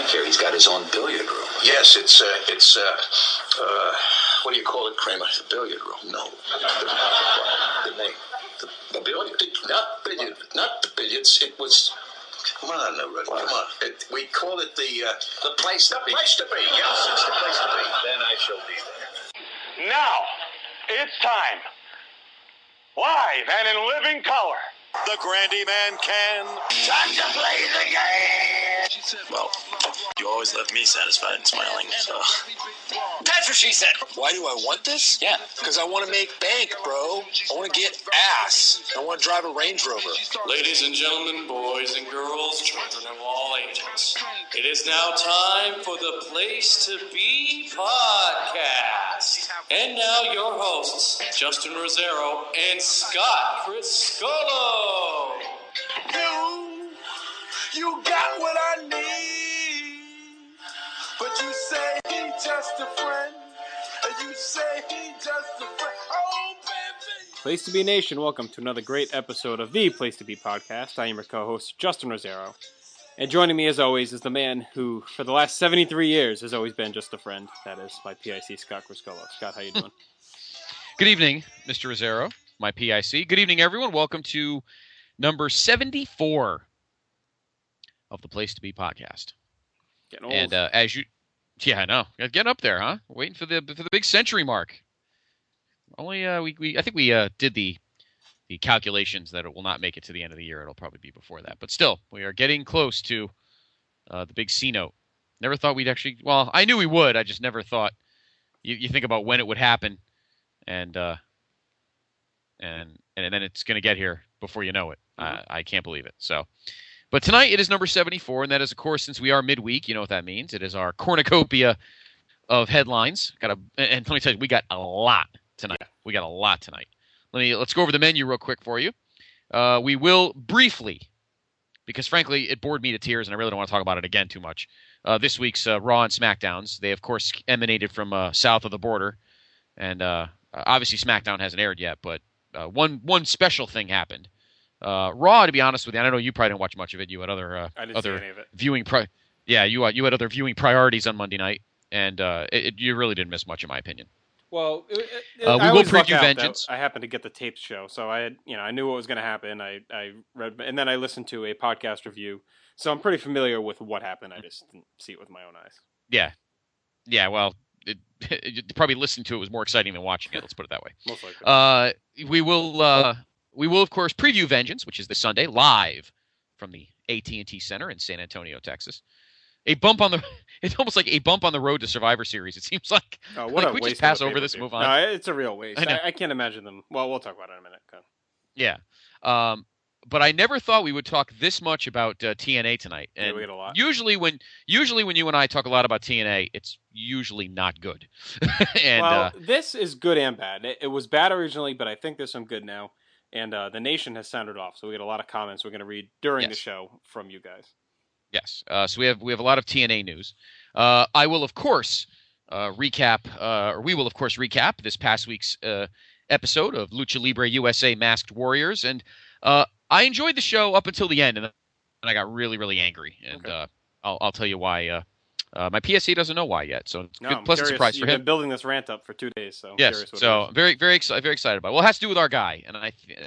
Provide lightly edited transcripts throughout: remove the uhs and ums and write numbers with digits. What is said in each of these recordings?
back here. He's got his own billiard room. Yes, it's what do you call it, Kramer? The billiard room? No. The name. The billiard? Not the billiards. It was... Come on, Rudy. Come on. We call it the place to be. The place to be. Yes, it's the place to be. Then I shall be there. Now, it's time. Live and in living color. The Grandy Man can. Time to play the game. Well, you always left me satisfied and smiling, so... That's what she said. Why do I want this? Yeah. Because I want to make bank, bro. I want to get ass. I want to drive a Range Rover. Ladies and gentlemen, boys and girls, children of all ages, it is now time for the Place to Be podcast. And now your hosts, Justin Rosero and Scott Criscolo. You got what I need, but you say he just a friend, and you say he just a friend. Oh, baby. Place to Be Nation, welcome to another great episode of the Place to Be podcast. I am your co-host, Justin Rosero. And joining me, as always, is the man who, for the last 73 years, has always been just a friend. That is my PIC, Scott Criscolo. Scott, how you doing? Good evening, Mr. Rosero, my PIC. Good evening, everyone. Welcome to number 74 of the Place to Be podcast. Getting old. And yeah, I know, getting up there, huh? Waiting for the big century mark. Only I think we did the calculations that it will not make it to the end of the year. It'll probably be before that, but still, we are getting close to the big C note. Never thought we'd actually. Well, I knew we would. I just never thought. You think about when it would happen, and then it's going to get here before you know it. I can't believe it. So. But tonight it is number 74, and that is, of course, since we are midweek, you know what that means. It is our cornucopia of headlines. And let me tell you, we got a lot tonight. We got a lot tonight. Let's go over the menu real quick for you. We will briefly, because frankly it bored me to tears, and I really don't want to talk about it again too much. This week's Raw and SmackDowns, they of course emanated from south of the border, and obviously SmackDown hasn't aired yet, but one special thing happened. Raw, to be honest with you, I know you probably didn't watch much of it. You had other viewing you had other viewing priorities on Monday night, and you really didn't miss much, in my opinion. Well, we will preview Vengeance. I happened to get the taped show, so I knew what was going to happen. I read, and then I listened to a podcast review, so I'm pretty familiar with what happened. I just didn't see it with my own eyes. Yeah. Well, probably listening to it was more exciting than watching it. Let's put it that way. Most likely. We will, of course, preview Vengeance, which is this Sunday, live from the AT&T Center in San Antonio, Texas. It's almost like a bump on the road to Survivor Series, it seems like. Oh, what a we waste just pass over this and move on? No, it's a real waste. I can't imagine them. Well, we'll talk about it in a minute. Okay. Yeah. But I never thought we would talk this much about TNA tonight. And we get a lot. Usually when you and I talk a lot about TNA, it's usually not good. This is good and bad. It was bad originally, but I think there's some good now. And the Nation has sounded off, so we get a lot of comments we're going to read during the show from you guys. Yes. So we have a lot of TNA news. I will, of course, recap this past week's episode of Lucha Libre USA Masked Warriors. And I enjoyed the show up until the end, and I got really, really angry. And I'll tell you why. My PSC doesn't know why yet, so it's a pleasant surprise for him. You've been building this rant up for 2 days, so I'm yes, curious what so it is. very excited about it. Well, it has to do with our guy, and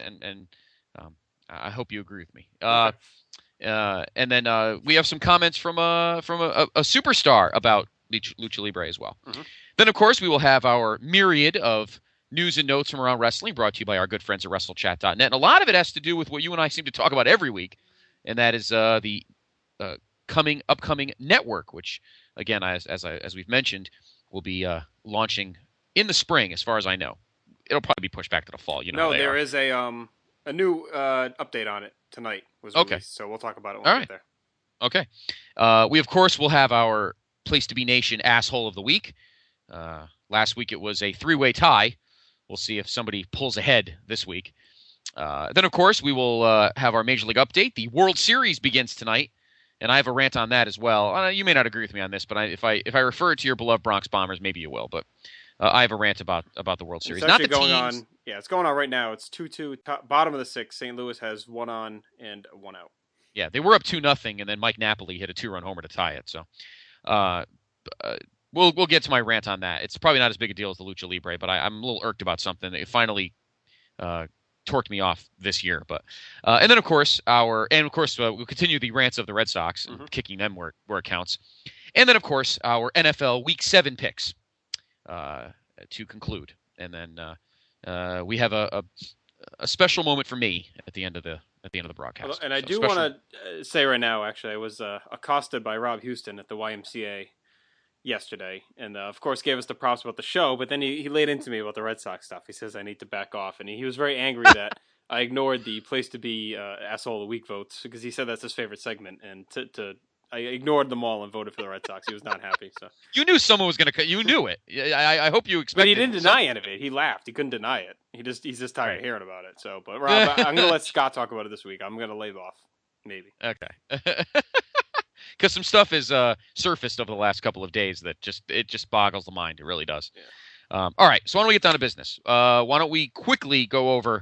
I hope you agree with me. And then we have some comments from a superstar about Lucha Libre as well. Mm-hmm. Then, of course, we will have our myriad of news and notes from around wrestling, brought to you by our good friends at WrestleChat.net. And a lot of it has to do with what you and I seem to talk about every week, and that is the upcoming network, which, again, as we've mentioned, will be launching in the spring, as far as I know. It'll probably be pushed back to the fall. There is a new update on it tonight was released, so we'll talk about it when we get there. Okay. We, of course, will have our Place to Be Nation Asshole of the Week. Last week it was a 3-way tie. We'll see if somebody pulls ahead this week. Then, of course, we will have our Major League update. The World Series begins tonight, and I have a rant on that as well. You may not agree with me on this, but if I refer to your beloved Bronx Bombers, maybe you will. But I have a rant about the World Series. It's actually going on. Yeah, it's going on right now. It's 2-2, bottom of the 6th. St. Louis has 1 on and 1 out. Yeah, they were up 2-0, and then Mike Napoli hit a 2-run homer to tie it. So, we'll get to my rant on that. It's probably not as big a deal as the Lucha Libre, but I'm a little irked about something. It finally torqued me off this year. But and then of course we'll continue the rants of the Red Sox, and kicking them where it counts. And then of course our NFL Week 7 picks to conclude. And then we have a special moment for me at the end of the broadcast. And I do want to say right now, actually, I was accosted by Rob Houston at the YMCA yesterday, and of course gave us the props about the show, but then he laid into me about the Red Sox stuff. He says I need to back off, and he was very angry that I ignored the place to be asshole of the week votes, because he said that's his favorite segment, and I ignored them all and voted for the Red Sox. He was not happy. So you knew someone was going to. You knew it. I hope you expected. But he didn't deny any of it. He laughed. He couldn't deny it. He's just tired of hearing about it. So, but Rob, I'm going to let Scott talk about it this week. I'm going to lay off, maybe. Okay. Because some stuff is surfaced over the last couple of days that just boggles the mind. It really does. Yeah. All right. So why don't we get down to business? Why don't we quickly go over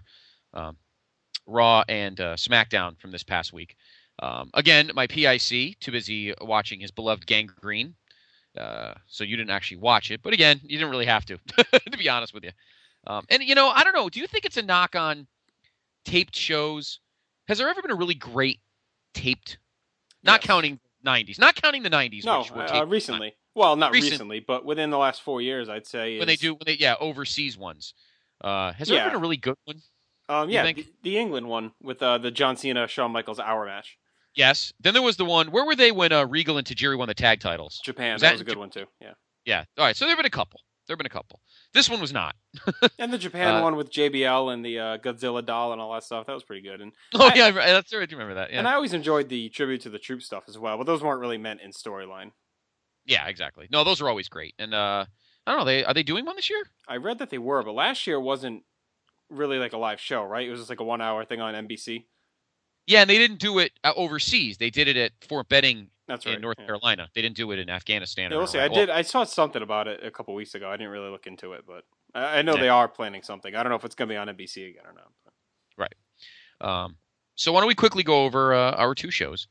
Raw and SmackDown from this past week? Again, my PIC, too busy watching his beloved Gangrene, so you didn't actually watch it. But again, you didn't really have to, to be honest with you. And, I don't know. Do you think it's a knock on taped shows? Has there ever been a really great taped, not counting 90s, not counting the 90s? No, which were taped recently. Well, not recently, but within the last 4 years, I'd say. When they overseas ones. Has there ever been a really good one? The England one with the John Cena, Shawn Michaels hour match. Yes. Then there was the one. Where were they when Regal and Tajiri won the tag titles? Japan. That was a good one, too. Yeah. Yeah. All right. So there have been a couple. This one was not. And the Japan one with JBL and the Godzilla doll and all that stuff. That was pretty good. And that's right. I do remember that. Yeah. And I always enjoyed the Tribute to the Troop stuff as well. But those weren't really meant in storyline. Yeah, exactly. No, those are always great. And I don't know. Are they doing one this year? I read that they were, but last year wasn't really like a live show, right? It was just like a 1 hour thing on NBC. Yeah, and they didn't do it overseas. They did it at Fort Benning in North Carolina. They didn't do it in Afghanistan. Yeah, we'll see. I saw something about it a couple weeks ago. I didn't really look into it, but I know they are planning something. I don't know if it's going to be on NBC again or not. Right. So why don't we quickly go over our two shows?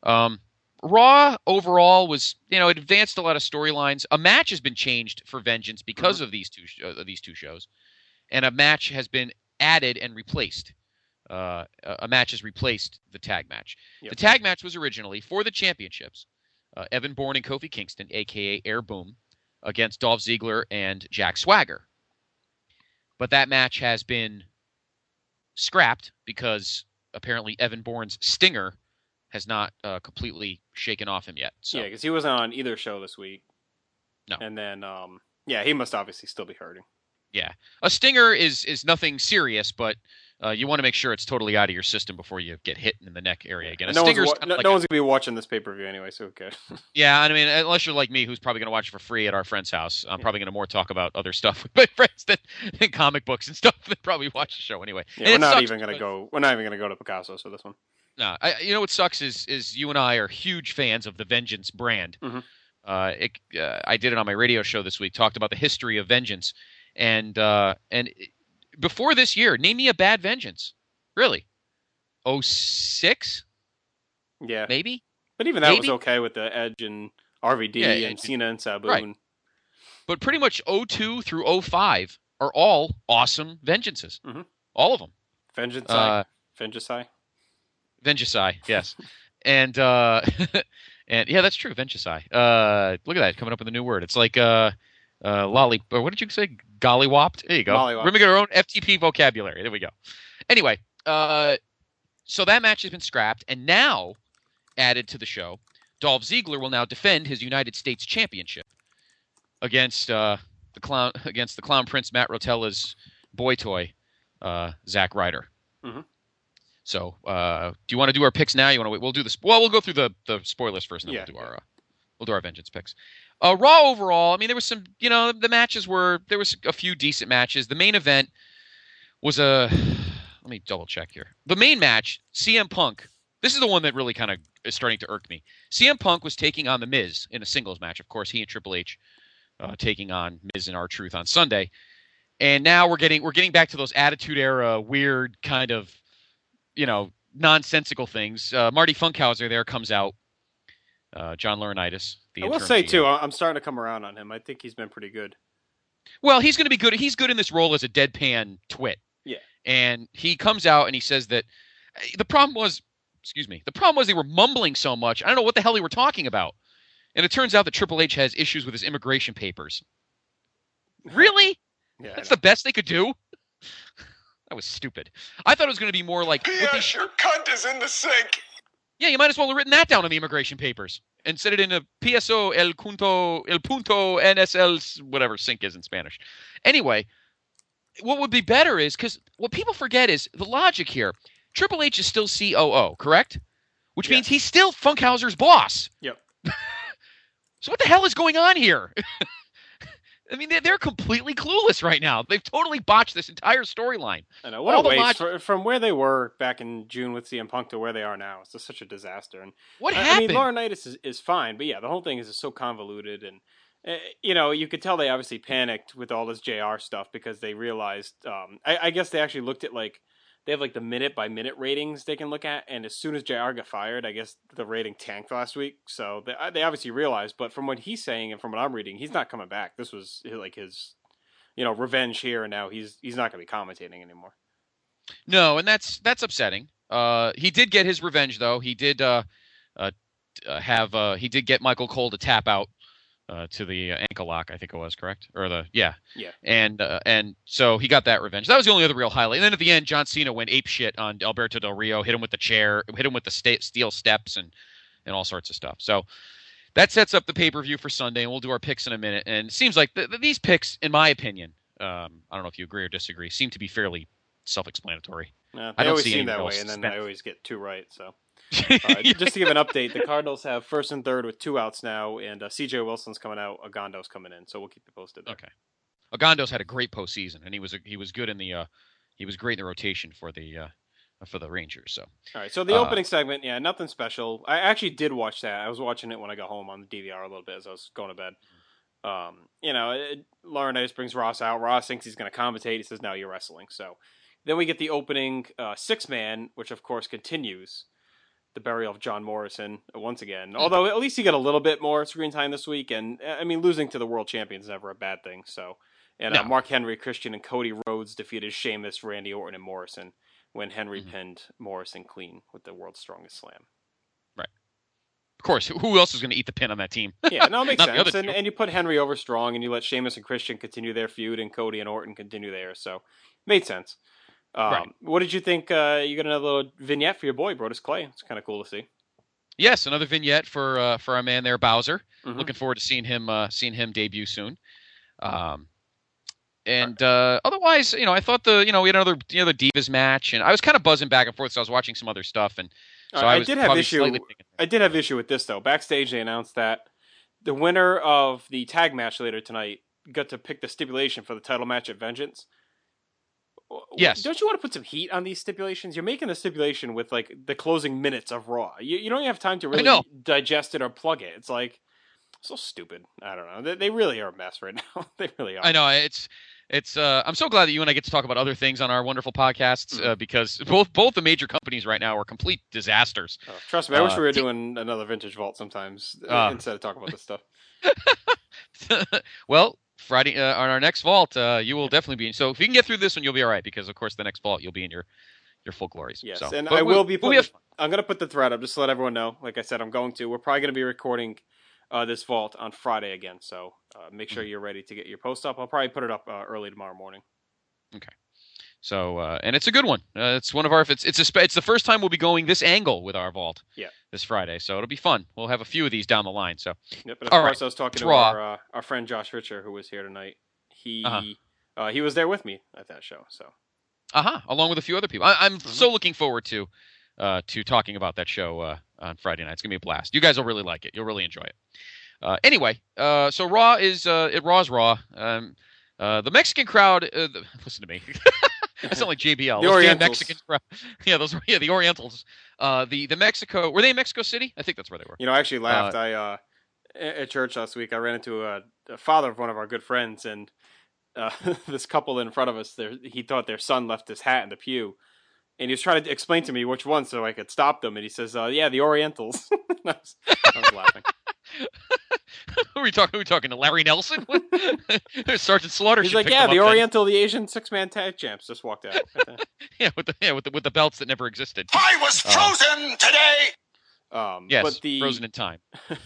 Raw overall was, it advanced a lot of storylines. A match has been changed for Vengeance because of these two shows, and a match has been added and replaced. A match has replaced the tag match. Yep. The tag match was originally for the championships. Evan Bourne and Kofi Kingston, a.k.a. Air Boom, against Dolph Ziggler and Jack Swagger. But that match has been scrapped because apparently Evan Bourne's stinger has not completely shaken off him yet. So. Yeah, because he wasn't on either show this week. No. And then, he must obviously still be hurting. Yeah. A stinger is nothing serious, but you want to make sure it's totally out of your system before you get hit in the neck area again. No one's going to be watching this pay-per-view anyway, so okay. Yeah, I mean, unless you're like me, who's probably going to watch it for free at our friend's house. I'm probably going to more talk about other stuff with my friends than comic books and stuff than probably watch the show anyway. Yeah, we're not even going to go to Picasso's for this one. No, what sucks is you and I are huge fans of the Vengeance brand. Mm-hmm. I did it on my radio show this week, talked about the history of Vengeance. And before this year, name me a bad Vengeance. Really? 06? Yeah. Maybe? But even that was okay with the Edge and RVD and Cena and Sabu. Right. But pretty much 02 through 05 are all awesome Vengeances. Mm-hmm. All of them. Vengeance-I, yes. And and yeah, that's true, Vengeance-I. Look at that, coming up with a new word. It's like what did you say? Gollywopped? There you go. We're going to get our own FTP vocabulary. There we go. Anyway, so that match has been scrapped, and now added to the show, Dolph Ziggler will now defend his United States Championship against the Clown Prince Matt Rotella's boy toy, Zack Ryder. Mm-hmm. So, do you want to do our picks now? You want to wait? We'll do this. Well, we'll go through the spoilers first, and then we'll do our Vengeance picks. Raw overall, I mean, there was some, the matches there was a few decent matches. The main event was let me double check here. The main match, CM Punk, this is the one that really kind of is starting to irk me. CM Punk was taking on The Miz in a singles match. Of course, he and Triple H taking on Miz and R-Truth on Sunday. And now we're getting back to those Attitude Era weird kind of, nonsensical things. Marty Funkhauser there comes out. John Laurinaitis. I will say, too, I'm starting to come around on him. I think he's been pretty good. Well, he's going to be good. He's good in this role as a deadpan twit. Yeah. And he comes out and he says that the problem was they were mumbling so much. I don't know what the hell they were talking about. And it turns out that Triple H has issues with his immigration papers. Really? Yeah, that's the best they could do? That was stupid. I thought it was going to be more like... P.S. Your cunt is in the sink. Yeah, you might as well have written that down on the immigration papers and said it in a PSO el punto NSL, whatever sink is in Spanish. Anyway, what would be better is, because what people forget is the logic here. Triple H is still COO, correct? Which means he's still Funkhauser's boss. Yep. So what the hell is going on here? I mean, they're completely clueless right now. They've totally botched this entire storyline. I know. What a waste. From where they were back in June with CM Punk to where they are now, it's just such a disaster. And what happened? I mean, Laurinaitis is fine, but yeah, the whole thing is just so convoluted. And, you could tell they obviously panicked with all this JR stuff because they realized, I guess they actually looked at, they have the minute-by-minute ratings they can look at, and as soon as JR got fired, I guess the rating tanked last week. So they obviously realized, but from what he's saying and from what I'm reading, he's not coming back. This was his, revenge here, and now he's not going to be commentating anymore. No, and that's upsetting. He did get his revenge, though. He did he did get Michael Cole to tap out to the ankle lock, I think it was, correct? Or yeah. And so he got that revenge. That was the only other real highlight. And then at the end, John Cena went ape shit on Alberto Del Rio, hit him with the chair, hit him with the steel steps, and all sorts of stuff. So that sets up the pay-per-view for Sunday, and we'll do our picks in a minute. And it seems like these picks, in my opinion, I don't know if you agree or disagree, seem to be fairly self-explanatory. I always seem that way, and then I always get two right, so... Just to give an update, the Cardinals have first and third with 2 outs now, and CJ Wilson's coming out, Agondo's coming in, so we'll keep you posted there. Okay. Agondo's had a great postseason, and he was good in the he was great in the rotation for the Rangers. So all right, so the opening segment, nothing special. I actually did watch that. I was watching it when I got home on the DVR a little bit as I was going to bed. Laurinaitis brings Ross out. Ross thinks he's going to commentate. He says, "No, you're wrestling." So then we get the opening 6-man, which of course continues the burial of John Morrison once again. Although at least he got a little bit more screen time this week, and I mean, losing to the world champions is never a bad thing. So, and Mark Henry, Christian, and Cody Rhodes defeated Sheamus, Randy Orton, and Morrison when Henry pinned Morrison clean with the world's strongest slam. Right. Of course. Who else is going to eat the pin on that team? Yeah, no, it makes sense. And you put Henry over strong, and you let Sheamus and Christian continue their feud, and Cody and Orton continue theirs. So, made sense. Right. What did you think? You got another little vignette for your boy, Brodus Clay. It's kind of cool to see. Yes, another vignette for our man there, Bowser. Looking forward to seeing him debut soon. Otherwise, I thought we had another Divas match, and I was kind of buzzing back and forth. So I was watching some other stuff, and so I did have issue with this though. Backstage, they announced that the winner of the tag match later tonight got to pick the stipulation for the title match at Vengeance. Yes. Don't you want to put some heat on these stipulations? You're making the stipulation with the closing minutes of Raw. You don't even have time to really digest it or plug it. It's so stupid. I don't know. They really are a mess right now. They really are. I know. It's. I'm so glad that you and I get to talk about other things on our wonderful podcasts because both the major companies right now are complete disasters. Oh, trust me, I wish we were doing another Vintage Vault sometimes instead of talking about this stuff. Well. Friday on our next vault, you will definitely be in. So if you can get through this one, you'll be all right because, of course, the next vault you'll be in your full glories. Yes, so, and I will be. I'm going to put the thread up just to let everyone know. Like I said, I'm going to. We're probably going to be recording this vault on Friday again. So make sure you're ready to get your post up. I'll probably put it up early tomorrow morning. Okay. So and it's a good one. It's one of our. It's the first time we'll be going this angle with our vault. Yeah. This Friday, so it'll be fun. We'll have a few of these down the line. So. Yep. And of course, I was talking to our friend Josh Richer, who was here tonight. He was there with me at that show. So. Along with a few other people. I'm so looking forward to talking about that show on Friday night. It's gonna be a blast. You guys will really like it. You'll really enjoy it. Anyway, so Raw is Raw's Raw. The Mexican crowd. Listen to me. I sound like JBL. The Orientals. Mexican crowd. Yeah, the Orientals. The Mexico. Were they in Mexico City? I think that's where they were. I actually laughed. At church last week, I ran into a father of one of our good friends, and this couple in front of us, he thought their son left his hat in the pew, And he was trying to explain to me which one so I could stop them. And he says, yeah, the Orientals. I was laughing. Who are we talking to Larry Nelson? Sergeant Slaughter. He's like, yeah, the Oriental, the Asian 6-man tag champs just walked out. Yeah, with the belts that never existed. I was frozen today. Yes, but frozen in time.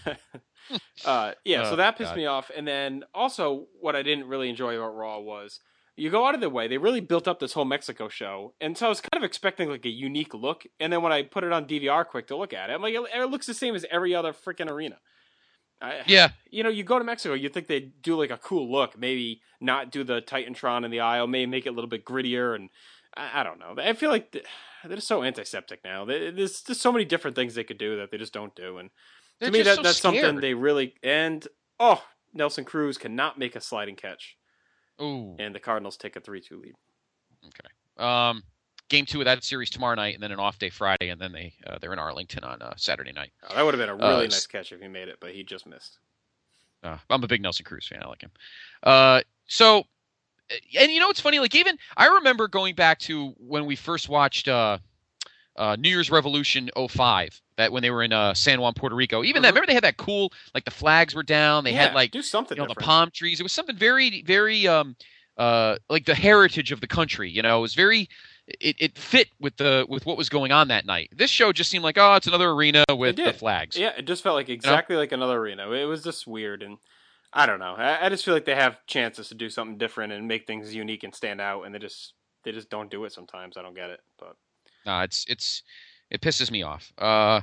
So that pissed me off. And then also what I didn't really enjoy about Raw was you go out of the way. They really built up this whole Mexico show. And so I was kind of expecting like a unique look. And then when I put it on DVR quick to look at it, I'm like, it looks the same as every other freaking arena. You go to Mexico, you'd think they'd do like a cool look. Maybe not do the Titantron in the aisle. Maybe make it a little bit grittier. And I don't know. I feel like they're just so antiseptic now. There's just so many different things they could do that they just don't do. And to me, that's something they really... And, Nelson Cruz cannot make a sliding catch. Ooh. And the Cardinals take a 3-2 lead. Okay. Game 2 of that series tomorrow night, and then an off day Friday, and then they're in Arlington on Saturday night. Oh, that would have been a really nice catch if he made it, but he just missed. I'm a big Nelson Cruz fan. I like him. So, and you know what's funny? Like even I remember going back to when we first watched New Year's Revolution 05. That when they were in San Juan, Puerto Rico. Even that, remember they had that cool, like the flags were down. They had like do something the palm trees. It was something very, very like the heritage of the country. It was very. It fit with what was going on that night. This show just seemed like, it's another arena with the flags. Yeah, it just felt like exactly like another arena. It was just weird, and I don't know. I just feel like they have chances to do something different and make things unique and stand out, and they just don't do it sometimes. I don't get it, but no, it pisses me off. I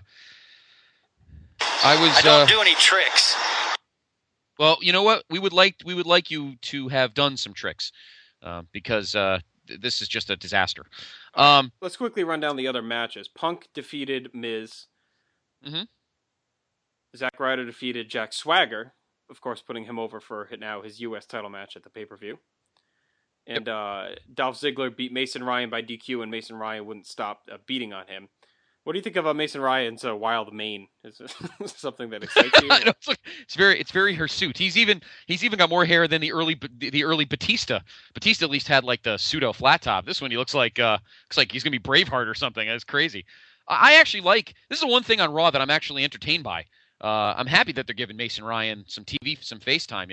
don't do any tricks. Well, you know what? We would like you to have done some tricks, because this is just a disaster. Let's quickly run down the other matches. Punk defeated Miz. Mm-hmm. Zack Ryder defeated Jack Swagger, of course, putting him over for now his U.S. title match at the pay-per-view. And Dolph Ziggler beat Mason Ryan by DQ, and Mason Ryan wouldn't stop beating on him. What do you think of Mason Ryan's wild mane? Is it something that excites you? It's very hirsute. He's even got more hair than the early Batista. Batista at least had like the pseudo flat top. This one he looks like he's gonna be Braveheart or something. That's crazy. I actually like this is the one thing on Raw that I'm actually entertained by. I'm happy that they're giving Mason Ryan some TV, some FaceTime.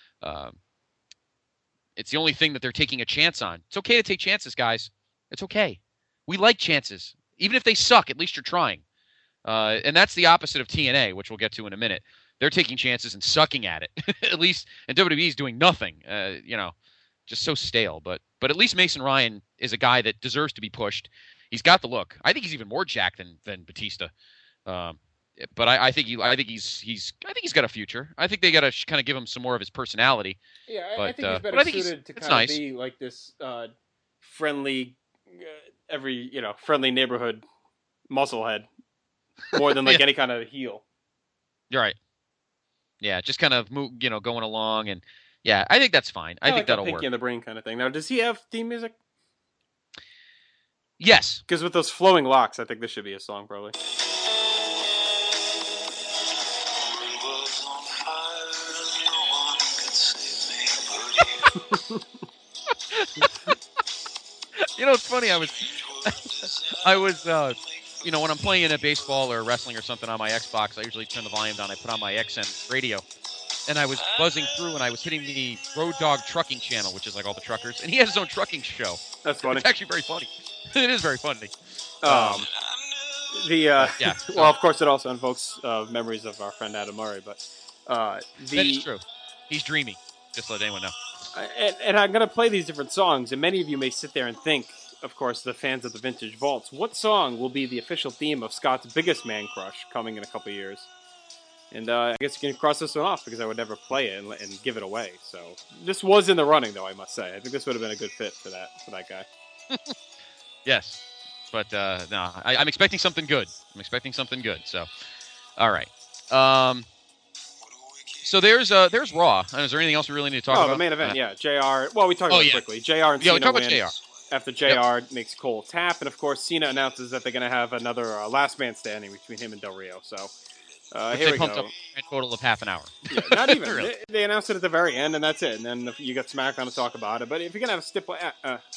It's the only thing that they're taking a chance on. It's okay to take chances, guys. It's okay. We like chances. Even if they suck, at least you're trying. And that's the opposite of TNA, which we'll get to in a minute. They're taking chances and sucking at it. At least, and WWE is doing nothing. Just so stale. But at least Mason Ryan is a guy that deserves to be pushed. He's got the look. I think he's even more jacked than Batista. But I think he's got a future. I think they got to kind of give him some more of his personality. Yeah, I think he's better suited to kind of be like this friendly. Friendly neighborhood musclehead more than like any kind of heel. You're right. Yeah, just kind of going along, and yeah, I think that's fine. I think that'll work. Pinky in the Brain kind of thing. Now, does he have theme music? Yes, because with those flowing locks, I think this should be a song probably. It's funny. I was, when I'm playing at baseball or wrestling or something on my Xbox, I usually turn the volume down. I put on my XM radio, and I was buzzing through, and I was hitting the Road Dogg Trucking channel, which is like all the truckers, and he has his own trucking show. That's funny. It's actually very funny. It is very funny. Well, of course, it also invokes memories of our friend Adam Murray, but that is true. He's dreamy. Just to let anyone know. And I'm going to play these different songs, and many of you may sit there and think, of course, the fans of the Vintage Vaults, what song will be the official theme of Scott's biggest man crush coming in a couple of years? And I guess you can cross this one off because I would never play it and give it away. So this was in the running, though, I must say. I think this would have been a good fit for that guy. Yes, but no, I'm expecting something good. So, all right. So there's Raw. And is there anything else we really need to talk about? Oh, the main event, yeah. JR. Well, we talked about it quickly. JR and Cena win. After JR makes Cole tap, and of course Cena announces that they're going to have another last man standing between him and Del Rio. So Which Here they we pumped go. up a total of half an hour. Yeah, not even. Really. They announced it at the very end, and that's it. And then you got SmackDown to talk about it. But if you're gonna have a whatever.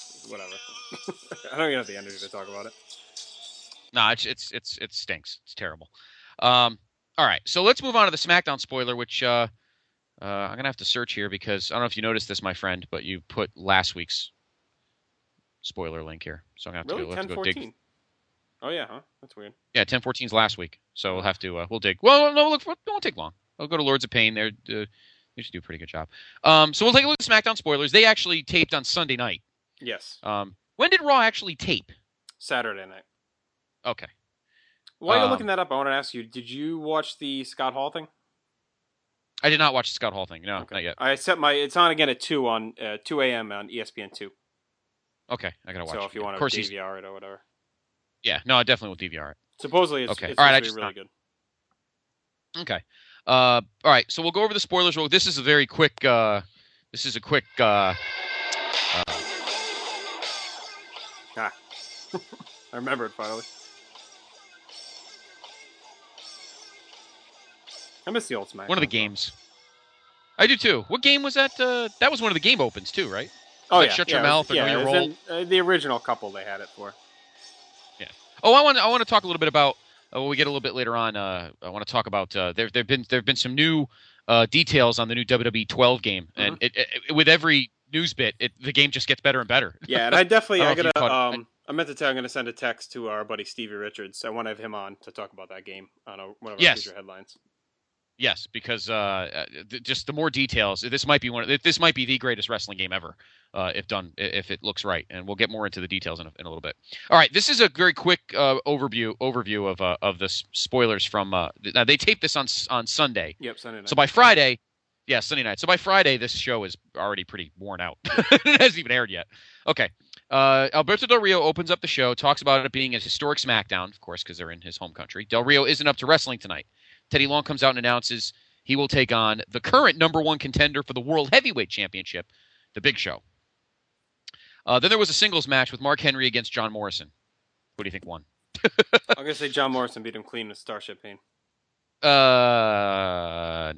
I don't even have the energy to talk about it. No, it stinks. It's terrible. All right, so let's move on to the SmackDown spoiler, which I'm gonna have to search here because I don't know if you noticed this, my friend, but you put last week's spoiler link here, so I'm gonna have to go dig. Oh yeah, huh? That's weird. Yeah, 10/14's last week, so we'll have to we'll dig. Well, no, look, it won't take long. I'll go to Lords of Pain. They should do a pretty good job. So we'll take a look at SmackDown spoilers. They actually taped on Sunday night. Yes. When did Raw actually tape? Saturday night. Okay. While you're looking that up, I want to ask you: did you watch the Scott Hall thing? I did not watch the Scott Hall thing. No, okay. Not yet. I set it's on again at 2 a.m. on ESPN2. Okay, I gotta watch. So if you want to DVR it or whatever. Yeah, no, I definitely will DVR it. Supposedly, it's okay. All right, really good. Okay. All right, so we'll go over the spoilers. This is a very quick. I remember it finally. I miss the old SmackDown. One of the games. I do too. What game was that? That was one of the game opens too, right? Oh, yeah. Shut your mouth or know your role. The original couple they had it for. Yeah. Oh, I want to talk a little bit about. When we get a little bit later on, I want to talk about. There've been some new details on the new WWE 12 game, and with every news bit, the game just gets better and better. Yeah, and I definitely I meant to tell you I'm gonna send a text to our buddy Stevie Richards. I want to have him on to talk about that game on one of our future headlines. Yes, because just the more details, this might be the greatest wrestling game ever, if it looks right, and we'll get more into the details in a little bit. All right, this is a very quick overview of the spoilers from. Now they taped this on Sunday. Yep, Sunday night. So by Friday, Sunday night. So by Friday, this show is already pretty worn out. It hasn't even aired yet. Okay. Alberto Del Rio opens up the show, talks about it being a historic SmackDown, of course, because they're in his home country. Del Rio isn't up to wrestling tonight. Teddy Long comes out and announces he will take on the current #1 contender for the World Heavyweight Championship, The Big Show. Then there was a singles match with Mark Henry against John Morrison. Who do you think won? I'm going to say John Morrison beat him clean with Starship Pain. No.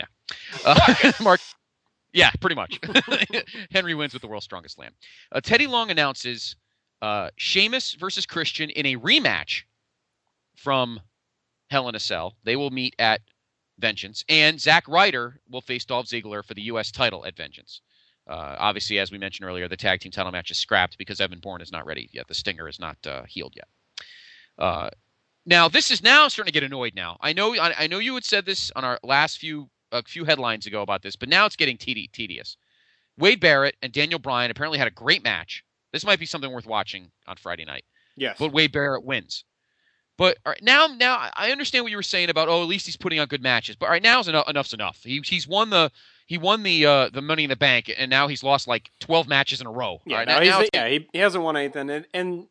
Mark. Yeah, pretty much. Henry wins with the World's Strongest Slam. Teddy Long announces Sheamus versus Christian in a rematch from Hell in a Cell. They will meet at Vengeance, and Zack Ryder will face Dolph Ziggler for the U.S. title at Vengeance. Obviously, as we mentioned earlier, the tag team title match is scrapped because Evan Bourne is not ready yet. The Stinger is not healed yet. Now, this is now starting to get annoyed. Now, I know you had said this on our last few headlines ago about this, but now it's getting tedious. Wade Barrett and Daniel Bryan apparently had a great match. This might be something worth watching on Friday night. Yes, but Wade Barrett wins. But all right, now I understand what you were saying about at least he's putting on good matches. But right now enough's enough. He's won the Money in the Bank, and now he's lost like 12 matches in a row. Yeah, he hasn't won anything, and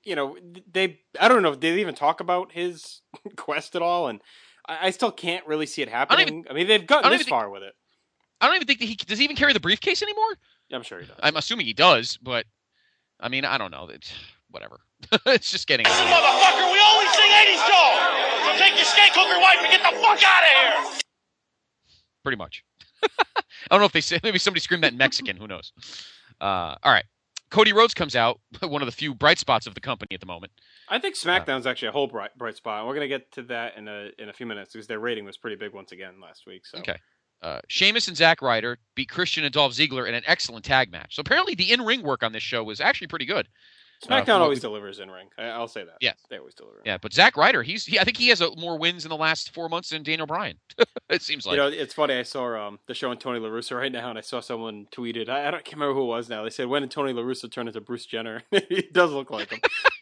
I don't know if they even talk about his quest at all, and I still can't really see it happening. I mean, they've gotten this far with it. I don't even think does he even carry the briefcase anymore? Yeah, I'm sure he does. I'm assuming he does, but I mean, I don't know. Whatever. It's just getting. Listen, motherfucker, we only sing 80s songs. So take your skate cooker wife and get the fuck out of here. Pretty much. I don't know if they say, maybe somebody screamed that in Mexican. Who knows? All right. Cody Rhodes comes out, one of the few bright spots of the company at the moment. I think SmackDown's actually a whole bright spot. We're going to get to that in a few minutes because their rating was pretty big once again last week. So. Okay. Sheamus and Zack Ryder beat Christian and Dolph Ziggler in an excellent tag match. So apparently the in-ring work on this show was actually pretty good. SmackDown always delivers in-ring. I'll say that. Yeah. They always deliver. Yeah, but Zack Ryder, I think he has more wins in the last 4 months than Daniel Bryan. It seems like. It's funny. I saw the show on Tony La Russa right now, and I saw someone tweeted. I can't remember who it was now. They said, when did Tony La Russa turn into Bruce Jenner? He does look like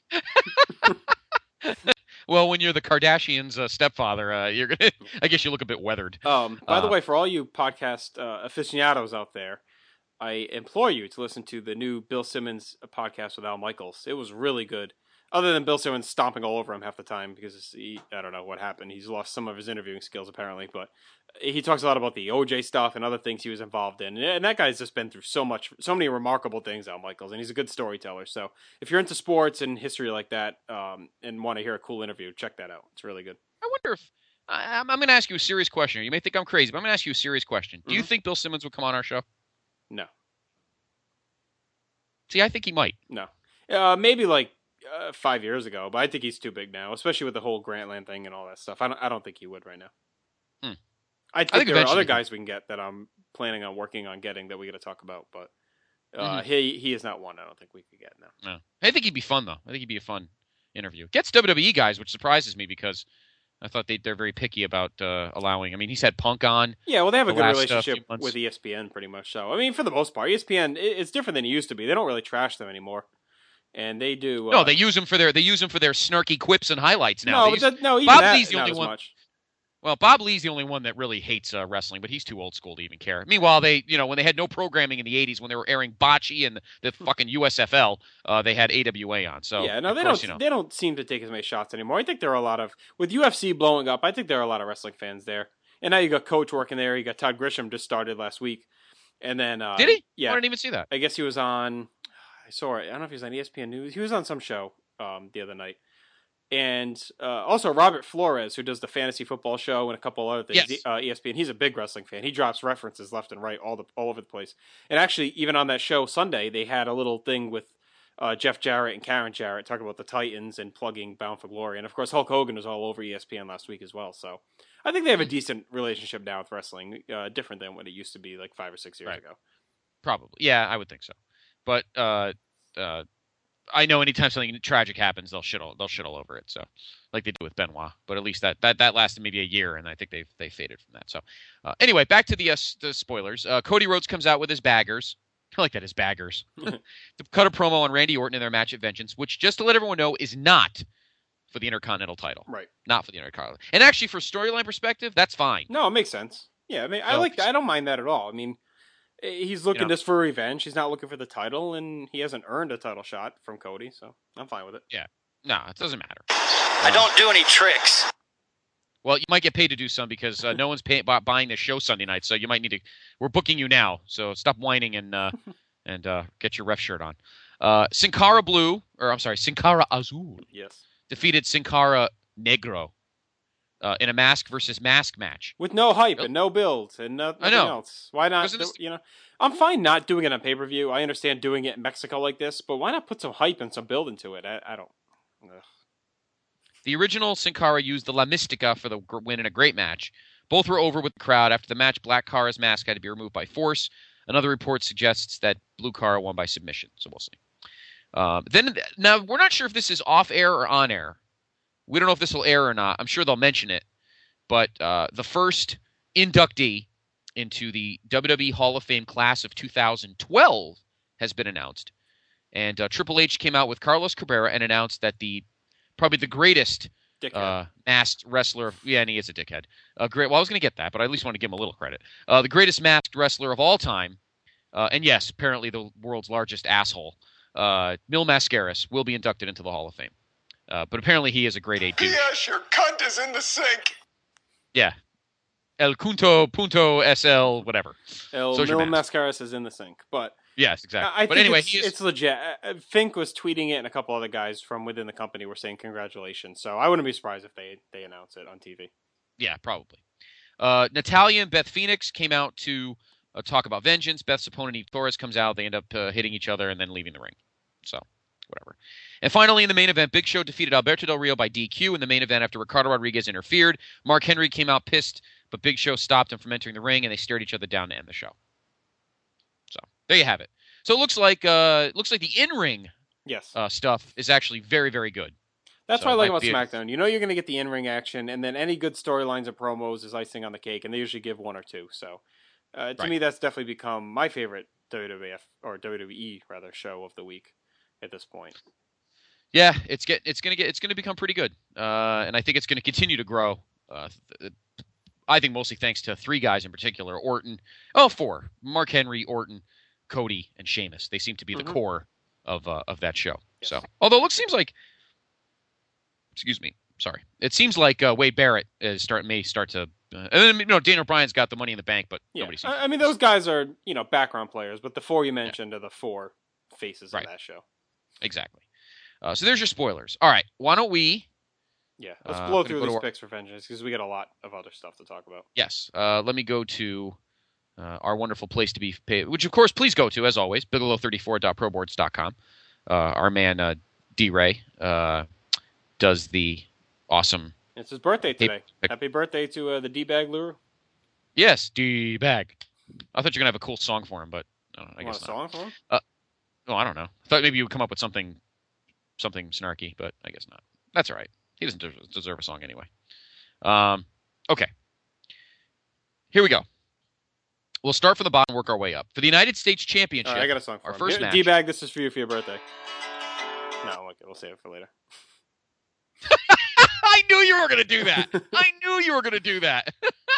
him. Well, when you're the Kardashians' stepfather, I guess you look a bit weathered. By the way, for all you podcast aficionados out there, I implore you to listen to the new Bill Simmons podcast with Al Michaels. It was really good. Other than Bill Simmons stomping all over him half the time because I don't know what happened. He's lost some of his interviewing skills apparently, but he talks a lot about the OJ stuff and other things he was involved in. And that guy's just been through so many remarkable things, Al Michaels, and he's a good storyteller. So if you're into sports and history like that and want to hear a cool interview, check that out. It's really good. I I'm going to ask you a serious question. You may think I'm crazy, but I'm going to ask you a serious question. Do you think Bill Simmons would come on our show? No. See, I think he might. No. Maybe like 5 years ago, but I think he's too big now, especially with the whole Grantland thing and all that stuff. I don't think he would right now. I think there are other guys we can get that I'm planning on working on getting that we got to talk about, but he is not one I don't think we could get now. No. I think he'd be fun, though. I think he'd be a fun interview. Gets WWE guys, which surprises me because I thought they're very picky about allowing. I mean, he's had Punk on. Yeah, well, they have a good relationship with ESPN pretty much. So, I mean, for the most part, ESPN it's different than it used to be. They don't really trash them anymore, and they do. No, they use them for their snarky quips and highlights now. No, Bob Lee's the only one. Much. Well, Bob Lee's the only one that really hates wrestling, but he's too old school to even care. Meanwhile, when they had no programming in the '80s, when they were airing Bocce and the fucking USFL, they had AWA on. So yeah, no, they don't seem to take as many shots anymore. I think there are a lot of with UFC blowing up. I think there are a lot of wrestling fans there, and now you got Coach working there. You got Todd Grisham just started last week, and then did he? Yeah, I didn't even see that. I guess he was on. I saw it. I don't know if he was on ESPN News. He was on some show the other night. And also Robert Flores, who does the fantasy football show and a couple other things, yes. ESPN. He's a big wrestling fan. He drops references left and right, all over the place. And actually, even on that show Sunday, they had a little thing with Jeff Jarrett and Karen Jarrett talking about the Titans and plugging Bound for Glory. And of course, Hulk Hogan was all over ESPN last week as well. So I think they have a decent relationship now with wrestling, different than what it used to be like 5 or 6 years ago. Probably, yeah, I would think so. But I know anytime something tragic happens, they'll shit all over it. So, like they do with Benoit, but at least that lasted maybe a year, and I think they faded from that. So, anyway, back to the spoilers. Cody Rhodes comes out with his baggers. I like that, his baggers. To cut a promo on Randy Orton in their match at Vengeance, which, just to let everyone know, is not for the Intercontinental title. Right. Not for the Intercontinental. And actually, for storyline perspective, that's fine. No, it makes sense. Yeah, I mean, I don't mind that at all. I mean, he's looking just for revenge. He's not looking for the title, and he hasn't earned a title shot from Cody, so I'm fine with it. Yeah. No, it doesn't matter. I don't do any tricks. Well, you might get paid to do some because no one's buying this show Sunday night, so you might need to. We're booking you now, so stop whining and get your ref shirt on. Sin Cara Azul. Yes. Defeated Sin Cara Negro in a mask versus mask match with no hype and no build and nothing else. Why not? I'm fine not doing it on pay-per-view. I understand doing it in Mexico like this, but why not put some hype and some build into it? I don't. Ugh. The original Sin Cara used the La Mystica for the win in a great match. Both were over with the crowd. After the match, Black Cara's mask had to be removed by force. Another report suggests that Blue Cara won by submission, so we'll see. Now, we're not sure if this is off-air or on-air. We don't know if this will air or not. I'm sure they'll mention it. But the first inductee into the WWE Hall of Fame class of 2012 has been announced. And Triple H came out with Carlos Cabrera and announced that probably the greatest masked wrestler. Yeah, and he is a dickhead. I was going to get that, but I at least want to give him a little credit. The greatest masked wrestler of all time, and yes, apparently the world's largest asshole, Mil Mascaras, will be inducted into the Hall of Fame. But apparently he is a grade 8 dude. Yes, your cunt is in the sink. Yeah. El Punto SL, whatever. Mil Mascaras is in the sink, but... Yes, exactly. I think it's legit. Fink was tweeting it, and a couple other guys from within the company were saying congratulations. So I wouldn't be surprised if they announce it on TV. Yeah, probably. Natalya and Beth Phoenix came out to talk about Vengeance. Beth's opponent, Eve Torres, comes out. They end up hitting each other and then leaving the ring. So, whatever. And finally, in the main event, Big Show defeated Alberto Del Rio by DQ in the main event after Ricardo Rodriguez interfered. Mark Henry came out pissed, but Big Show stopped him from entering the ring, and they stared each other down to end the show. So, there you have it. So it looks like the in-ring stuff is actually very, very good. That's what I like about SmackDown. You know you're going to get the in-ring action, and then any good storylines or promos is icing on the cake, and they usually give one or two. So to me, that's definitely become my favorite WWE show of the week at this point. Yeah, it's going to become pretty good, and I think it's going to continue to grow. I think mostly thanks to three guys in particular: four: Mark Henry, Orton, Cody, and Sheamus. They seem to be the core of that show. Yes. So, although it seems like, it seems like Wade Barrett may start to. And then Daniel Bryan's got the Money in the Bank, but nobody seems. I mean, those guys are background players, but the four you mentioned are the four faces of that show. Exactly. So there's your spoilers. All right, why don't we Yeah, let's blow through these picks for Vengeance because we got a lot of other stuff to talk about. Yes. Let me go to our wonderful place to be paid, which, of course, please go to, as always, bigelow34.proboards.com. Our man, D-Ray, does the awesome... It's his birthday today. Happy birthday to the D-Bag Luru. Yes, D-Bag. I thought you were going to have a cool song for him, but I guess not. Want a song for him? I don't know. I thought maybe you would come up with something snarky, but I guess not. That's all right. He doesn't deserve a song anyway. Okay. Here we go. We'll start from the bottom and work our way up. For the United States Championship, I got a song for our him. first match. D-Bag, this is for you for your birthday. No, okay, we'll save it for later. I knew you were going to do that.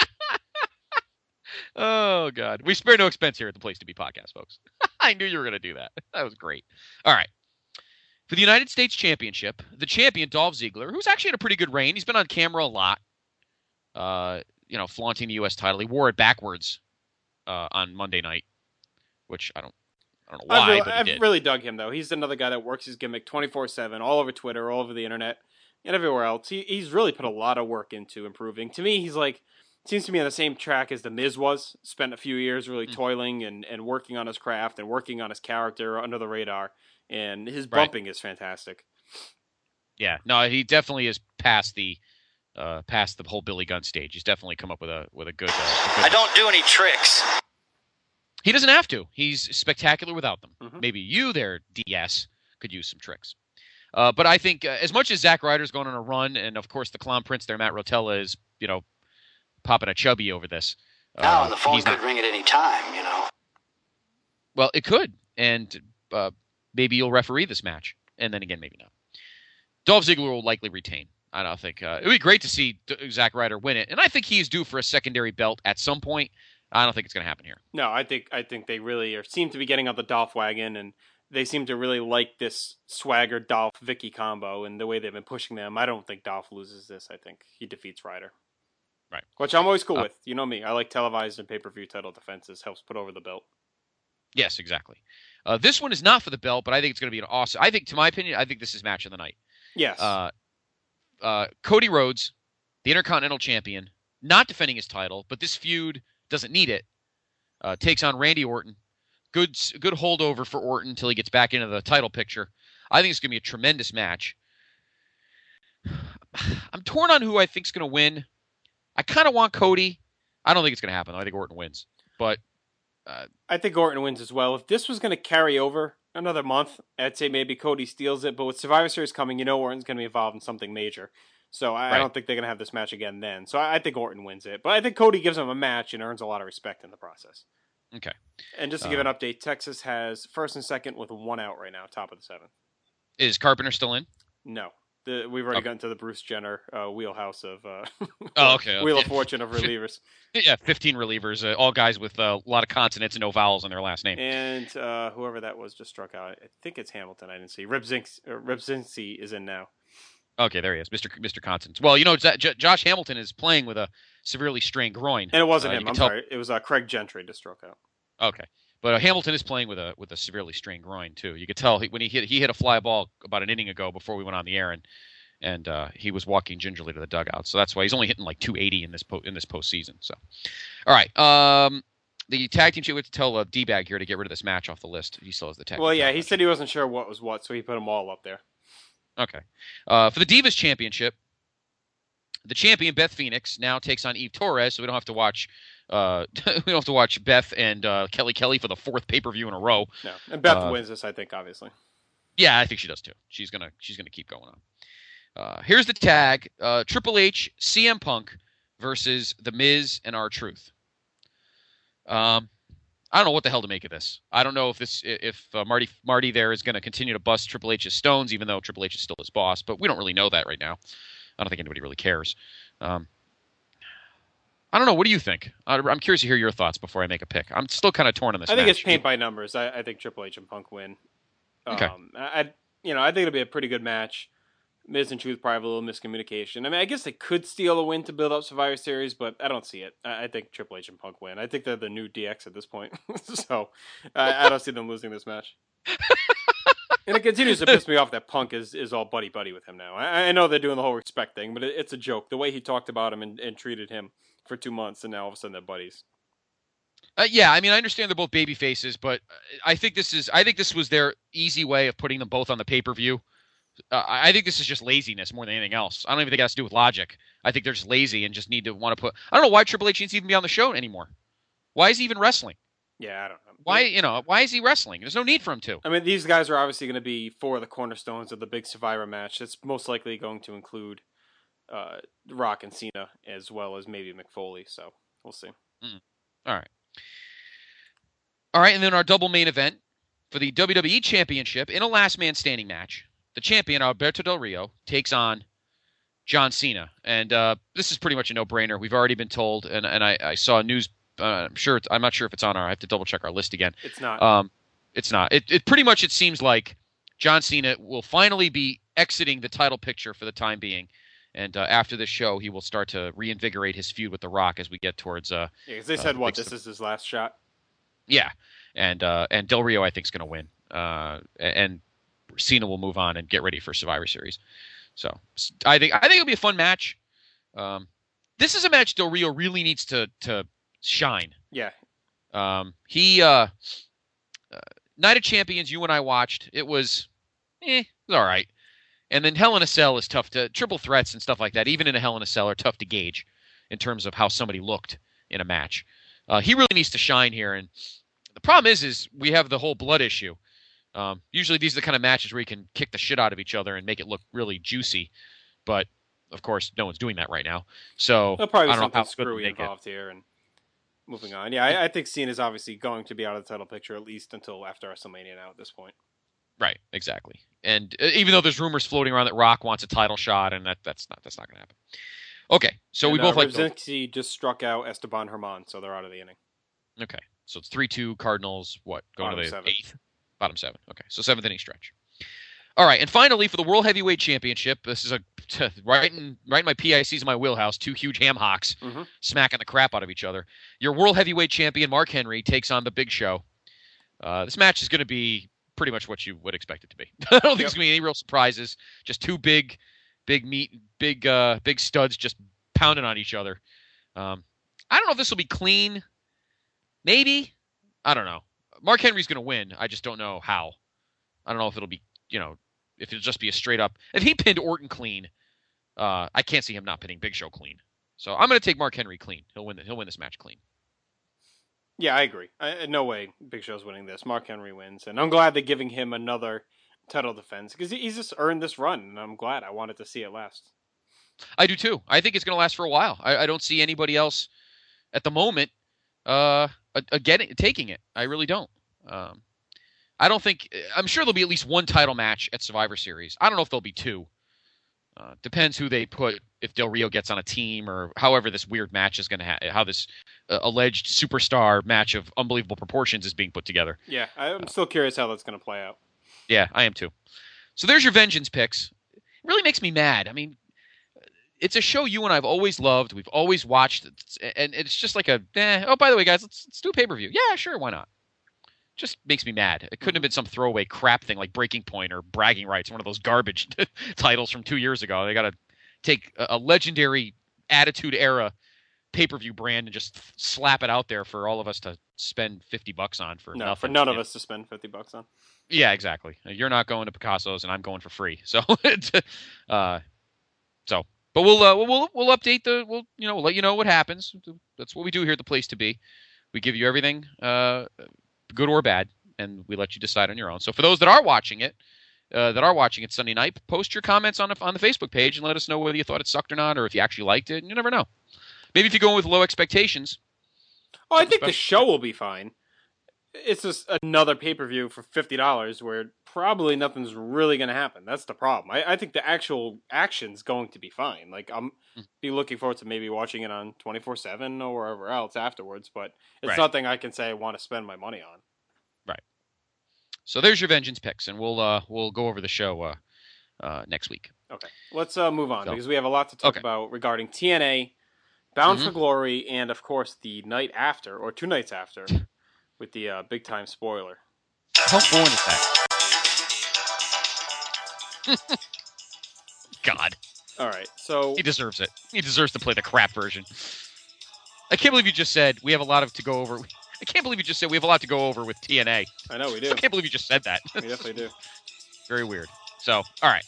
Oh, God. We spare no expense here at the Place to Be podcast, folks. I knew you were going to do that. That was great. All right. For the United States Championship, the champion, Dolph Ziggler, who's actually had a pretty good reign. He's been on camera a lot, flaunting the U.S. title. He wore it backwards on Monday night, which I don't know why, but he did. I've really dug him, though. He's another guy that works his gimmick 24/7, all over Twitter, all over the internet, and everywhere else. He's really put a lot of work into improving. To me, he's seems to be on the same track as The Miz was. Spent a few years really toiling and working on his craft and working on his character under the radar. And his bumping is fantastic. Yeah, no, he definitely is past the whole Billy Gunn stage. He's definitely come up with a good. I don't do any tricks. He doesn't have to. He's spectacular without them. Mm-hmm. Maybe you there, DS, could use some tricks. But I think as much as Zack Ryder's going on a run, and of course the Clown Prince there, Matt Rotella, is popping a chubby over this. Now the phone could ring at any time, Well, it could, and maybe you'll referee this match, and then again, maybe not. Dolph Ziggler will likely retain. I don't think it would be great to see Zack Ryder win it, and I think he's due for a secondary belt at some point. I don't think it's going to happen here. No, I think they really seem to be getting on the Dolph wagon, and they seem to really like this Swagger Dolph Vicky combo and the way they've been pushing them. I don't think Dolph loses this. I think he defeats Ryder. Right. Which I'm always cool with. You know me. I like televised and pay-per-view title defenses. Helps put over the belt. Yes, exactly. This one is not for the belt, but I think it's going to be an awesome... to my opinion, I think this is match of the night. Yes. Cody Rhodes, the Intercontinental Champion, not defending his title, but this feud doesn't need it, takes on Randy Orton. Good holdover for Orton until he gets back into the title picture. I think it's going to be a tremendous match. I'm torn on who I think is going to win. I kind of want Cody. I don't think it's going to happen. I think Orton wins. But I think Orton wins as well. If this was going to carry over another month, I'd say maybe Cody steals it. But with Survivor Series coming, Orton's going to be involved in something major. So I don't think they're going to have this match again then. So I think Orton wins it. But I think Cody gives him a match and earns a lot of respect in the process. Okay. And just to give an update, Texas has first and second with one out right now, top of the seventh. Is Carpenter still in? No. We've already gotten to the Bruce Jenner wheelhouse of Wheel of Fortune of relievers. Yeah, 15 relievers, all guys with a lot of consonants and no vowels in their last name. And whoever that was just struck out. I think it's Hamilton. I didn't see. Rybczynski is in now. Okay, there he is, Mr. Consonants. Well, Josh Hamilton is playing with a severely strained groin. And it wasn't him. I'm sorry. It was Craig Gentry just struck out. Okay. But Hamilton is playing with a severely strained groin too. You could tell when he hit a fly ball about an inning ago before we went on the air, and he was walking gingerly to the dugout. So that's why he's only hitting like 280 in this postseason. So, all right. The tag team, we have to tell D-Bag here to get rid of this match off the list. He still has the tag. Well, yeah, he said he wasn't sure what was what, so he put them all up there. Okay. For the Divas Championship, the champion Beth Phoenix now takes on Eve Torres, so we don't have to watch. We don't have to watch Beth and Kelly for the fourth pay-per-view in a row. No, and Beth wins this, I think, obviously. Yeah, I think she does too. She's gonna keep going on. Here's the tag: Triple H, CM Punk versus The Miz and R-Truth. I don't know what the hell to make of this. I don't know if Marty there is going to continue to bust Triple H's stones, even though Triple H is still his boss. But we don't really know that right now. I don't think anybody really cares. I don't know. What do you think? I'm curious to hear your thoughts before I make a pick. I'm still kind of torn on this. I think it's paint by numbers. I think Triple H and Punk win. Okay. I think it'll be a pretty good match. Miz and Truth probably have a little miscommunication. I mean, I guess they could steal a win to build up Survivor Series, but I don't see it. I think Triple H and Punk win. I think they're the new DX at this point. So I don't see them losing this match. And it continues to piss me off that Punk is all buddy-buddy with him now. I know they're doing the whole respect thing, but it's a joke. The way he talked about him and treated him for 2 months, and now all of a sudden they're buddies. Yeah, I mean, I understand they're both baby faces, but I think this was their easy way of putting them both on the pay-per-view. I think this is just laziness more than anything else. I don't even think it has to do with logic. I think they're just lazy and just need to want to put. I don't know why Triple H needs to even be on the show anymore. Why is he even wrestling? Yeah, I don't know. Why is he wrestling? There's no need for him to. I mean, these guys are obviously going to be four of the cornerstones of the big Survivor match. It's most likely going to include Rock and Cena as well as maybe Mick Foley. So we'll see. All right, and then our double main event for the WWE Championship in a last man standing match. The champion, Alberto Del Rio, takes on John Cena. And this is pretty much a no-brainer. We've already been told, and I saw news. I'm not sure if it's on our. I have to double check our list again. It's not. It's not. It pretty much it seems like John Cena will finally be exiting the title picture for the time being, and after this show, he will start to reinvigorate his feud with The Rock as we get towards. Yeah, because they said this is his last shot. Yeah, and Del Rio I think is going to win, and Cena will move on and get ready for Survivor Series. So I think it'll be a fun match. This is a match Del Rio really needs to shine. Yeah. Night of Champions, you and I watched. It was all right. And then Hell in a Cell is tough to triple threats and stuff like that. Even in a Hell in a Cell are tough to gauge in terms of how somebody looked in a match. He really needs to shine here. And the problem is we have the whole blood issue. Usually these are the kind of matches where you can kick the shit out of each other and make it look really juicy. But, of course, no one's doing that right now. So there'll probably I be don't know how something screwy involved here. And moving on. Yeah, I think Cena's obviously going to be out of the title picture at least until after WrestleMania now at this point. Right, exactly. And even though there's rumors floating around that Rock wants a title shot, and that's not going to happen. Okay, so we both like Brzezinski just struck out Esteban Herman, so they're out of the inning. Okay, so it's 3-2 Cardinals. What going to the 8th? Bottom 7. Okay, so 7th inning stretch. All right, and finally for the World Heavyweight Championship, this is right in my PICs in my wheelhouse. Two huge ham hocks smacking the crap out of each other. Your World Heavyweight Champion Mark Henry takes on the Big Show. This match is going to be pretty much what you would expect it to be. I don't think there's going to be any real surprises. Just two big studs just pounding on each other. I don't know if this will be clean. Maybe. I don't know. Mark Henry's going to win. I just don't know how. I don't know if it'll be, if it'll just be a straight up. If he pinned Orton clean, I can't see him not pinning Big Show clean. So I'm going to take Mark Henry clean. He'll win this match clean. Yeah, I agree. No way Big Show's winning this. Mark Henry wins. And I'm glad they're giving him another title defense because he's just earned this run. And I'm glad. I wanted to see it last. I do too. I think it's going to last for a while. I don't see anybody else at the moment taking it. I really don't. I don't think. I'm sure there'll be at least one title match at Survivor Series. I don't know if there'll be two. Depends who they put. If Del Rio gets on a team, or however this weird match is going to how this alleged superstar match of unbelievable proportions is being put together. Yeah, I'm still curious how that's going to play out. Yeah, I am too. So there's your Vengeance picks. It really makes me mad. I mean, it's a show you and I've always loved. We've always watched, and it's just like oh, by the way, guys, let's do a pay-per-view. Yeah, sure, why not? Just makes me mad. It couldn't have been some throwaway crap thing like Breaking Point or Bragging Rights, one of those garbage titles from 2 years ago. They got to take a legendary Attitude Era pay-per-view brand and just slap it out there for all of us to spend $50 on for nothing. For none of us to spend $50 on. Yeah, exactly. You're not going to Picasso's and I'm going for free. So, but we'll update we'll let you know what happens. That's what we do here at the Place to Be. We give you everything, good or bad, and we let you decide on your own. So for those that are watching it Sunday night, post your comments on the Facebook page and let us know whether you thought it sucked or not, or if you actually liked it. You never know. Maybe if you go in with low expectations. Oh, I think the show will be fine. It's just another pay-per-view for $50 where probably nothing's really going to happen. That's the problem. I think the actual action's going to be fine. Like, I'm be looking forward to maybe watching it on 24/7 or wherever else afterwards, but it's nothing I can say I want to spend my money on. Right. So there's your Vengeance picks, and we'll go over the show next week. Okay. Let's move on because we have a lot to talk about regarding TNA, Bound for Glory, and, of course, the night after, or 2 nights after, with the big-time spoiler. How boring is that? God. All right, so he deserves it. He deserves to play the crap version. I can't believe you just said we have a lot to go over. I can't believe you just said we have a lot to go over with TNA. I know we do. I can't believe you just said that. We definitely do. Very weird. So, all right.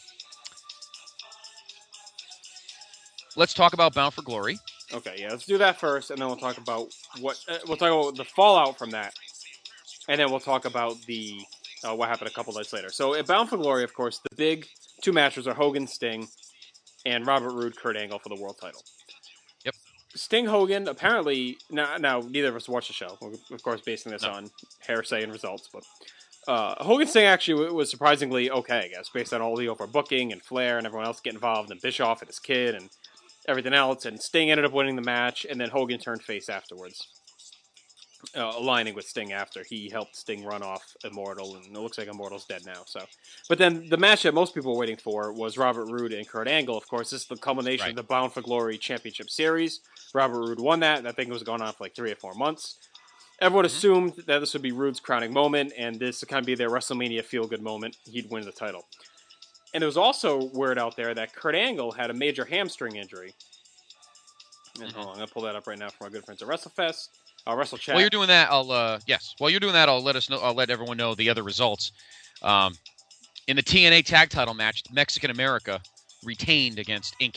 Let's talk about Bound for Glory. Okay, yeah, let's do that first, and then we'll talk about the fallout from that, and then we'll talk about the what happened a couple nights later. So at Bound for Glory, of course, the big two matches are Hogan, Sting, and Robert Roode, Kurt Angle for the world title. Yep. Sting, Hogan, apparently now neither of us watched the show. We're, of course, basing this on hearsay and results, but Hogan Sting actually was surprisingly okay, I guess, based on all the overbooking and Flair and everyone else getting involved, and Bischoff and his kid and everything else, and Sting ended up winning the match, and then Hogan turned face afterwards, aligning with Sting after he helped Sting run off Immortal, and it looks like Immortal's dead now. So, but then the match that most people were waiting for was Robert Roode and Kurt Angle. Of course, this is the culmination of the Bound for Glory Championship Series. Robert Roode won that. That thing was going on for like 3 or 4 months. Everyone assumed that this would be Roode's crowning moment, and this would kind of be their WrestleMania feel-good moment. He'd win the title. And there was also word out there that Kurt Angle had a major hamstring injury. And hold on, I'm going to pull that up right now from our good friends at WrestleFest. WrestleChat. While you're doing that, I'll let us know. I'll let everyone know the other results. In the TNA Tag Title match, Mexican America retained against Inc.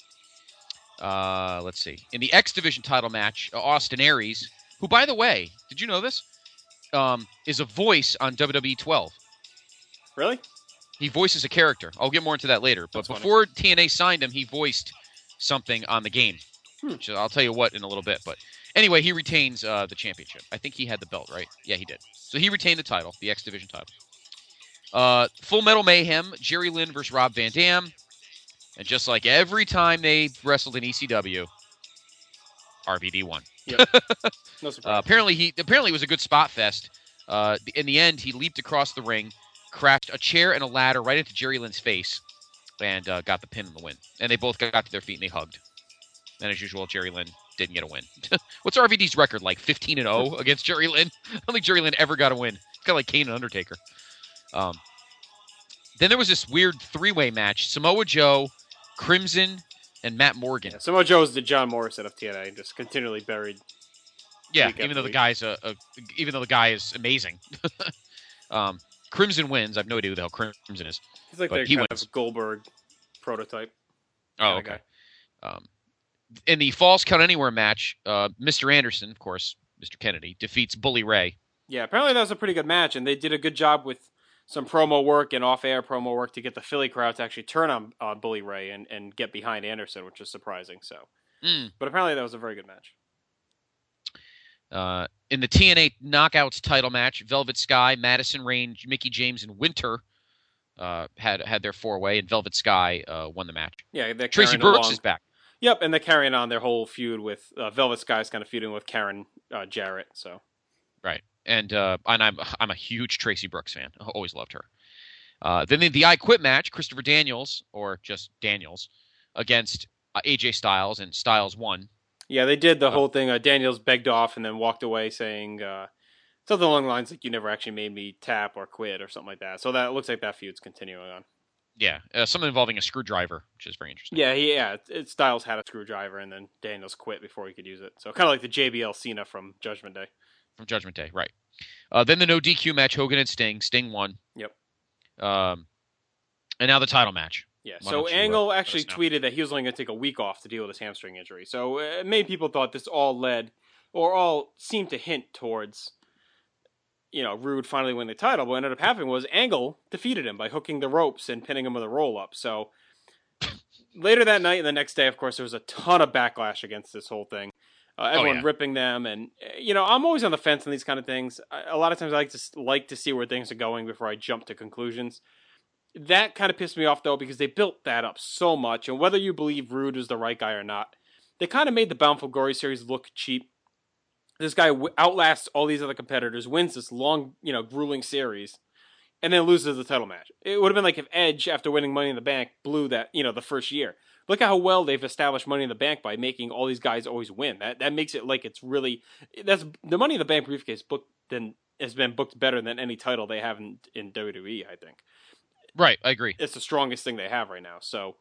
Inc. Let's see. In the X Division title match, Austin Aries, who, by the way, did you know this? Is a voice on WWE 12. Really? He voices a character. I'll get more into that later. But before TNA signed him, he voiced something on the game. Which I'll tell you what in a little bit. But anyway, he retains the championship. I think he had the belt, right? Yeah, he did. So he retained the title, the X Division title. Full Metal Mayhem, Jerry Lynn versus Rob Van Dam. And just like every time they wrestled in ECW, RVD won. Yep. No surprise. Apparently it was a good spot fest. In the end, he leaped across the ring, crashed a chair and a ladder right into Jerry Lynn's face, and got the pin and the win. And they both got to their feet and they hugged. And as usual, Jerry Lynn didn't get a win. What's RVD's record, like 15-0 against Jerry Lynn? I don't think Jerry Lynn ever got a win. It's kind of like Kane and Undertaker. Then there was this weird three-way match. Samoa Joe, Crimson, and Matt Morgan. Yeah, Samoa Joe is the John Morrison of TNA, just continually buried. Yeah, even though the guy is amazing. Crimson wins. I have no idea who the hell Crimson is. He's like the kind of Goldberg prototype. Oh, okay. In the Falls Count Anywhere match, Mr. Anderson, of course, Mr. Kennedy, defeats Bully Ray. Yeah, apparently that was a pretty good match, and they did a good job with some promo work and off-air promo work to get the Philly crowd to actually turn on Bully Ray and get behind Anderson, which is surprising. So, But apparently that was a very good match. In the TNA Knockouts title match, Velvet Sky, Madison Rain, Mickie James, and Winter had their four-way, and Velvet Sky won the match. Yeah, Tracy Brooks is back. Yep, and they're carrying on their whole feud with Velvet Sky's kind of feuding with Karen Jarrett. So, right, and I'm a huge Tracy Brooks fan. I always loved her. Then the I Quit match, Christopher Daniels, or just Daniels, against AJ Styles, and Styles won. Yeah, they did the whole thing. Daniels begged off and then walked away, saying something along the lines like "You never actually made me tap or quit" or something like that. So that looks like that feud's continuing on. Yeah, something involving a screwdriver, which is very interesting. Yeah, Styles had a screwdriver, and then Daniels quit before he could use it. So kind of like the JBL Cena from Judgment Day. From Judgment Day, right. Then the no DQ match, Hogan and Sting. Sting won. Yep. And now the title match. Yeah, so Angle actually tweeted that he was only going to take a week off to deal with his hamstring injury. So many people thought this all seemed to hint towards Roode finally winning the title. What ended up happening was Angle defeated him by hooking the ropes and pinning him with a roll-up. So later that night and the next day, of course, there was a ton of backlash against this whole thing. Everyone ripping them. And, I'm always on the fence on these kind of things. A lot of times I like to see where things are going before I jump to conclusions. That kind of pissed me off, though, because they built that up so much. And whether you believe Roode is the right guy or not, they kind of made the Bound for Glory series look cheap. This guy outlasts all these other competitors, wins this long, grueling series, and then loses the title match. It would have been like if Edge, after winning Money in the Bank, blew that, the first year. Look at how well they've established Money in the Bank by making all these guys always win. That makes it like it's really... the Money in the Bank briefcase has been booked better than any title they have in WWE, I think. Right, I agree. It's the strongest thing they have right now. So,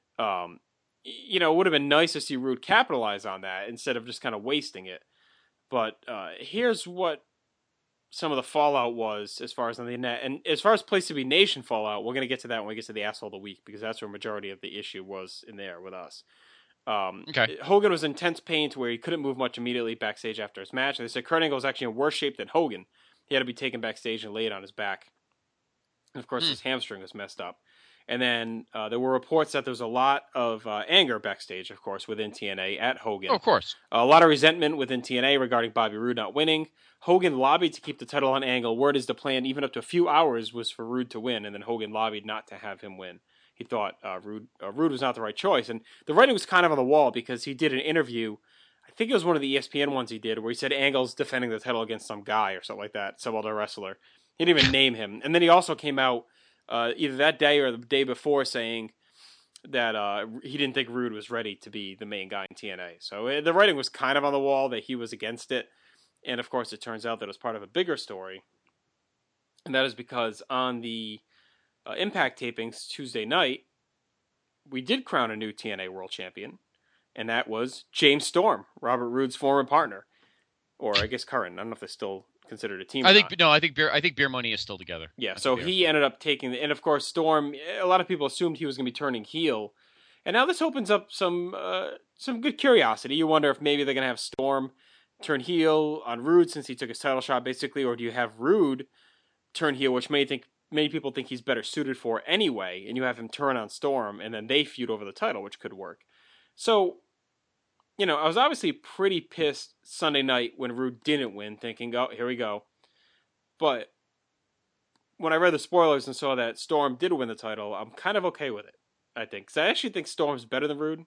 it would have been nice to see Rude capitalize on that instead of just kind of wasting it. But here's what some of the fallout was as far as on the net. And as far as Place to Be Nation fallout, we're going to get to that when we get to the Asshole of the Week, because that's where a majority of the issue was in there with us. Okay. Hogan was in intense pain to where he couldn't move much immediately backstage after his match. And they said Kurt Angle was actually in worse shape than Hogan. He had to be taken backstage and laid on his back. And of course, his hamstring was messed up. And then there were reports that there was a lot of anger backstage, of course, within TNA at Hogan. Oh, of course. A lot of resentment within TNA regarding Bobby Roode not winning. Hogan lobbied to keep the title on Angle. Word is the plan, even up to a few hours, was for Roode to win, and then Hogan lobbied not to have him win. He thought Roode was not the right choice. And the writing was kind of on the wall because he did an interview, I think it was one of the ESPN ones he did, where he said Angle's defending the title against some guy or something like that, some other wrestler. He didn't even name him. And then he also came out either that day or the day before saying that he didn't think Roode was ready to be the main guy in TNA. So the writing was kind of on the wall that he was against it. And of course, it turns out that it was part of a bigger story. And that is because on the Impact tapings Tuesday night, we did crown a new TNA World Champion. And that was James Storm, Robert Roode's former partner. Or I guess current. I don't know if they're still considered a team. I think Beer Money is still together. Yeah, so he ended up taking and of course Storm, a lot of people assumed he was going to be turning heel. And now this opens up some good curiosity. You wonder if maybe they're going to have Storm turn heel on Roode since he took his title shot basically, or do you have Roode turn heel, which many people think he's better suited for anyway, and you have him turn on Storm and then they feud over the title, which could work. So, I was obviously pretty pissed Sunday night when Roode didn't win, thinking, oh, here we go. But when I read the spoilers and saw that Storm did win the title, I'm kind of okay with it, I think. Because I actually think Storm's better than Roode.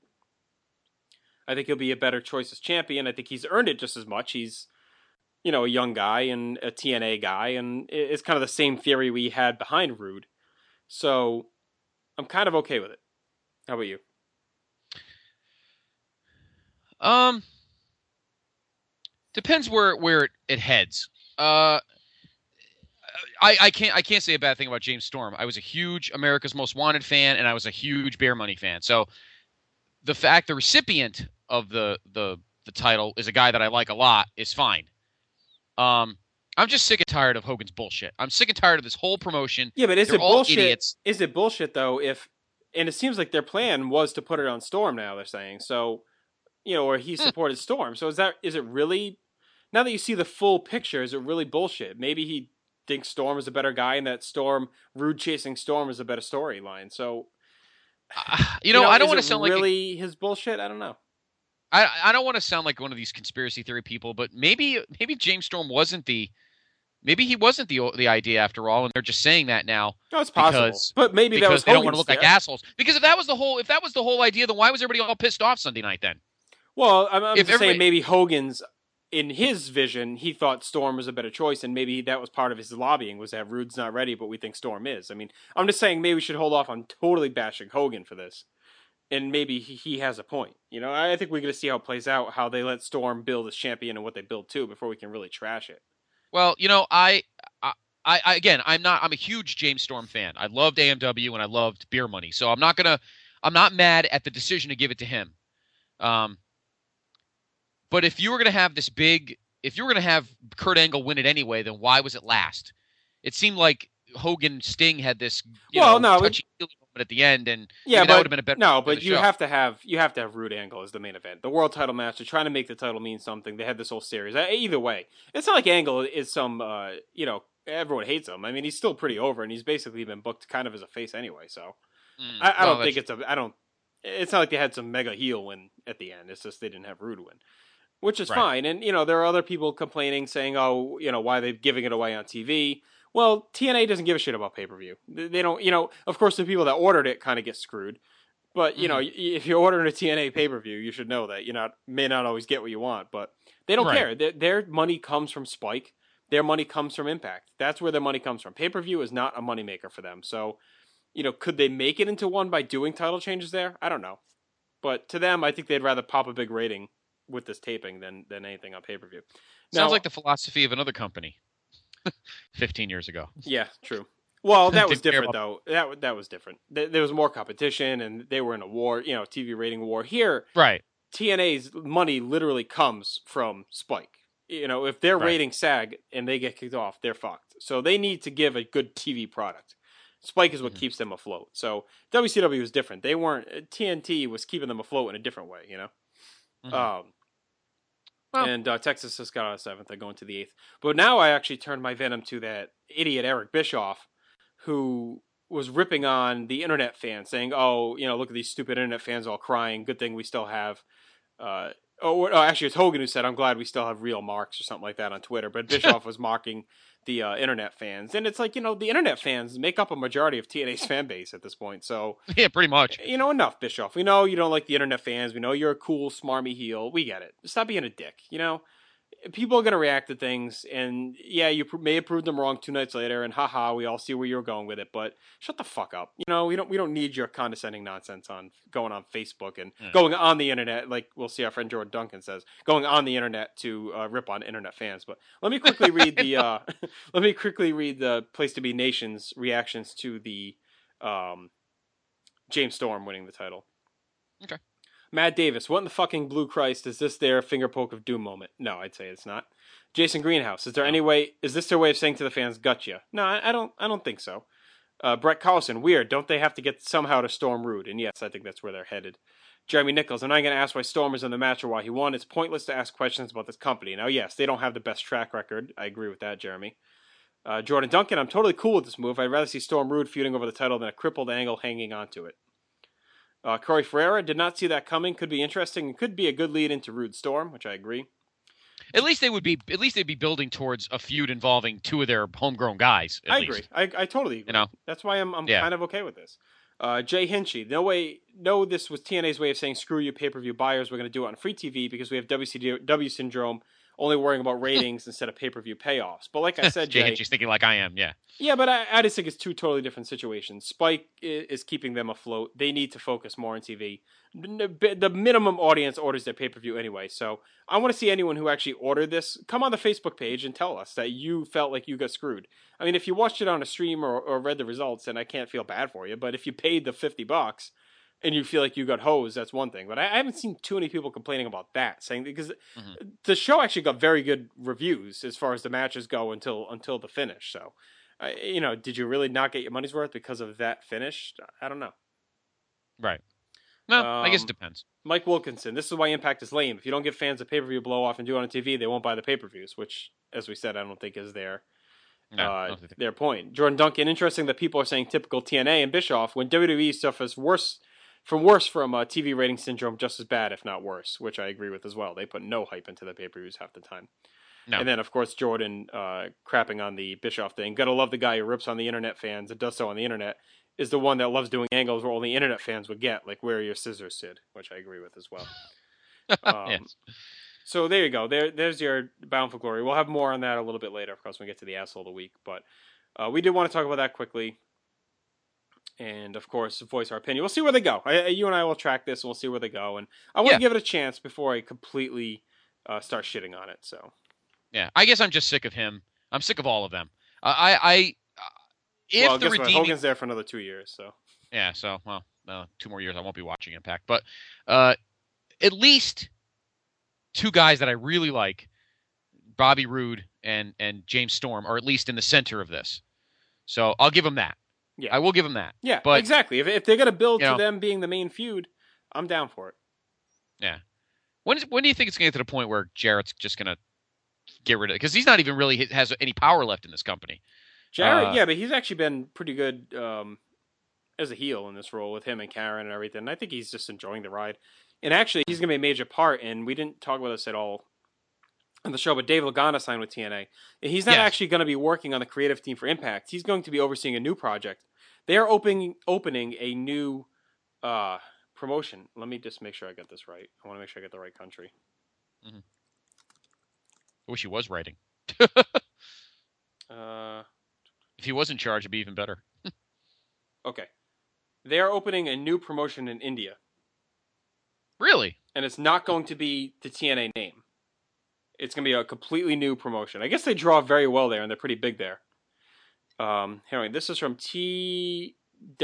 I think he'll be a better choice as champion. I think he's earned it just as much. He's, a young guy and a TNA guy, and it's kind of the same theory we had behind Roode. So I'm kind of okay with it. How about you? Depends where it heads. I can't say a bad thing about James Storm. I was a huge America's Most Wanted fan, and I was a huge Beer Money fan. So the fact the recipient of the title is a guy that I like a lot is fine. I'm just sick and tired of Hogan's bullshit. I'm sick and tired of this whole promotion. Yeah, but is They're it bullshit? Idiots. Is it bullshit though? And it seems like their plan was to put it on Storm. Now they're saying so. Or he supported Storm. So is it really, now that you see the full picture, is it really bullshit? Maybe he thinks Storm is a better guy and that Roode chasing Storm is a better storyline. So, I don't want to sound really his bullshit. I don't know. I don't want to sound like one of these conspiracy theory people, but maybe James Storm wasn't the idea after all, and they're just saying that now. No, it's possible. But maybe that was they don't want to look like assholes. Because if that was the whole idea, then why was everybody all pissed off Sunday night then? Well, I'm just saying maybe Hogan's, in his vision, he thought Storm was a better choice, and maybe that was part of his lobbying, was that Roode's not ready, but we think Storm is. I mean, I'm just saying maybe we should hold off on totally bashing Hogan for this. And maybe he has a point. I think we're going to see how it plays out, how they let Storm build as champion and what they build too, before we can really trash it. Well, I'm a huge James Storm fan. I loved AMW and I loved Beer Money. So I'm not mad at the decision to give it to him. But if you were going to have Kurt Angle win it anyway, then why was it last? It seemed like Hogan Sting had this touchy moment at the end, and that would have been a better. No, but you have to have Roode Angle as the main event, the world title match. They're trying to make the title mean something. They had this whole series. Either way, it's not like Angle is some everyone hates him. I mean, he's still pretty over, and he's basically been booked kind of as a face anyway. So I don't think it's not like they had some mega heel win at the end. It's just they didn't have Roode win, which is fine. And there are other people complaining, saying, "Oh, why are they giving it away on TV?" Well, TNA doesn't give a shit about pay-per-view. They don't, of course the people that ordered it kind of get screwed. But, if you're ordering a TNA pay-per-view, you should know that may not always get what you want, but they don't care. Their money comes from Spike. Their money comes from Impact. That's where their money comes from. Pay-per-view is not a moneymaker for them. So, could they make it into one by doing title changes there? I don't know. But to them, I think they'd rather pop a big rating with this taping than anything on pay-per-view. Sounds like the philosophy of another company. 15 years ago. Yeah, true. Well, that was different though. That was different. There was more competition, and they were in a war. TV rating war. Here, right? TNA's money literally comes from Spike. If their ratings sag and they get kicked off, they're fucked. So they need to give a good TV product. Spike is what keeps them afloat. So WCW was different. They weren't. TNT was keeping them afloat in a different way. And Texas just got out of 7th. They're going to the 8th. But now I actually turned my venom to that idiot Eric Bischoff, who was ripping on the internet fans, saying, "Oh, look at these stupid internet fans all crying. Good thing we still have." Actually, it's Hogan who said, "I'm glad we still have real marks," or something like that on Twitter. But Bischoff was mocking the internet fans, and it's like the internet fans make up a majority of TNA's fan base at this point. So yeah, pretty much. Enough, Bischoff. We know you don't like the internet fans. We know you're a cool, smarmy heel. We get it. Stop being a dick. People are going to react to things, and yeah, you may have proved them wrong 2 nights later, and haha, we all see where you're going with it, but shut the fuck up. We don't need your condescending nonsense on going on Facebook and going on the internet, like we'll see our friend Jordan Duncan says, going on the internet to rip on internet fans. But let me quickly read the Place to Be Nation's reactions to the James Storm winning the title. Okay. Matt Davis, what in the fucking blue Christ is this their finger poke of doom moment? No, I'd say it's not. Jason Greenhouse, is this their way of saying to the fans, gotcha? No, I don't think so. Brett Carlson, weird, don't they have to get somehow to Storm Rude? And yes, I think that's where they're headed. Jeremy Nichols, I'm not going to ask why Storm is in the match or why he won. It's pointless to ask questions about this company. Now, yes, they don't have the best track record. I agree with that, Jeremy. Jordan Duncan, I'm totally cool with this move. I'd rather see Storm Rude feuding over the title than a crippled Angle hanging onto it. Corey Ferreira, did not see that coming. Could be interesting and could be a good lead into Rude Storm, which I agree. At least they'd be building towards a feud involving 2 of their homegrown guys. I agree. I totally agree. That's why I'm kind of okay with this. Jay Hinchy, no, this was TNA's way of saying screw you pay-per-view buyers. We're going to do it on free TV because we have WCW syndrome, only worrying about ratings instead of pay-per-view payoffs. But like I said, Jay Hinchy's thinking like I am, yeah. Yeah, but I just think it's 2 totally different situations. Spike is keeping them afloat. They need to focus more on TV. The minimum audience orders their pay-per-view anyway, so I want to see anyone who actually ordered this come on the Facebook page and tell us that you felt like you got screwed. I mean, if you watched it on a stream or read the results, then I can't feel bad for you, but if you paid the $50 and you feel like you got hosed, that's one thing. But I haven't seen too many people complaining about that, saying because the show actually got very good reviews as far as the matches go until the finish. So, did you really not get your money's worth because of that finish? I don't know. Right. No, I guess it depends. Mike Wilkinson, this is why Impact is lame. If you don't give fans a pay-per-view blow-off and do it on TV, they won't buy the pay-per-views, which, as we said, I don't think is their point. Jordan Duncan, interesting that people are saying typical TNA and Bischoff when WWE suffers worse from TV rating syndrome just as bad, if not worse, which I agree with as well. They put no hype into the pay-per-views half the time. No. And then, of course, Jordan crapping on the Bischoff thing. Gotta love the guy who rips on the internet fans and does so on the internet is the one that loves doing angles where only internet fans would get, like Where Are Your Scissors, Sid, which I agree with as well. Yes. So there you go. There's your Bound for Glory. We'll have more on that a little bit later, of course, when we get to the Asshole of the Week. But we did want to talk about that quickly. And, of course, voice our opinion. We'll see where they go. You and I will track this, and we'll see where they go. And I want to give it a chance before I completely start shitting on it. So, yeah, I guess I'm just sick of him. I'm sick of all of them. Hogan's there for another 2 years, so. Yeah, so, 2 more years I won't be watching Impact. But at least 2 guys that I really like, Bobby Roode and James Storm, are at least in the center of this. So I'll give them that. Yeah. I will give them that. Yeah, but, exactly. If they're going to build to them being the main feud, I'm down for it. Yeah. When do you think it's going to get to the point where Jarrett's just going to get rid of it? Because he's not even really has any power left in this company. Jarrett, but he's actually been pretty good as a heel in this role with him and Karen and everything. I think he's just enjoying the ride. And actually, he's going to be a major part, and we didn't talk about this at all on the show, but Dave Lagana signed with TNA. And he's not actually going to be working on the creative team for Impact. He's going to be overseeing a new project. They are opening a new promotion. Let me just make sure I got this right. I want to make sure I get the right country. Mm-hmm. I wish he was writing. If he was in charge, it'd be even better. Okay. They are opening a new promotion in India. Really? And it's not going to be the TNA name. It's going to be a completely new promotion. I guess they draw very well there, and they're pretty big there. This is from TWNP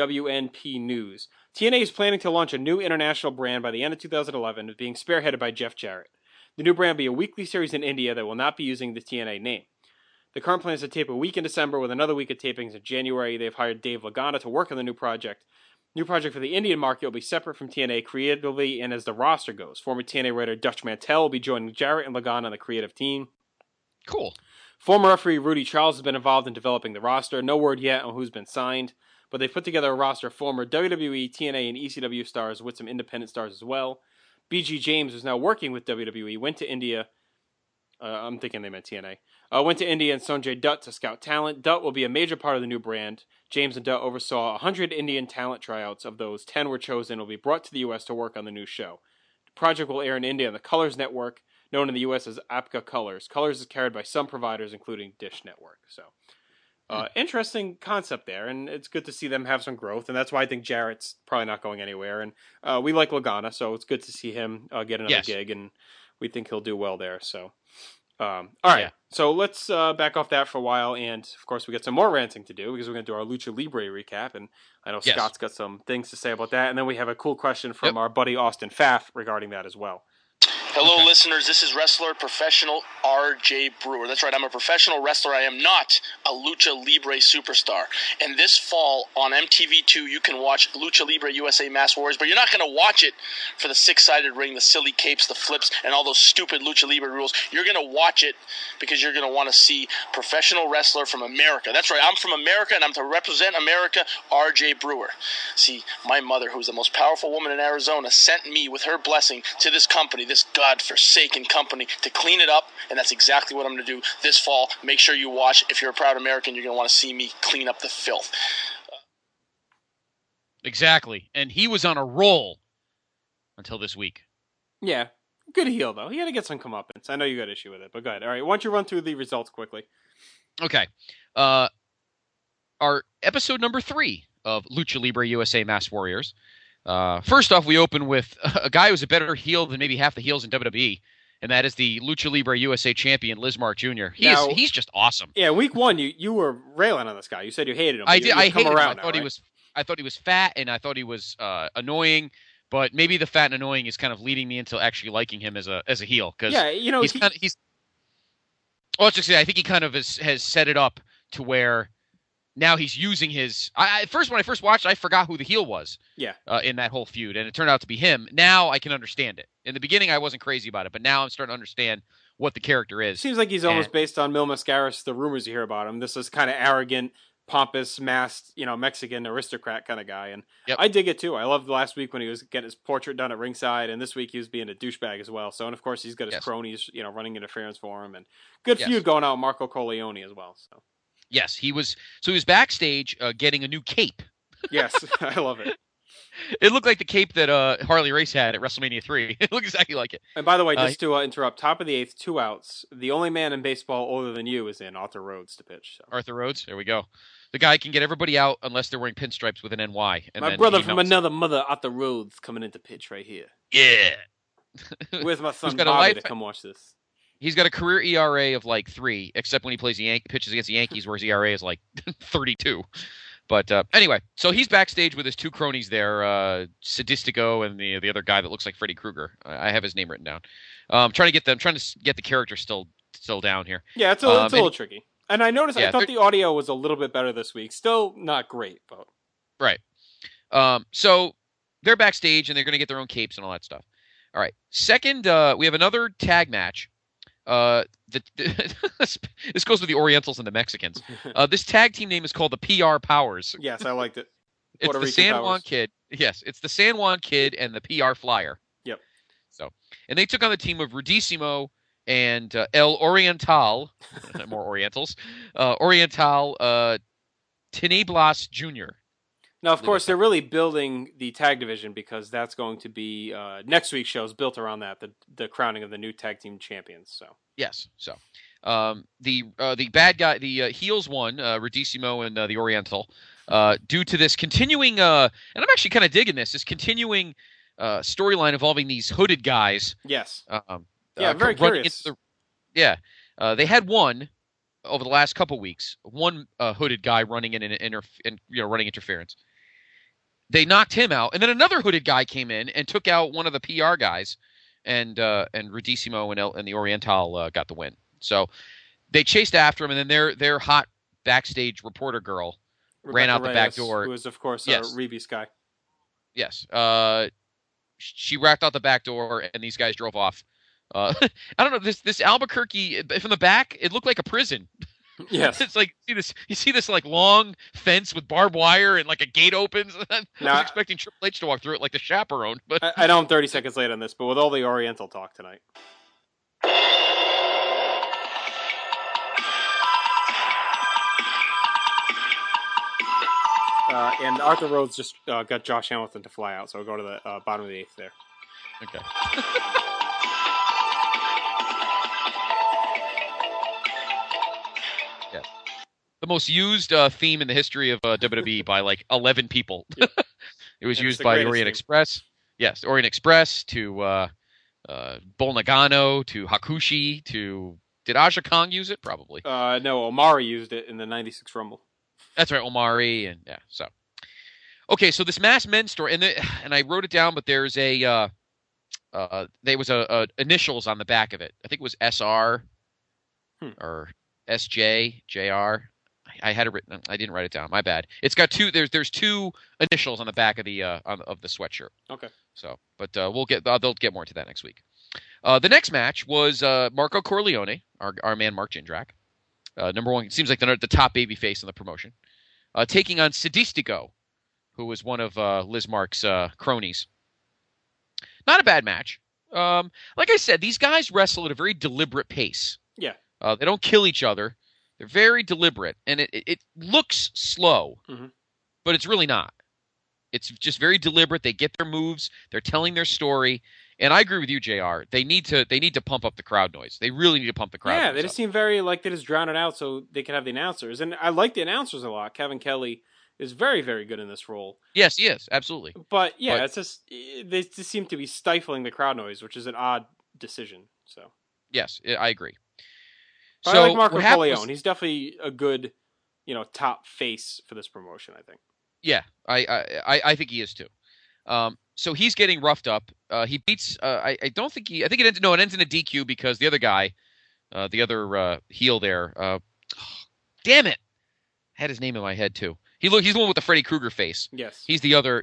News. TNA is planning to launch a new international brand by the end of 2011, being spearheaded by Jeff Jarrett. The new brand will be a weekly series in India that will not be using the TNA name. The current plan is to tape a week in December with another week of tapings in January. They've hired Dave Lagana to work on the new project. New project for the Indian market will be separate from TNA creatively and as the roster goes. Former TNA writer Dutch Mantel will be joining Jarrett and Lagana on the creative team. Cool. Former referee Rudy Charles has been involved in developing the roster. No word yet on who's been signed, but they've put together a roster of former WWE, TNA, and ECW stars with some independent stars as well. BG James, who's now working with WWE, went to India. I'm thinking they meant TNA. Went to India and Sanjay Dutt to scout talent. Dutt will be a major part of the new brand. James and Dutt oversaw 100 Indian talent tryouts. Of those, 10 were chosen and will be brought to the U.S. to work on the new show. The project will air in India on the Colors Network, known in the U.S. as Apka Colors. Colors is carried by some providers, including Dish Network. So, interesting concept there, and it's good to see them have some growth, and that's why I think Jarrett's probably not going anywhere. And we like Lagana, so it's good to see him get another gig, and we think he'll do well there. So, all right, so let's back off that for a while, and of course we got some more ranting to do because we're going to do our Lucha Libre recap, and I know Scott's got some things to say about that, and then we have a cool question from our buddy Austin Pfaff regarding that as well. Hello, listeners. This is wrestler professional R.J. Brewer. That's right. I'm a professional wrestler. I am not a Lucha Libre superstar. And this fall on MTV2, you can watch Lucha Libre USA Mass Warriors, but you're not going to watch it for the six-sided ring, the silly capes, the flips, and all those stupid Lucha Libre rules. You're going to watch it because you're going to want to see professional wrestler from America. That's right. I'm from America, and I'm to represent America, R.J. Brewer. See, my mother, who's the most powerful woman in Arizona, sent me with her blessing to this company, this God-forsaken company, to clean it up, and that's exactly what I'm going to do this fall. Make sure you watch. If you're a proud American, you're going to want to see me clean up the filth. Exactly, and he was on a roll until this week. Yeah, good heel, though. He had to get some comeuppance. I know you got issue with it, but go ahead. All right, why don't you run through the results quickly? Okay. Our episode number 3 of Lucha Libre USA Mass Warriors. First off, we open with a guy who's a better heel than maybe half the heels in WWE, and that is the Lucha Libre USA champion, Liz Mark Jr. He's just awesome. Yeah, week 1, you were railing on this guy. You said you hated him. I did. I hated him. I thought he was fat, and I thought he was annoying. But maybe the fat and annoying is kind of leading me into actually liking him as a heel. Cause I think he kind of has set it up to where. Now he's using his. When I first watched, I forgot who the heel was. Yeah. In that whole feud, and it turned out to be him. Now I can understand it. In the beginning, I wasn't crazy about it, but now I'm starting to understand what the character is. Seems like he's almost based on Mil Mascaras. The rumors you hear about him. This is kind of arrogant, pompous, masked, Mexican aristocrat kind of guy, and I dig it too. I loved last week when he was getting his portrait done at ringside, and this week he was being a douchebag as well. So, and of course he's got his cronies, running interference for him, and good feud going out with Marco Corleone as well. So. Yes, he was backstage getting a new cape. Yes, I love it. It looked like the cape that Harley Race had at WrestleMania 3. It looked exactly like it. And by the way, just to interrupt, top of the 8th, 2 outs. The only man in baseball older than you is in Arthur Rhodes to pitch. So. Arthur Rhodes, there we go. The guy can get everybody out unless they're wearing pinstripes with an NY. And my brother from another mother, Arthur Rhodes, coming into pitch right here. Yeah. Where's my son Bobby to come watch this? He's got a career ERA of like 3, except when he plays pitches against the Yankees, where his ERA is like 32. But anyway, so he's backstage with his 2 cronies there, Sadistico and the other guy that looks like Freddy Krueger. I have his name written down. Trying to get the character still down here. Yeah, it's a little tricky. And I noticed, I thought the audio was a little bit better this week. Still not great, but right. So they're backstage and they're going to get their own capes and all that stuff. All right. Second, we have another tag match. This goes with the Orientals and the Mexicans. This tag team name is called the PR Powers. Yes, I liked it. It's the San Juan Kid. Yes, it's the San Juan Kid and the PR Flyer. Yep. So, and they took on the team of Rudissimo and El Oriental, more Orientals, Oriental Tineblas Jr. Now, of course, they're really building the tag division because that's going to be next week's show is built around that, the crowning of the new tag team champions. So yes, so the bad guy, the heels won, Rudissimo and the Oriental, due to this continuing, and I'm actually kind of digging this continuing storyline involving these hooded guys. Yes. I'm very curious. They had one over the last couple weeks, one hooded guy running in running interference. They knocked him out, and then another hooded guy came in and took out one of the PR guys, and Rudissimo and the Oriental got the win. So they chased after him, and then their hot backstage reporter girl ran out the back door. Who is, of course, Reeves guy. Yes. She racked out the back door, and these guys drove off. I don't know, this Albuquerque from the back, it looked like a prison. Yes. It's like you see this like long fence with barbed wire and like a gate opens. I was expecting Triple H to walk through it like the chaperone, but I know I'm 30 seconds late on this, but with all the Oriental talk tonight. And Arthur Rhodes just got Josh Hamilton to fly out, so we'll go to the bottom of the 8th there. Okay. Yeah. The most used theme in the history of WWE by like 11 people. Yep. It was used by Orient Express. Yes, Orient Express to Bull Nagano to Hakushi to... Did Aja Kong use it? Probably. No, Omari used it in the 96 Rumble. That's right, Omari, and yeah, so. Okay, so this mass men's story, and I wrote it down, but there's there was initials on the back of it. I think it was SR or SJ, JR. I had it written. I didn't write it down. My bad. It's got two. There's two initials on the back of the of the sweatshirt. Okay. So, but they'll get more into that next week. The next match was Marco Corleone, our man Mark Jindrak, number one. It seems like the top babyface in the promotion, taking on Sadistico, who was one of Liz Mark's cronies. Not a bad match. Like I said, these guys wrestle at a very deliberate pace. Yeah. They don't kill each other. They're very deliberate, and it looks slow, but it's really not. It's just very deliberate. They get their moves. They're telling their story. And I agree with you, JR. They need to pump up the crowd noise. They really need to pump the crowd noise. Yeah, they just seem very like they just drown it out so they can have the announcers. And I like the announcers a lot. Kevin Kelly is very, very good in this role. Yes, he is. Absolutely. But yeah, it's just they just seem to be stifling the crowd noise, which is an odd decision. So yes, I agree. But I like Marco Corleone. He's definitely a good, top face for this promotion, I think. Yeah, I think he is too. So he's getting roughed up. He beats. I think it ends in a DQ because the other guy, the other heel there. Damn it! I had his name in my head too. He's the one with the Freddy Krueger face. Yes. He's the other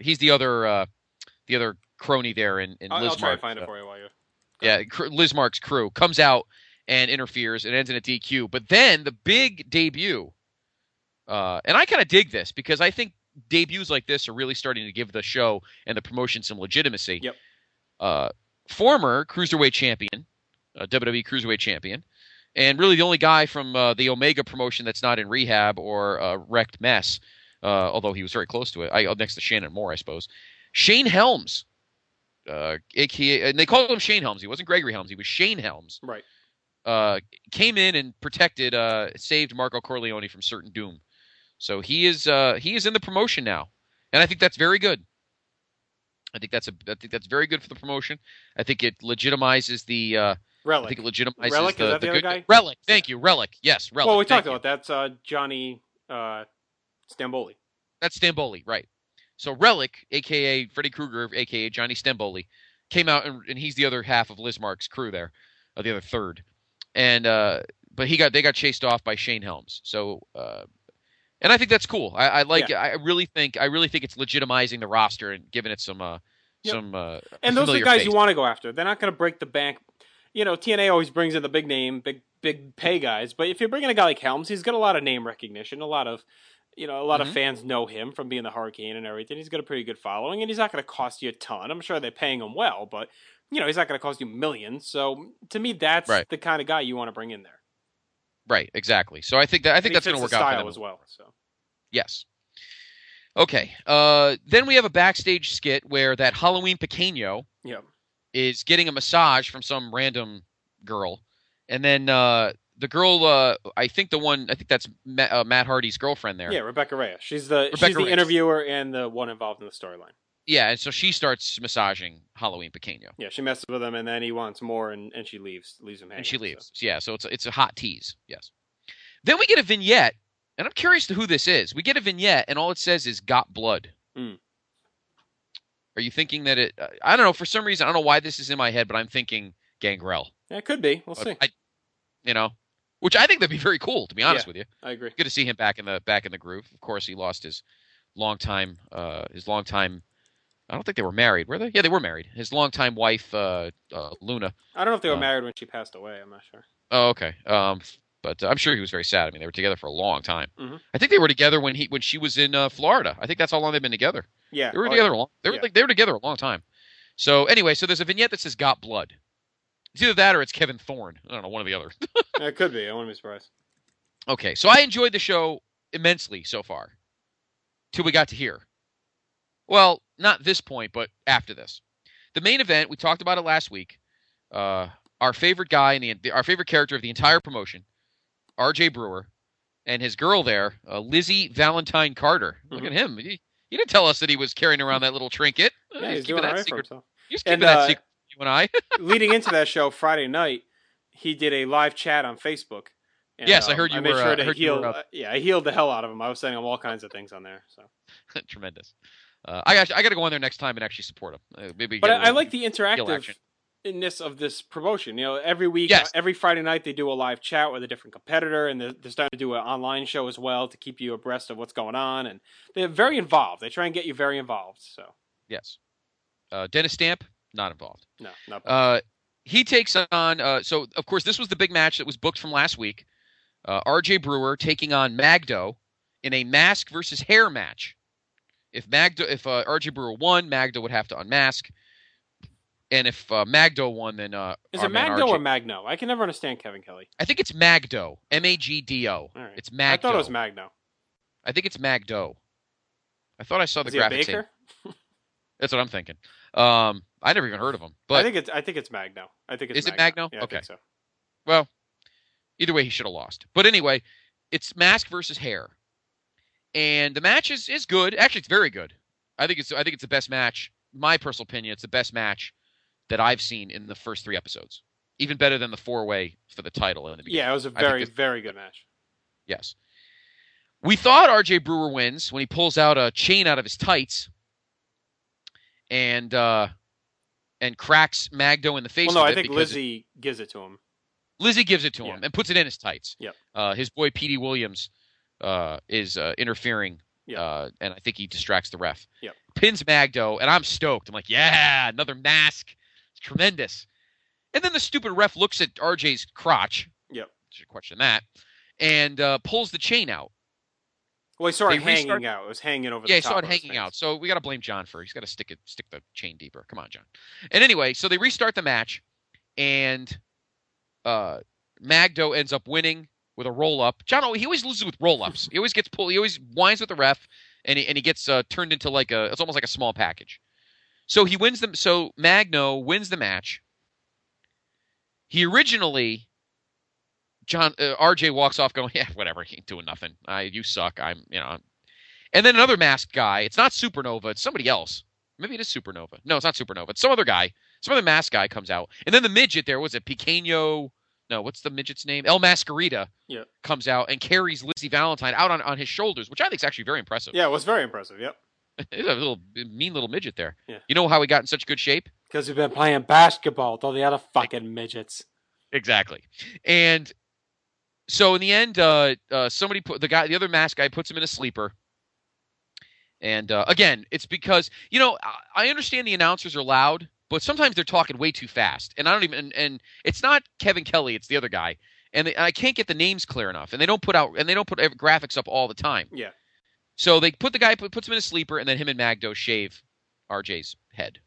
crony there in Liz Mark. I'll try to find it for you while you. Yeah, Liz Mark's crew comes out and interferes and ends in a DQ. But then the big debut, and I kind of dig this because I think debuts like this are really starting to give the show and the promotion some legitimacy. Yep. Former Cruiserweight champion, WWE Cruiserweight champion, and really the only guy from the Omega promotion that's not in rehab or wrecked mess, although he was very close to it. Next to Shannon Moore, I suppose. Shane Helms. And they called him Shane Helms. He wasn't Gregory Helms. He was Shane Helms. Right. Came in and saved Marco Corleone from certain doom. So he is in the promotion now, and I think that's very good. I think that's very good for the promotion. I think it legitimizes the Relic. I think it legitimizes Relic, the is that the other good guy? Relic. Thank you, Relic. Yes, Relic. Well, we talked about that. That's Johnny Stamboli. That's Stamboli, right? So Relic, aka Freddy Krueger, aka Johnny Stamboli, came out and he's the other half of Liz Mark's crew there, the other third, and but they got chased off by Shane Helms. So. And I think that's cool. I like. Yeah. I really think it's legitimizing the roster and giving it some. And those are the guys you want to go after. They're not going to break the bank. TNA always brings in the big name, big pay guys. But if you're bringing a guy like Helms, he's got a lot of name recognition. A lot of fans know him from being the Hurricane and everything. He's got a pretty good following, and he's not going to cost you a ton. I'm sure they're paying him well, but he's not going to cost you millions. So to me, that's the kind of guy you want to bring in there. Right, exactly. So I think that's going to work out for them as well. So yes. Okay. Then we have a backstage skit where that Halloween Pequeño is getting a massage from some random girl, and then the girl, I think that's Matt Hardy's girlfriend there. Yeah, Rebecca Reyes. She's the interviewer and the one involved in the storyline. Yeah, and so she starts massaging Halloween Pequeño. Yeah, she messes with him, and then he wants more, and she leaves him hanging. And she leaves. So. Yeah, so it's a hot tease. Yes. Then we get a vignette, and I'm curious to who this is. We get a vignette, and all it says is "Got Blood." Are you thinking that it? I don't know. For some reason, I don't know why this is in my head, but I'm thinking Gangrel. Yeah, it could be. We'll see. Which I think that'd be very cool. To be honest with you, I agree. Good to see him back in the groove. Of course, he lost his longtime. I don't think they were married, were they? Yeah, they were married. His longtime wife, Luna. I don't know if they were married when she passed away. I'm not sure. Oh, okay. But I'm sure he was very sad. I mean, they were together for a long time. Mm-hmm. I think they were together when she was in Florida. I think that's how long they've been together. Yeah, they were together a long. They were together a long time. So anyway, there's a vignette that says "Got Blood." It's either that or it's Kevin Thorne. I don't know, one or the other. It could be. I wouldn't be surprised. Okay, so I enjoyed the show immensely so far, till we got to here. Well, not this point, but after this, the main event. We talked about it last week. Our favorite guy and our favorite character of the entire promotion, R.J. Brewer, and his girl there, Lizzie Valentine Carter. Look at him. He didn't tell us that he was carrying around that little trinket. Yeah, he's doing that secret. He's keeping that secret from you and I. Leading into that show Friday night, he did a live chat on Facebook. And, yes, I heard you I made were. sure to I healed the hell out of him. I was sending him all kinds of things on there. So tremendous. I got to go on there next time and actually support him. But I like the interactiveness of this promotion. Every week, every Friday night, they do a live chat with a different competitor, and they're starting to do an online show as well to keep you abreast of what's going on. And they're very involved. They try and get you very involved. So yes, Dennis Stamp not involved. No, not involved. He takes on. So of course, this was the big match that was booked from last week. R.J. Brewer taking on Magdo in a mask versus hair match. If R.J. Brewer won, Magdo would have to unmask. And if Magdo won, then is it Magdo or Magno? I can never understand Kevin Kelly. I think it's Magdo, Magdo. Right. It's Magdo. I thought it was Magno. I think it's Magdo. I thought I saw the graphic. Baker? That's what I'm thinking. I never even heard of him. But I think it's Magno. I think it's. Is it Magno? Yeah, okay. I think so. Well, either way, he should have lost. But anyway, it's mask versus hair. And the match is good. Actually, it's very good. I think it's the best match. My personal opinion, it's the best match that I've seen in the first 3 episodes. Even better than the 4-way for the title in the beginning. Yeah, it was a very good match. Yes. We thought R.J. Brewer wins when he pulls out a chain out of his tights and cracks Magdo in the face. Well, no, I think Lizzie gives it to him. Lizzie gives it to him and puts it in his tights. Yep. His boy Petey Williams is interfering, and I think he distracts the ref. Yep. Pins Magdo, and I'm stoked. I'm like, yeah, another mask. It's tremendous. And then the stupid ref looks at RJ's crotch. Yep. Should question that. And pulls the chain out. Well, he saw it hanging out. It was hanging over the top. Yeah, he saw it hanging out. So we got to blame John for it. He's got to stick the chain deeper. Come on, John. And anyway, so they restart the match, and Magdo ends up winning with a roll-up. John, he always loses with roll-ups. He always gets pulled. He always whines with the ref, and he gets turned into it's almost like a small package. So he wins them. So Magno wins the match. He originally, RJ walks off going, yeah, whatever, he ain't doing nothing. You suck. And then another masked guy. It's not Supernova. It's somebody else. Maybe it is Supernova. No, it's not Supernova. It's some other guy. Some other masked guy comes out. And then the midget there, was it Pequeño? No, what's the midget's name? El Mascarita comes out and carries Lizzie Valentine out on his shoulders, which I think is actually very impressive. Yeah, it was very impressive, yep. He's a mean little midget there. Yeah. You know how he got in such good shape? Because we've been playing basketball with all the other fucking midgets. Exactly. And so in the end, somebody the other masked guy puts him in a sleeper. And again, it's because, I understand the announcers are loud, but sometimes they're talking way too fast. And and it's not Kevin Kelly, it's the other guy. And I can't get the names clear enough. And they don't put graphics up all the time. Yeah. So they puts him in a sleeper, and then him and Magdo shave RJ's head.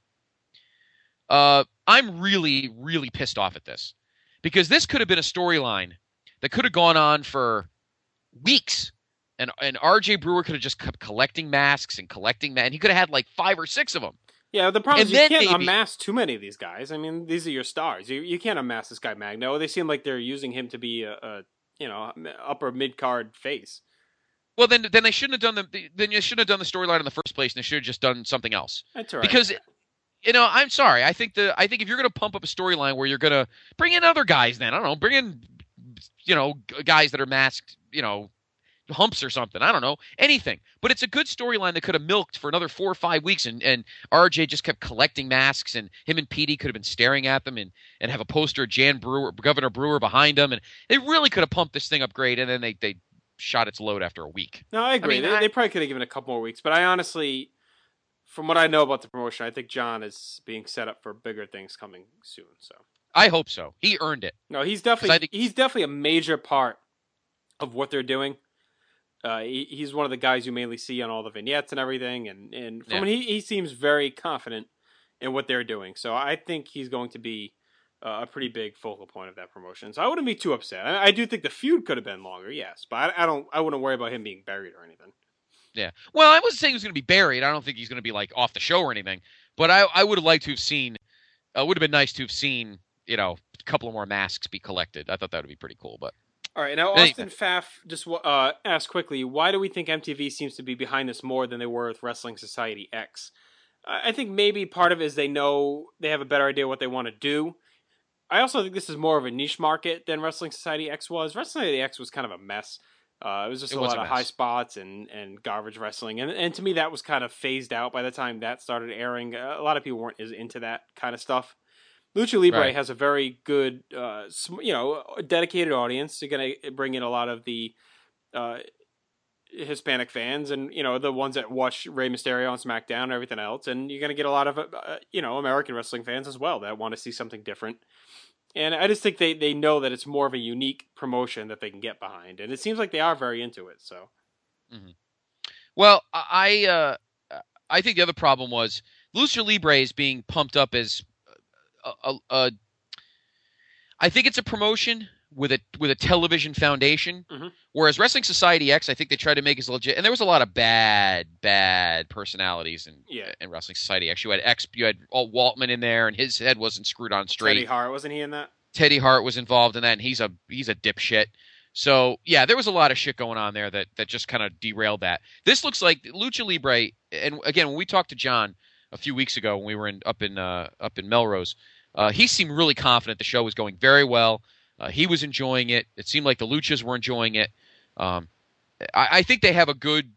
I'm really, really pissed off at this. Because this could have been a storyline that could have gone on for weeks. And RJ Brewer could have just kept collecting masks and and he could have had like 5 or 6 of them. Yeah, the problem is you can't unmask too many of these guys. I mean, these are your stars. You can't unmask this guy Magno. They seem like they're using him to be a upper mid-card face. Well, then they shouldn't have done then you shouldn't have done the storyline in the first place, and they should have just done something else. That's all right. Because I'm sorry. I think if you're going to pump up a storyline where you're going to bring in other guys, then I don't know, bring in guys that are masked humps or something. I don't know. Anything. But it's a good storyline that could have milked for another 4 or 5 weeks, and RJ just kept collecting masks, and him and Petey could have been staring at them and have a poster of Governor Brewer behind them, and they really could have pumped this thing up great, and then they shot its load after a week. No, I agree. They probably could have given it a couple more weeks, but I honestly, from what I know about the promotion, I think John is being set up for bigger things coming soon. So I hope so. He earned it. No, he's definitely a major part of what they're doing. He's one of the guys you mainly see on all the vignettes and everything, and he seems very confident in what they're doing. So I think he's going to be a pretty big focal point of that promotion. So I wouldn't be too upset. I do think the feud could have been longer, yes, but I wouldn't worry about him being buried or anything. Yeah. Well, I wasn't saying he was going to be buried. I don't think he's going to be like off the show or anything. But I would have liked to have seen. Would have been nice to have seen a couple of more masks be collected. I thought that would be pretty cool, but. All right, now Austin Pfaff just asked quickly, why do we think MTV seems to be behind this more than they were with Wrestling Society X? I think maybe part of it is they know they have a better idea what they want to do. I also think this is more of a niche market than Wrestling Society X was. Wrestling Society X was kind of a mess. It was just a lot of high spots and garbage wrestling. And to me, that was kind of phased out by the time that started airing. A lot of people weren't as into that kind of stuff. Lucha Libre has a very good, dedicated audience. They're going to bring in a lot of the Hispanic fans and, the ones that watch Rey Mysterio on SmackDown and everything else. And you're going to get a lot of, American wrestling fans as well that want to see something different. And I just think they know that it's more of a unique promotion that they can get behind. And it seems like they are very into it. So, Well, I think the other problem was Lucha Libre is being pumped up as I think it's a promotion with a television foundation, whereas Wrestling Society X, I think they tried to make as legit. And there was a lot of bad personalities in Wrestling Society X. You had Waltman in there, and his head wasn't screwed on straight. Teddy Hart, wasn't he in that? Teddy Hart was involved in that, and he's a dipshit. So yeah, there was a lot of shit going on there that just kind of derailed that. This looks like Lucha Libre, and again, when we talked to John a few weeks ago when we were up in Melrose. He seemed really confident the show was going very well. He was enjoying it. It seemed like the Luchas were enjoying it. I think they have a good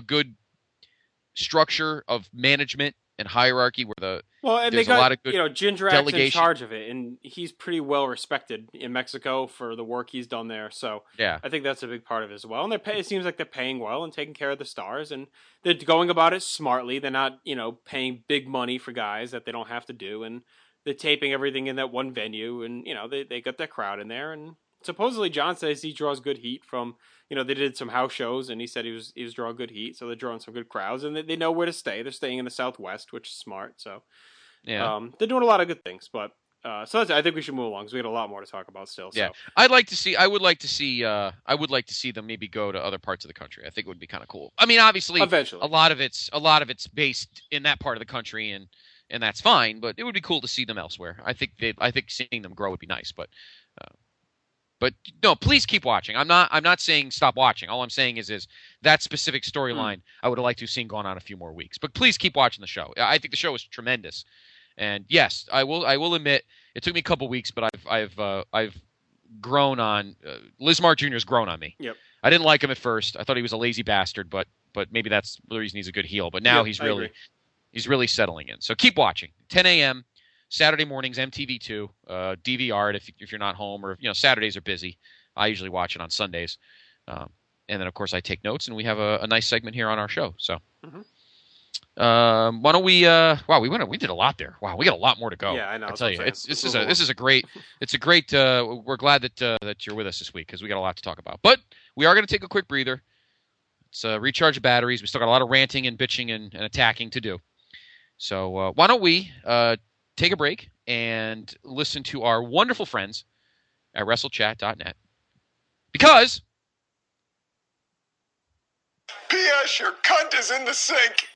structure of management and hierarchy where they got a lot of good Jindrak's in charge of it, and he's pretty well respected in Mexico for the work he's done there. So yeah, I think that's a big part of it as well. And it seems like they're paying well and taking care of the stars, and they're going about it smartly. They're not paying big money for guys that they don't have to do, and they're taping everything in that one venue, and they got their crowd in there. And supposedly John says he draws good heat from they did some house shows, and he said he was drawing good heat, so they're drawing some good crowds, and they know where to stay. They're staying in the Southwest, which is smart. So yeah, they're doing a lot of good things. But I think we should move along because we got a lot more to talk about still. Yeah, so. I would like to see them maybe go to other parts of the country. I think it would be kind of cool. I mean, obviously, eventually, a lot of it's based in that part of the country, and that's fine. But it would be cool to see them elsewhere. I think seeing them grow would be nice. But no, please keep watching. I'm not saying stop watching. All I'm saying is that specific storyline I would have liked to have seen gone on a few more weeks. But please keep watching the show. I think the show is tremendous. And yes, I will admit it took me a couple weeks, but I've grown on Lismar Jr. has grown on me. Yep. I didn't like him at first. I thought he was a lazy bastard, but maybe that's the reason he's a good heel. But now he's really settling in. So keep watching. 10 a.m. Saturday mornings, MTV2, DVR it if you're not home, or Saturdays are busy. I usually watch it on Sundays, and then of course I take notes, and we have a nice segment here on our show. So, why don't we? Wow, we did a lot there. Wow, we got a lot more to go. Yeah, I know. I tell you, this is a great. We're glad that you're with us this week because we got a lot to talk about. But we are going to take a quick breather. Let's recharge the batteries. We still got a lot of ranting and bitching and attacking to do. So why don't we take a break and listen to our wonderful friends at WrestleChat.net. Because P.S. Your cunt is in the sink.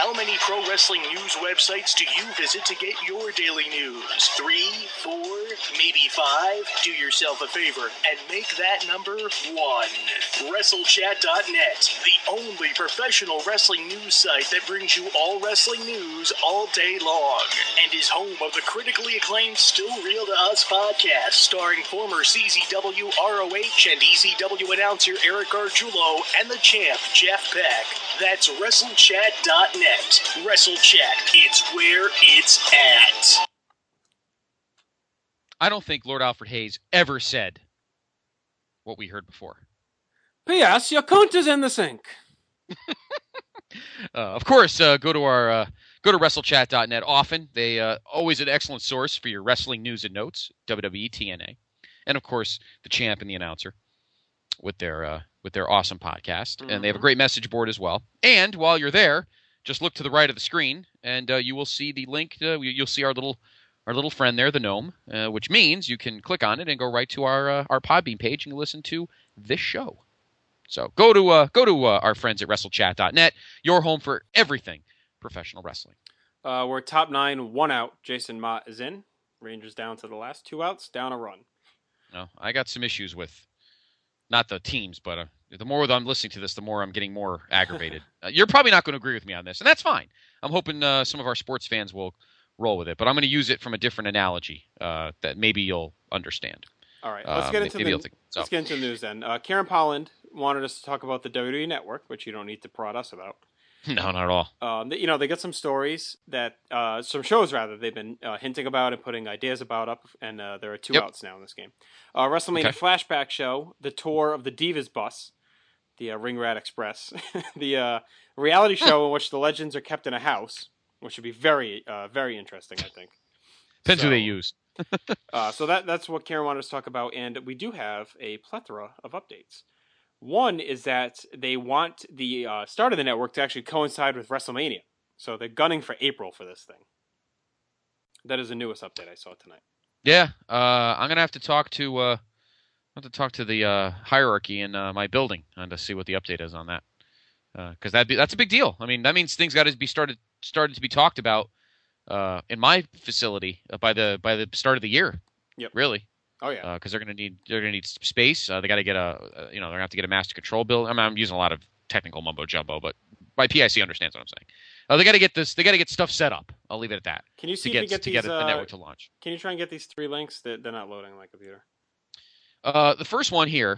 How many pro wrestling news websites do you visit to get your daily news? 3, 4, maybe 5? Do yourself a favor and make that number 1. WrestleChat.net, the only professional wrestling news site that brings you all wrestling news all day long, and is home of the critically acclaimed Still Real to Us podcast, starring former CZW, ROH, and ECW announcer Eric Gargiulo and the champ Jeff Beck. That's WrestleChat.net. WrestleChat, it's where it's at. I don't think Lord Alfred Hayes ever said what we heard before. P.S. Your cunt is in the sink. Of course, go to WrestleChat.net often. They always an excellent source for your wrestling news and notes. WWE, TNA, and of course the champ and the announcer with their awesome podcast. Mm-hmm. And they have a great message board as well. And while you're there, just look to the right of the screen, and you will see the link. You'll see our little friend there, the gnome, which means you can click on it and go right to our Podbean page and listen to this show. So go to our friends at WrestleChat.net, your home for everything professional wrestling. We're top 9, 1 out. Jason Mott is in. Rangers down to the last 2 outs, down a run. No, I got some issues with not the teams, but the more I'm listening to this, the more I'm getting more aggravated. You're probably not going to agree with me on this, and that's fine. I'm hoping some of our sports fans will roll with it, but I'm going to use it from a different analogy that maybe you'll understand. All right, let's get into the news then. Karen Polland wanted us to talk about the WWE Network, which you don't need to prod us about. No, not at all. They got some stories that some shows rather they've been hinting about and putting ideas about up, and there are 2 outs now in this game. WrestleMania flashback show, the tour of the Divas bus, the Ring Rat Express, the reality show in which the legends are kept in a house, which would be very, very interesting, I think. Depends who they use. So that's what Karen wanted us to talk about, and we do have a plethora of updates. One is that they want the start of the network to actually coincide with WrestleMania, so they're gunning for April for this thing. That is the newest update I saw tonight. Yeah, I'm gonna have to talk to the hierarchy in my building and to see what the update is on that, because that's a big deal. I mean, that means things got to be started to be talked about in my facility by the start of the year. Yep. Really. Oh yeah. Because they're gonna need space. They got to get they're gonna have to get a master control bill. I mean, I'm using a lot of technical mumbo jumbo, but my PIC understands what I'm saying. They got to get this. They got to get stuff set up. I'll leave it at that. Can you see to get the network to launch? Can you try and get these 3 links? They're not loading on my computer. The first one here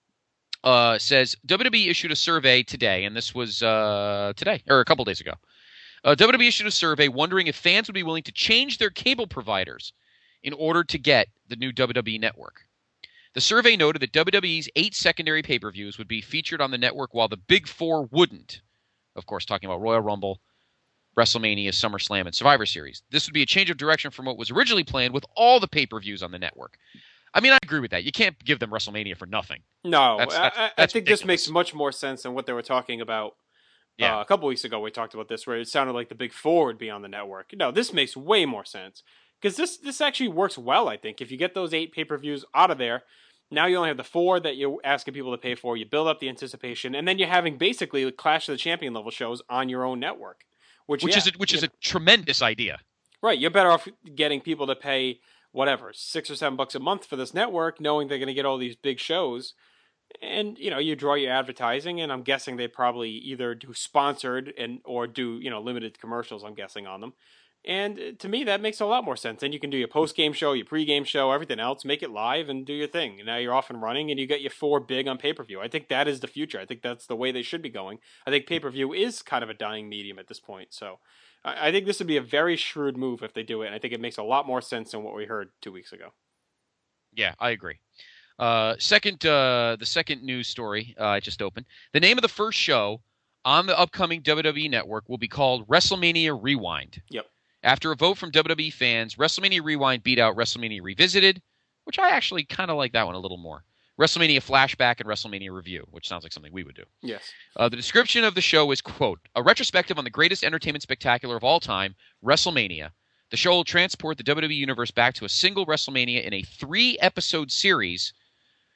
says WWE issued a survey today, and this was today or a couple days ago. WWE issued a survey wondering if fans would be willing to change their cable providers in order to get the new WWE network. The survey noted that WWE's 8 secondary pay-per-views would be featured on the network while the Big 4 wouldn't. Of course, talking about Royal Rumble, WrestleMania, SummerSlam, and Survivor Series. This would be a change of direction from what was originally planned with all the pay-per-views on the network. I mean, I agree with that. You can't give them WrestleMania for nothing. No, I think this makes much more sense than what they were talking about. A couple weeks ago we talked about this, where it sounded like the Big 4 would be on the network. No, this makes way more sense. Because this actually works well, I think. If you get those 8 pay-per-views out of there, now you only have the 4 that you're asking people to pay for. You build up the anticipation, and then you're having basically the Clash of the Champion level shows on your own network. Which is a tremendous idea. Right. You're better off getting people to pay, whatever, $6 or $7 a month for this network, knowing they're going to get all these big shows. And, you draw your advertising, and I'm guessing they probably either do sponsored or do, limited commercials, I'm guessing, on them. And to me, that makes a lot more sense. Then you can do your post-game show, your pre-game show, everything else, make it live and do your thing. And now you're off and running and you get your 4 big on pay-per-view. I think that is the future. I think that's the way they should be going. I think pay-per-view is kind of a dying medium at this point. So I think this would be a very shrewd move if they do it. And I think it makes a lot more sense than what we heard 2 weeks ago. Yeah, I agree. The second news story I just opened. The name of the first show on the upcoming WWE Network will be called WrestleMania Rewind. Yep. After a vote from WWE fans, WrestleMania Rewind beat out WrestleMania Revisited, which I actually kind of like that one a little more. WrestleMania Flashback and WrestleMania Review, which sounds like something we would do. Yes. The description of the show is, quote, a retrospective on the greatest entertainment spectacular of all time, WrestleMania. The show will transport the WWE Universe back to a single WrestleMania in a 3-episode series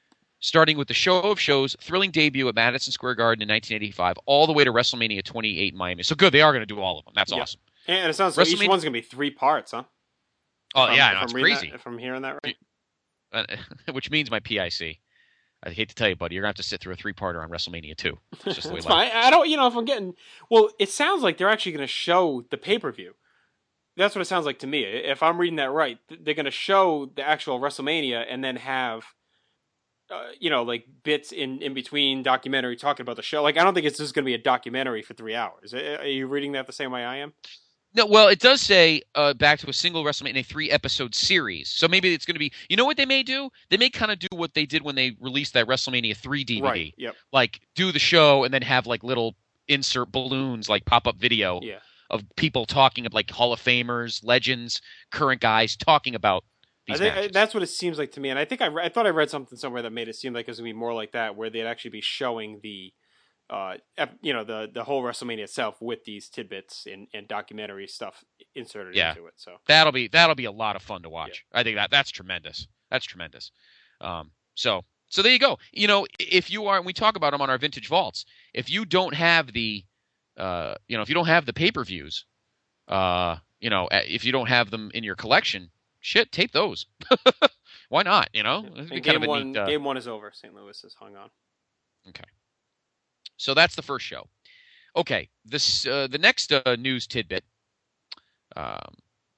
starting with the show of shows, thrilling debut at Madison Square Garden in 1985, all the way to WrestleMania 28 in Miami. So good, they are going to do all of them. That's awesome. And it sounds like each one's going to be 3 parts, huh? Oh, yeah, it's crazy. If I'm hearing that right. Which means my PIC. I hate to tell you, buddy, you're going to have to sit through a 3-parter on WrestleMania 2. It's just the way it's fine. I don't, if I'm getting... Well, it sounds like they're actually going to show the pay-per-view. That's what it sounds like to me. If I'm reading that right, they're going to show the actual WrestleMania and then have, like bits in between documentary talking about the show. Like, I don't think it's just going to be a documentary for 3 hours. Are you reading that the same way I am? No, well, it does say back to a single WrestleMania 3-episode series. So maybe it's going to be... You know what they may do? They may kind of do what they did when they released that WrestleMania 3 DVD. Right, yep. Like, do the show and then have, like, little insert balloons, like, pop-up video of people talking, like, Hall of Famers, legends, current guys talking about these matches. That's what it seems like to me. And I think I thought I read something somewhere that made it seem like it was going to be more like that, where they'd actually be showing the whole WrestleMania itself with these tidbits and documentary stuff inserted into it. So that'll be a lot of fun to watch. Yeah. I think that's tremendous. That's tremendous. So there you go. If you are, and we talk about them on our Vintage Vaults, if you don't have the, if you don't have the pay-per-views, if you don't have them in your collection, shit, tape those. Why not? Game one is over. St. Louis is hung on. Okay. So that's the first show. Okay, the next news tidbit, and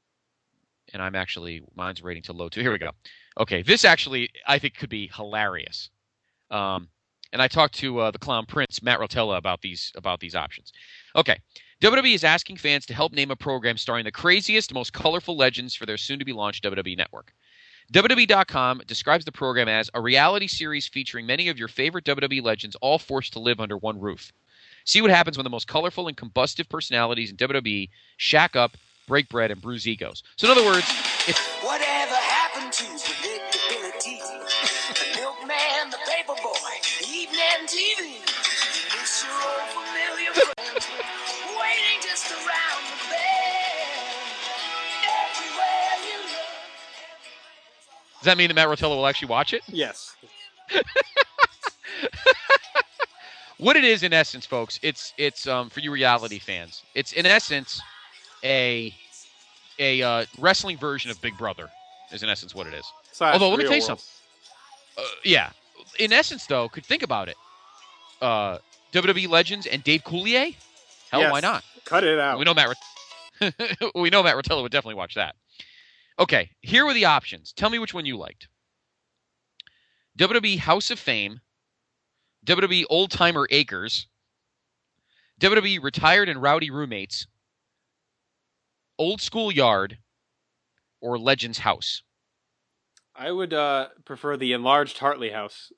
mine's rating to low too. Here we go. Okay, this actually I think could be hilarious. And I talked to the Clown Prince, Matt Rotella, about these options. Okay, WWE is asking fans to help name a program starring the craziest, most colorful legends for their soon-to-be-launched WWE network. WWE.com describes the program as a reality series featuring many of your favorite WWE legends all forced to live under one roof. See what happens when the most colorful and combustive personalities in WWE shack up, break bread, and bruise egos. So in other words, whatever happened to predictability? The milkman, the paperboy, even MTV. Miss your old familiar friends, waiting just around the bend. Everywhere you look. Does that mean that Matt Rotella will actually watch it? Yes. What it is, in essence, folks, it's for you reality fans. It's in essence a wrestling version of Big Brother. Is in essence what it is. Although let me tell you something. Yeah, in essence, though, could think about it. WWE legends and Dave Coulier. Hell, yes. Why not? Cut it out. We know Matt Rotella would definitely watch that. Okay, here were the options. Tell me which one you liked. WWE House of Fame, WWE Old Timer Acres, WWE Retired and Rowdy Roommates, Old School Yard, or Legends House. I would prefer the enlarged Hartley House.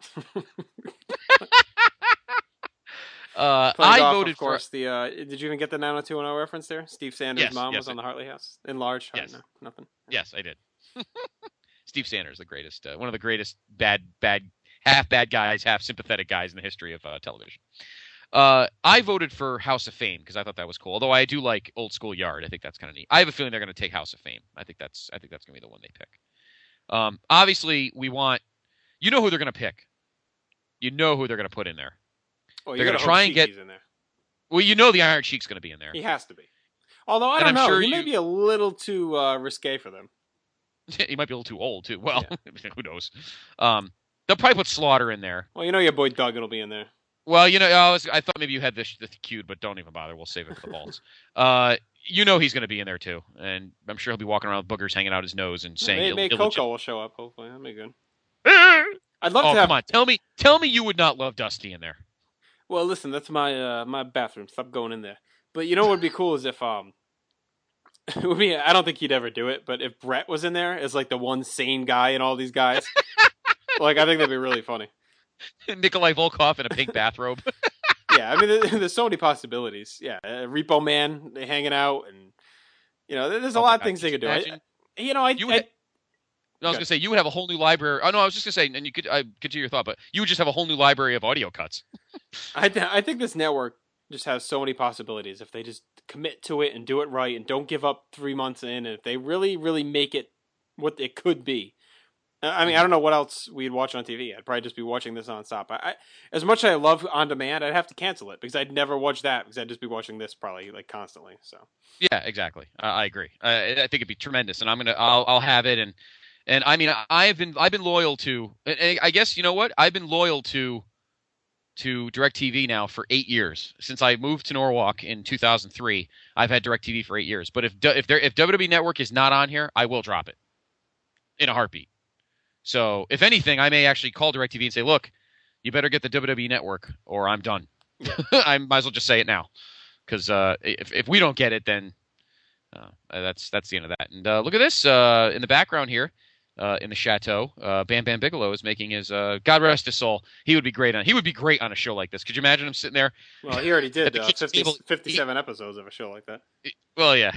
I voted of course, for did you even get the 90210 reference there? Steve Sanders' mom was on the Hartley House. Enlarged? Yes. No, nothing. Yes, I did. Steve Sanders, the greatest, one of the greatest half bad guys, half sympathetic guys in the history of television. I voted for House of Fame because I thought that was cool. Although I do like Old School Yard. I think that's kind of neat. I have a feeling they're going to take House of Fame. I think that's going to be the one they pick. Obviously, we want who they're going to pick. You know who they're going to put in there. Well, they're going to try and get in there. Well, the Iron Sheik's going to be in there. He has to be. Although I don't know, he may be a little too risque for them. He might be a little too old too. Well, who knows? They'll probably put Slaughter in there. Well, your boy Duggan will be in there. Well, I thought maybe you had this queued, but don't even bother. We'll save it for the balls. He's going to be in there too, and I'm sure he'll be walking around with boogers hanging out his nose and saying. Maybe Coco will show up. Hopefully, that'll be good. I'd love to have. Come on, tell me you would not love Dusty in there. Well, listen, that's my bathroom. Stop going in there. But what would be cool is if it would be. I don't think he'd ever do it, but if Brett was in there as like the one sane guy in all these guys, I think that'd be really funny. Nikolai Volkov in a pink bathrobe. Yeah, I mean, there's so many possibilities. Yeah, Repo Man hanging out, and there's a lot of things they could do. I was going to say, you would have a whole new library. Oh, no, I was just going to say, and you could continue your thought, but you would just have a whole new library of audio cuts. I think this network just has so many possibilities. If they just commit to it and do it right and don't give up 3 months in, and if they really, really make it what it could be, I mean, I don't know what else we'd watch on TV. I'd probably just be watching this nonstop. As much as I love on demand, I'd have to cancel it because I'd never watch that because I'd just be watching this probably like constantly. So yeah, exactly. I agree. I think it'd be tremendous, and I'll have it. And I mean, I've been loyal to. I guess you know what? I've been loyal to DirecTV now for 8 years. Since I moved to Norwalk in 2003, I've had DirecTV for 8 years. But if WWE Network is not on here, I will drop it in a heartbeat. So, if anything, I may actually call DirecTV and say, look, you better get the WWE Network or I'm done. I might as well just say it now. Because if we don't get it, then that's the end of that. And look at this in the background here in the chateau. Bam Bam Bigelow is making his God rest his soul. He would be great on a show like this. Could you imagine him sitting there? Well, he already did 57 episodes of a show like that. Well, yeah.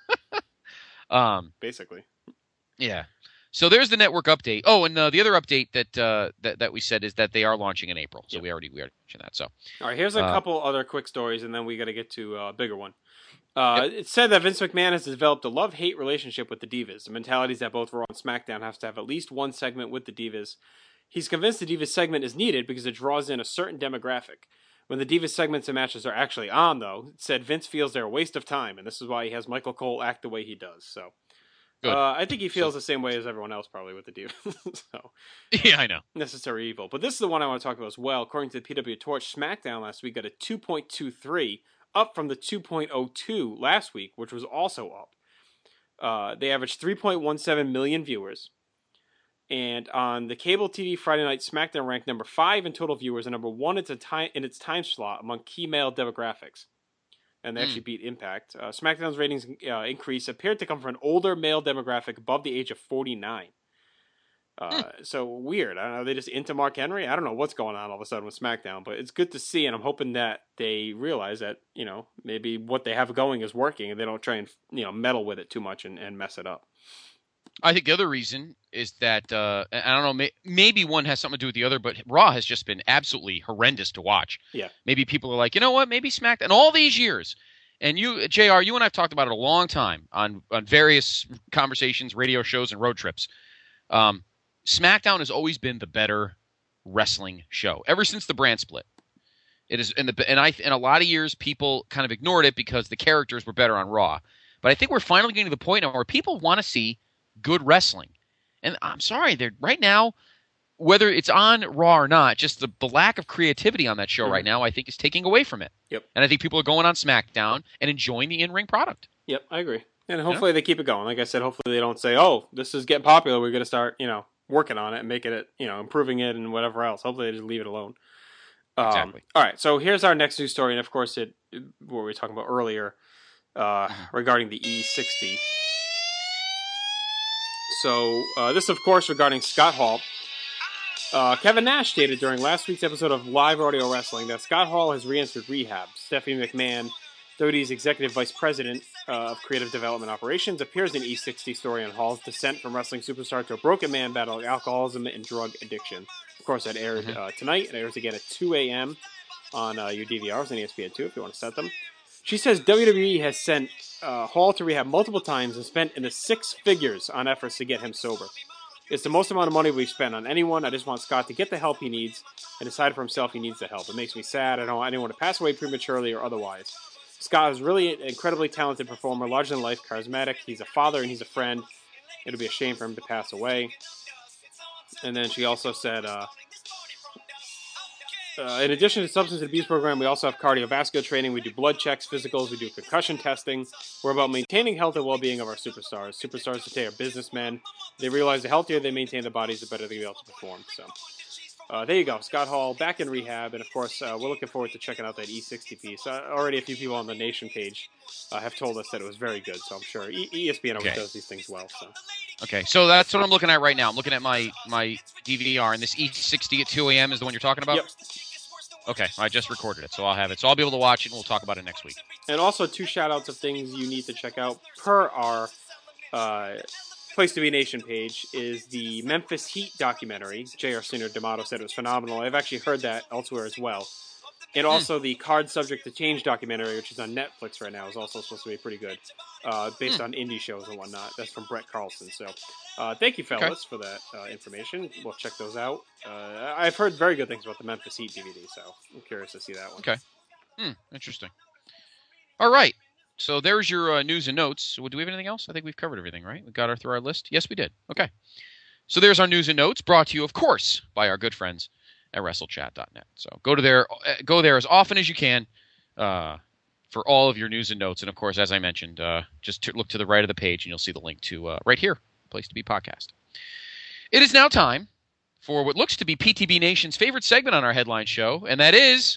Basically. Yeah. So there's the network update. Oh, and the other update that we said is that they are launching in April. So we already mentioned that. So all right, here's a couple other quick stories, and then we got to get to a bigger one. It said that Vince McMahon has developed a love-hate relationship with the Divas. The mentality is that both Raw and SmackDown have to have at least one segment with the Divas. He's convinced the Divas segment is needed because it draws in a certain demographic. When the Divas segments and matches are actually on, though, it said Vince feels they're a waste of time, and this is why he has Michael Cole act the way he does. So. I think he feels the same way as everyone else probably with the Divas. So, yeah, I know. Necessary evil. But this is the one I want to talk about as well. According to the PW Torch, SmackDown last week got a 2.23, up from the 2.02 last week, which was also up. They averaged 3.17 million viewers. And on the cable TV Friday night, SmackDown ranked number 5 in total viewers and number 1 in its time slot among key male demographics. And they actually beat Impact. SmackDown's ratings increase appeared to come from an older male demographic above the age of 49. So weird. I don't know. Are they just into Mark Henry? I don't know what's going on all of a sudden with SmackDown, but it's good to see, and I'm hoping that they realize that, maybe what they have going is working, and they don't try and, meddle with it too much and mess it up. I think the other reason is that, I don't know, maybe one has something to do with the other, but Raw has just been absolutely horrendous to watch. Yeah. Maybe people are like, you know what, maybe SmackDown, all these years, and you, JR, you and I have talked about it a long time on various conversations, radio shows, and road trips. SmackDown has always been the better wrestling show, ever since the brand split. It is, in a lot of years, people kind of ignored it because the characters were better on Raw. But I think we're finally getting to the point now where people want to see good wrestling. And I'm sorry, right now, whether it's on Raw or not, just the lack of creativity on that show right now, I think, is taking away from it. Yep. And I think people are going on SmackDown and enjoying the in-ring product. Yep, I agree. And hopefully they keep it going. Like I said, hopefully they don't say, oh, this is getting popular, we're going to start, working on it and making it, improving it and whatever else. Hopefully they just leave it alone. Exactly. All right, so here's our next news story, and of course what we were talking about earlier regarding the E60. So this, of course, regarding Scott Hall. Kevin Nash stated during last week's episode of Live Audio Wrestling that Scott Hall has re-entered rehab. Stephanie McMahon, WWE's Executive Vice President of Creative Development Operations, appears in E60 story on Hall's descent from wrestling superstar to a broken man battling alcoholism and drug addiction. Of course, that aired tonight. It airs again at 2 a.m. on your DVRs on ESPN2 if you want to set them. She says WWE has sent Hall to rehab multiple times and spent in the 6 figures on efforts to get him sober. It's the most amount of money we've spent on anyone. I just want Scott to get the help he needs and decide for himself he needs the help. It makes me sad. I don't want anyone to pass away prematurely or otherwise. Scott is really an incredibly talented performer, larger than life, charismatic. He's a father and he's a friend. It'll be a shame for him to pass away. And then she also said, in addition to the substance abuse program, we also have cardiovascular training. We do blood checks, physicals, we do concussion testing. We're about maintaining health and well-being of our superstars. Superstars today are businessmen. They realize the healthier they maintain their bodies, the better they'll be able to perform. So there you go. Scott Hall back in rehab. And, of course, we're looking forward to checking out that E60 piece. Already a few people on the Nation page have told us that it was very good. So I'm sure ESPN always does these things well. So. Okay, so that's what I'm looking at right now. I'm looking at my DVR, and this E60 at 2 a.m. is the one you're talking about? Yep. Okay, I just recorded it, so I'll have it. So I'll be able to watch it, and we'll talk about it next week. And also 2 shout-outs of things you need to check out per our Place to Be Nation page is the Memphis Heat documentary. J.R. Senior D'Amato said it was phenomenal. I've actually heard that elsewhere as well. And also the Card Subject to Change documentary, which is on Netflix right now, is also supposed to be pretty good, based on indie shows and whatnot. That's from Brett Carlson. So thank you, fellas, for that information. We'll check those out. I've heard very good things about the Memphis Heat DVD, so I'm curious to see that one. Okay. Interesting. All right. So there's your news and notes. So do we have anything else? I think we've covered everything, right? We got through our list? Yes, we did. Okay. So there's our news and notes, brought to you, of course, by our good friends at WrestleChat.net. So go there as often as you can for all of your news and notes. And, of course, as I mentioned, just look to the right of the page and you'll see the link to right here, Place to Be Podcast. It is now time for what looks to be PTB Nation's favorite segment on our headline show, and that is...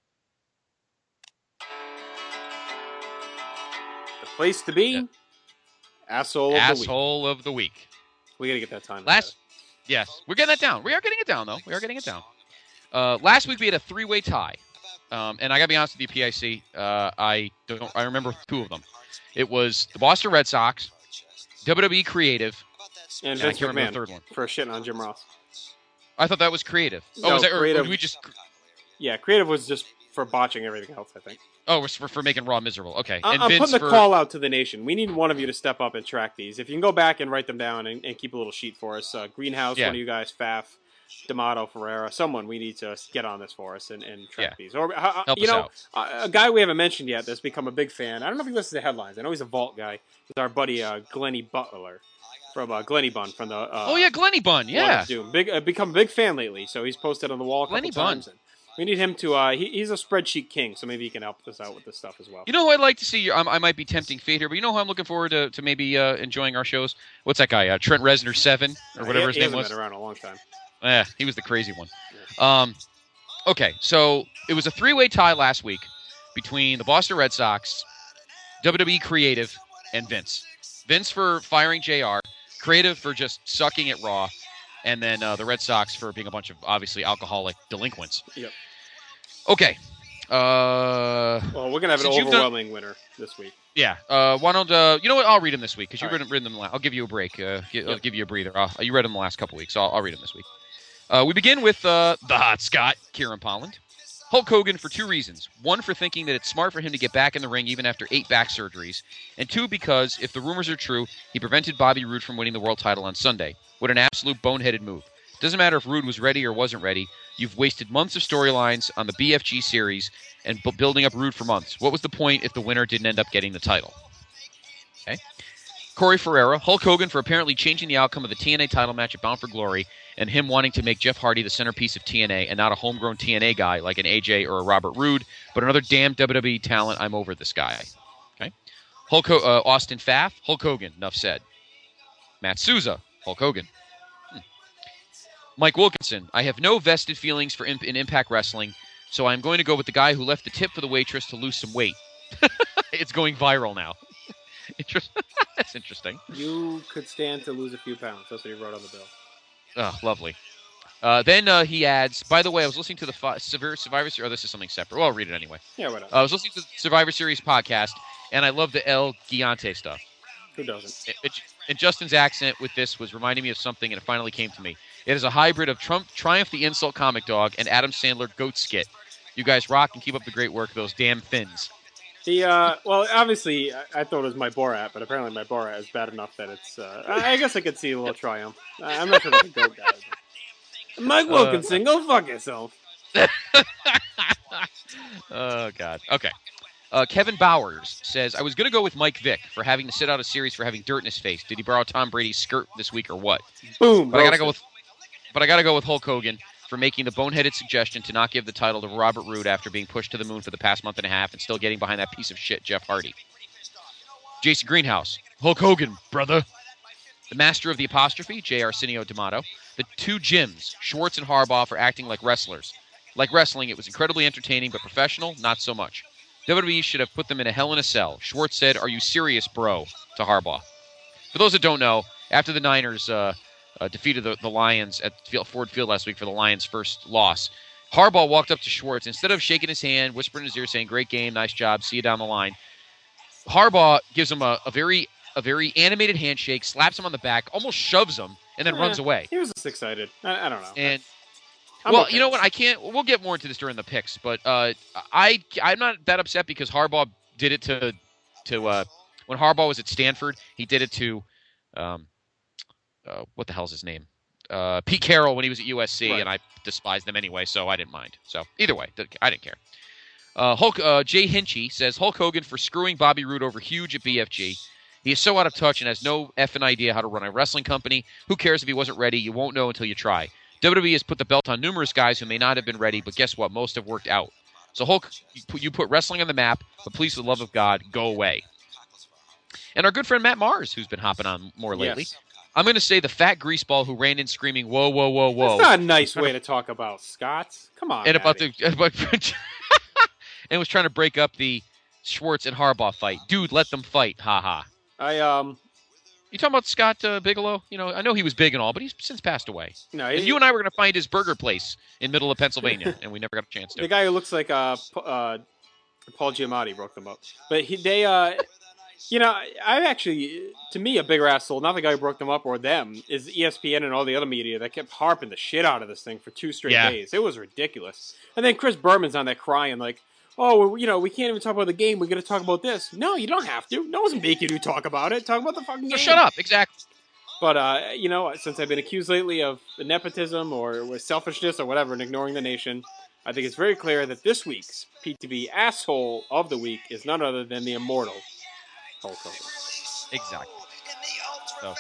The place to be, Asshole of the Week. We got to get that time. Yes, we're getting that down. We are getting it down, though. We are getting it down. Last week we had a three-way tie, and I got to be honest with you, PIC. I remember two of them. It was the Boston Red Sox, WWE Creative, and I Vince can't remember McMahon the third one. For shitting on Jim Ross. I thought that was Creative. No, was that Creative. or did we just? Yeah, Creative was just for botching everything else, I think. Oh, it was for making Raw miserable. Okay. And I'm Vince putting the call out to the nation. We need one of you to step up and track these. If you can go back and write them down and keep a little sheet for us. Greenhouse, one of you guys, Faf, D'Amato, Ferreira, someone, we need to get on this for us and track these. Or Help you us know, out. A guy we haven't mentioned yet that's become a big fan. I don't know if he listens to headlines. I know he's a Vault guy. He's our buddy Glenny Butler from Glenny Bun from the. Glenny Bun, yeah. Doom. Become a big fan lately. So he's posted on the wall a couple times. We need him to. He's a spreadsheet king, so maybe he can help us out with this stuff as well. You know who I'd like to see? I might be tempting fate here, but you know who I'm looking forward to maybe enjoying our shows? What's that guy? Trent Reznor 7 or whatever his name was. He hasn't been around a long time. Yeah, he was the crazy one. Yeah. Okay, so it was a three-way tie last week between the Boston Red Sox, WWE Creative, and Vince. Vince for firing JR, Creative for just sucking at Raw, and then the Red Sox for being a bunch of, obviously, alcoholic delinquents. Yep. Okay. Well, we're going to have an overwhelming winner this week. Yeah. Why don't, you know what? I'll read them this week, because you've written them last. I'll give you a break. I'll give you a breather. You read them the last couple weeks, so I'll read them this week. We begin with the Hot Scott, Kieran Polland. Hulk Hogan for two reasons. One, for thinking that it's smart for him to get back in the ring even after 8 back surgeries. And two, because, if the rumors are true, he prevented Bobby Roode from winning the world title on Sunday. What an absolute boneheaded move. Doesn't matter if Roode was ready or wasn't ready. You've wasted months of storylines on the BFG series and building up Roode for months. What was the point if the winner didn't end up getting the title? Okay. Corey Ferreira, Hulk Hogan for apparently changing the outcome of the TNA title match at Bound for Glory and him wanting to make Jeff Hardy the centerpiece of TNA and not a homegrown TNA guy like an AJ or a Robert Roode, but another damn WWE talent. I'm over this guy. Okay. Austin Pfaff, Hulk Hogan, enough said. Matt Souza, Hulk Hogan. Mike Wilkinson, I have no vested feelings in Impact Wrestling, so I'm going to go with the guy who left the tip for the waitress to lose some weight. It's going viral now. That's interesting. You could stand to lose a few pounds. That's what he wrote on the bill. Oh, lovely. Then he adds, by the way, I was listening to the Survivor Series. Oh, this is something separate. Well, I'll read it anyway. Yeah, whatever. I was listening to the Survivor Series podcast, and I love the El Giante stuff. Who doesn't? And Justin's accent with this was reminding me of something, and it finally came to me. It is a hybrid of Triumph the Insult Comic Dog and Adam Sandler Goat Skit. You guys rock and keep up the great work, those damn Finns. Well, obviously, I thought it was my Borat, but apparently my Borat is bad enough that it's, I guess I could see a little Triumph. I'm not sure that's a goat guy. Mike Wilkinson, go fuck yourself. Oh, God. Okay. Kevin Bowers says, I was going to go with Mike Vick for having to sit out a series for having dirt in his face. Did he borrow Tom Brady's skirt this week or what? Boom. But I got to go with Hulk Hogan for making the boneheaded suggestion to not give the title to Robert Roode after being pushed to the moon for the past month and a half and still getting behind that piece of shit, Jeff Hardy. Jason Greenhouse, Hulk Hogan, brother. The master of the apostrophe, J. Arsenio D'Amato. The two Jims, Schwartz and Harbaugh, for acting like wrestlers. Like wrestling, it was incredibly entertaining, but professional, not so much. WWE should have put them in a Hell in a Cell. Schwartz said, "Are you serious, bro?" to Harbaugh. For those that don't know, after the Niners defeated the Lions at Ford Field last week for the Lions' first loss, Harbaugh walked up to Schwartz. Instead of shaking his hand, whispering in his ear, saying, "Great game, nice job, see you down the line," Harbaugh gives him a very animated handshake, slaps him on the back, almost shoves him, and then runs away. He was just excited. I don't know. And Well, you know what? I can't. We'll get more into this during the picks, but I'm not that upset because Harbaugh did it to when Harbaugh was at Stanford, he did it to what the hell's his name? Pete Carroll when he was at USC, right. And I despised them anyway, so I didn't mind. So either way, I didn't care. Jay Hinchy says Hulk Hogan for screwing Bobby Roode over huge at BFG. He is so out of touch and has no effing idea how to run a wrestling company. Who cares if he wasn't ready? You won't know until you try. WWE has put the belt on numerous guys who may not have been ready, but guess what? Most have worked out. So Hulk, you put wrestling on the map, but please, for the love of God, go away. And our good friend Matt Mars, who's been hopping on more lately. Yes. I'm going to say the fat greaseball who ran in screaming, "Whoa, whoa, whoa, whoa!" That's not a nice way to talk about Scott. Come on, and and was trying to break up the Schwartz and Harbaugh fight. Dude, let them fight. Ha ha. You talking about Scott Bigelow? You know, I know he was big and all, but he's since passed away. No, and you and I were going to find his burger place in middle of Pennsylvania, and we never got a chance to. The guy who looks like Paul Giamatti broke them up. But you know, I actually, to me, a bigger asshole, not the guy who broke them up or them, is ESPN and all the other media that kept harping the shit out of this thing for 2 straight days. It was ridiculous. And then Chris Berman's on that crying like, oh, you know, we can't even talk about the game. We're going to talk about this. No, you don't have to. No one's making you talk about it. Talk about the fucking game. Shut up. Exactly. But, you know, since I've been accused lately of nepotism or selfishness or whatever and ignoring the nation, I think it's very clear that this week's PTB asshole of the week is none other than the immortal Hulk Hogan. Exactly. So.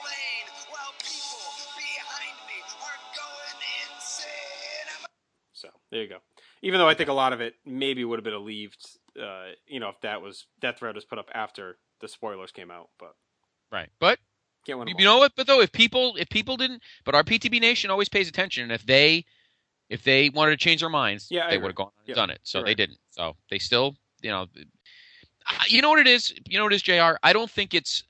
So, there you go. Even though I think a lot of it maybe would have been alleviated, you know, if that thread was put up after the spoilers came out. But right, but you know what? But though, if people didn't, but our PTB Nation always pays attention, and if they wanted to change their minds, they would have gone and done it. So they didn't. So they still, you know what it is. You know what it is, JR. I don't think it's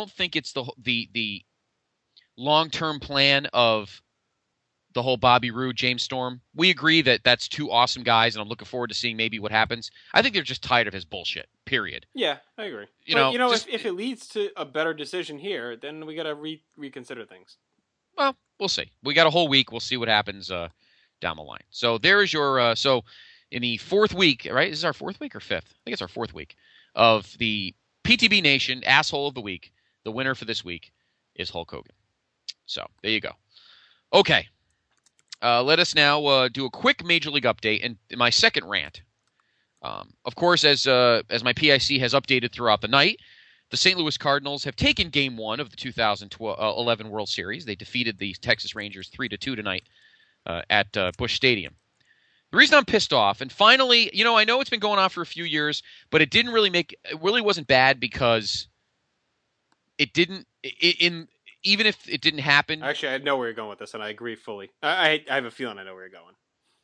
the long-term plan of the whole Bobby Roode, James Storm. We agree that that's 2 awesome guys, and I'm looking forward to seeing maybe what happens. I think they're just tired of his bullshit, period. Yeah, I agree. If it leads to a better decision here, then we got to reconsider things. Well, we'll see. We got a whole week. We'll see what happens down the line. So there is your so in the 4th week, right? Is this our 4th week or 5th? I think it's our 4th week of the PTB Nation Asshole of the Week. The winner for this week is Hulk Hogan. So there you go. Okay. Let us now do a quick Major League update and my second rant. Of course, as my PIC has updated throughout the night, the St. Louis Cardinals have taken Game 1 of the 2011 World Series. They defeated the Texas Rangers 3-2 tonight at Busch Stadium. The reason I'm pissed off, and finally, you know, I know it's been going on for a few years, but it really wasn't bad because it didn't even if it didn't happen. Actually, I know where you're going with this, and I agree fully. I have a feeling I know where you're going.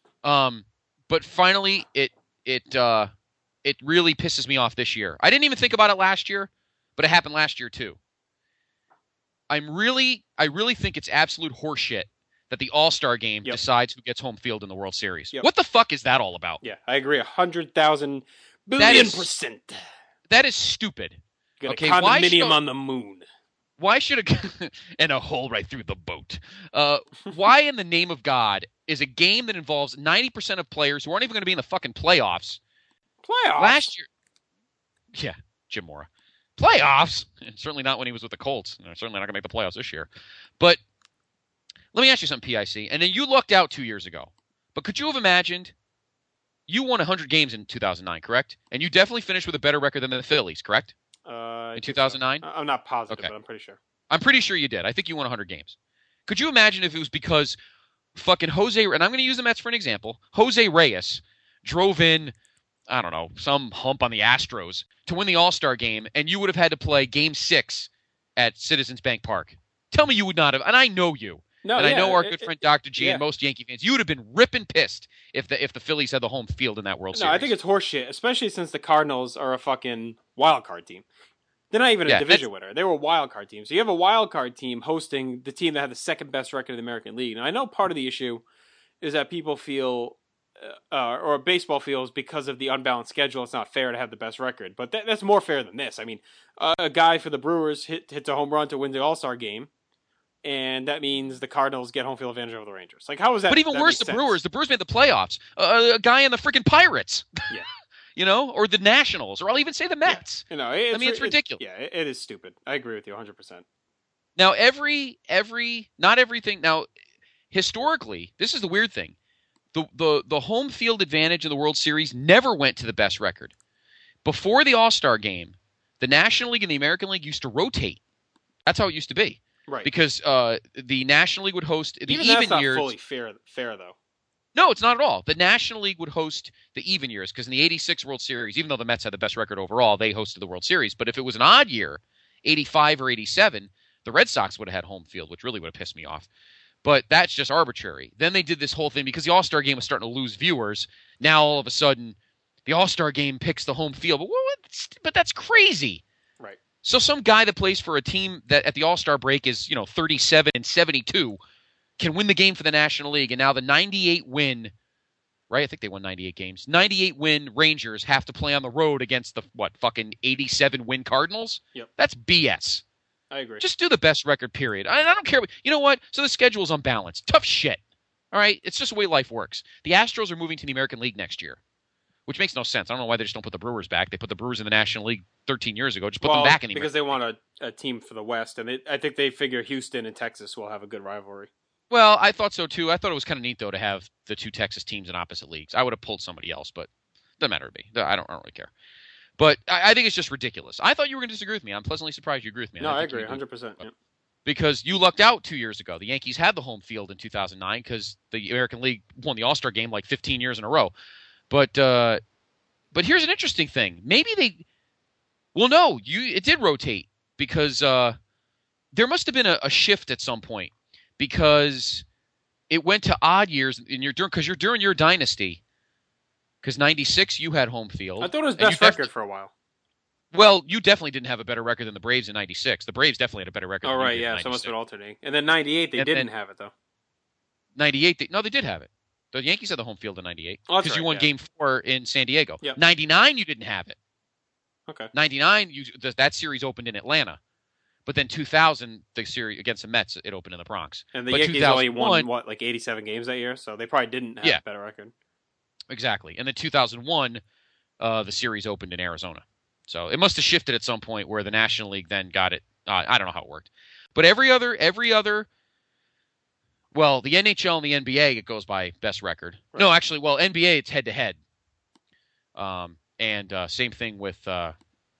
But finally, it really pisses me off this year. I didn't even think about it last year, but it happened last year too. I really think it's absolute horseshit that the All-Star game decides who gets home field in the World Series. Yep. What the fuck is that all about? Yeah, I agree 100,000 billion%. That is stupid. Got a condominium on the moon. Why should and a hole right through the boat? Why in the name of God is a game that involves 90% of players who aren't even going to be in the fucking playoffs? Playoffs? Last year. Yeah, Jim Mora. Playoffs? And certainly not when he was with the Colts. They're certainly not going to make the playoffs this year. But let me ask you something, PIC. And then you lucked out 2 years ago. But could you have imagined you won 100 games in 2009, correct? And you definitely finished with a better record than the Phillies, correct? In 2009? So. I'm not positive, but I'm pretty sure. I'm pretty sure you did. I think you won 100 games. Could you imagine if it was because fucking Jose, and I'm going to use the Mets for an example, Jose Reyes drove in, I don't know, some hump on the Astros to win the All-Star game, and you would have had to play Game 6 at Citizens Bank Park. Tell me you would not have, and I know you. No, and I know our good friend Dr. G and most Yankee fans, you would have been ripping pissed if the Phillies had the home field in that World Series. No, I think it's horseshit, especially since the Cardinals are a fucking wild card team. They're not even a division winner. They were a wild card team. So you have a wild card team hosting the team that had the second best record in the American League. Now, I know part of the issue is that people feel, or baseball feels, because of the unbalanced schedule, it's not fair to have the best record. But that's more fair than this. I mean, a guy for the Brewers hits a home run to win the All-Star game. and that means the Cardinals get home field advantage over the Rangers. Like, how is that? But even worse, the Brewers. The Brewers made the playoffs. A guy in the freaking Pirates. Yeah. You know, or the Nationals, or I'll even say the Mets. Yeah. It's ridiculous. It is stupid. I agree with you 100%. Now, not everything. Now, historically, this is the weird thing. The home field advantage in the World Series never went to the best record. Before the All-Star game, the National League and the American League used to rotate. That's how it used to be. Right. Because the National League would host the even that's not years. Fully fair though. No, it's not at all. The National League would host the even years because in the 86 World Series, even though the Mets had the best record overall, they hosted the World Series. But if it was an odd year, 85 or 87, the Red Sox would have had home field, which really would have pissed me off. But that's just arbitrary. Then they did this whole thing because the All-Star game was starting to lose viewers. Now, all of a sudden, the All-Star game picks the home field. But that's crazy. Right. So some guy that plays for a team that at the All-Star break is, 37 and 72 can win the game for the National League. And now the 98 win, right? I think they won 98 games. 98 win Rangers have to play on the road against the, fucking 87 win Cardinals? Yep. That's BS. I agree. Just do the best record, period. I don't care. You know what? So the schedule's unbalanced. Tough shit. All right? It's just the way life works. The Astros are moving to the American League next year, which makes no sense. I don't know why they just don't put the Brewers back. They put the Brewers in the National League 13 years ago. Just put them back in the because American they want a team for the West, and I think they figure Houston and Texas will have a good rivalry. Well, I thought so too. I thought it was kind of neat though to have the two Texas teams in opposite leagues. I would have pulled somebody else, but it doesn't matter to me. I don't really care. But I think it's just ridiculous. I thought you were going to disagree with me. I'm pleasantly surprised you agree with me. No, I agree 100%. Yeah. Because you lucked out 2 years ago. The Yankees had the home field in 2009 because the American League won the All-Star game like 15 years in a row. But here's an interesting thing. Maybe it did rotate because there must have been a shift at some point because it went to odd years because you're during your dynasty. Because 96 you had home field. I thought it was best record for a while. Well, you definitely didn't have a better record than the Braves in 96. The Braves definitely had a better record. Oh, right, yeah. So must have been alternating. And then 98, they didn't have it, though. 98, they did have it. The Yankees had the home field in 98. Because you won Game 4 in San Diego. Yep. 99, you didn't have it. Okay. 99, that series opened in Atlanta. But then 2000, the series against the Mets, it opened in the Bronx. And the Yankees only won, 87 games that year? So they probably didn't have a better record. Exactly. And then 2001, the series opened in Arizona. So it must have shifted at some point where the National League then got it. I don't know how it worked. But every other, well, the NHL and the NBA, it goes by best record. Right. No, actually, NBA, it's head-to-head. And same thing with NHL.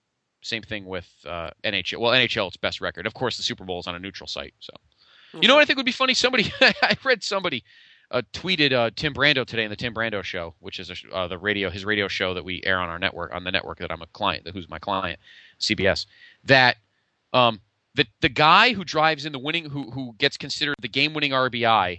Well, NHL, it's best record. Of course, the Super Bowl is on a neutral site. So, You know what I think would be funny? I read somebody tweeted Tim Brando today in the Tim Brando Show, which is his radio show that we air on the network that I'm a client, who's my client, CBS. That the guy who drives in the winning, who gets considered the game-winning RBI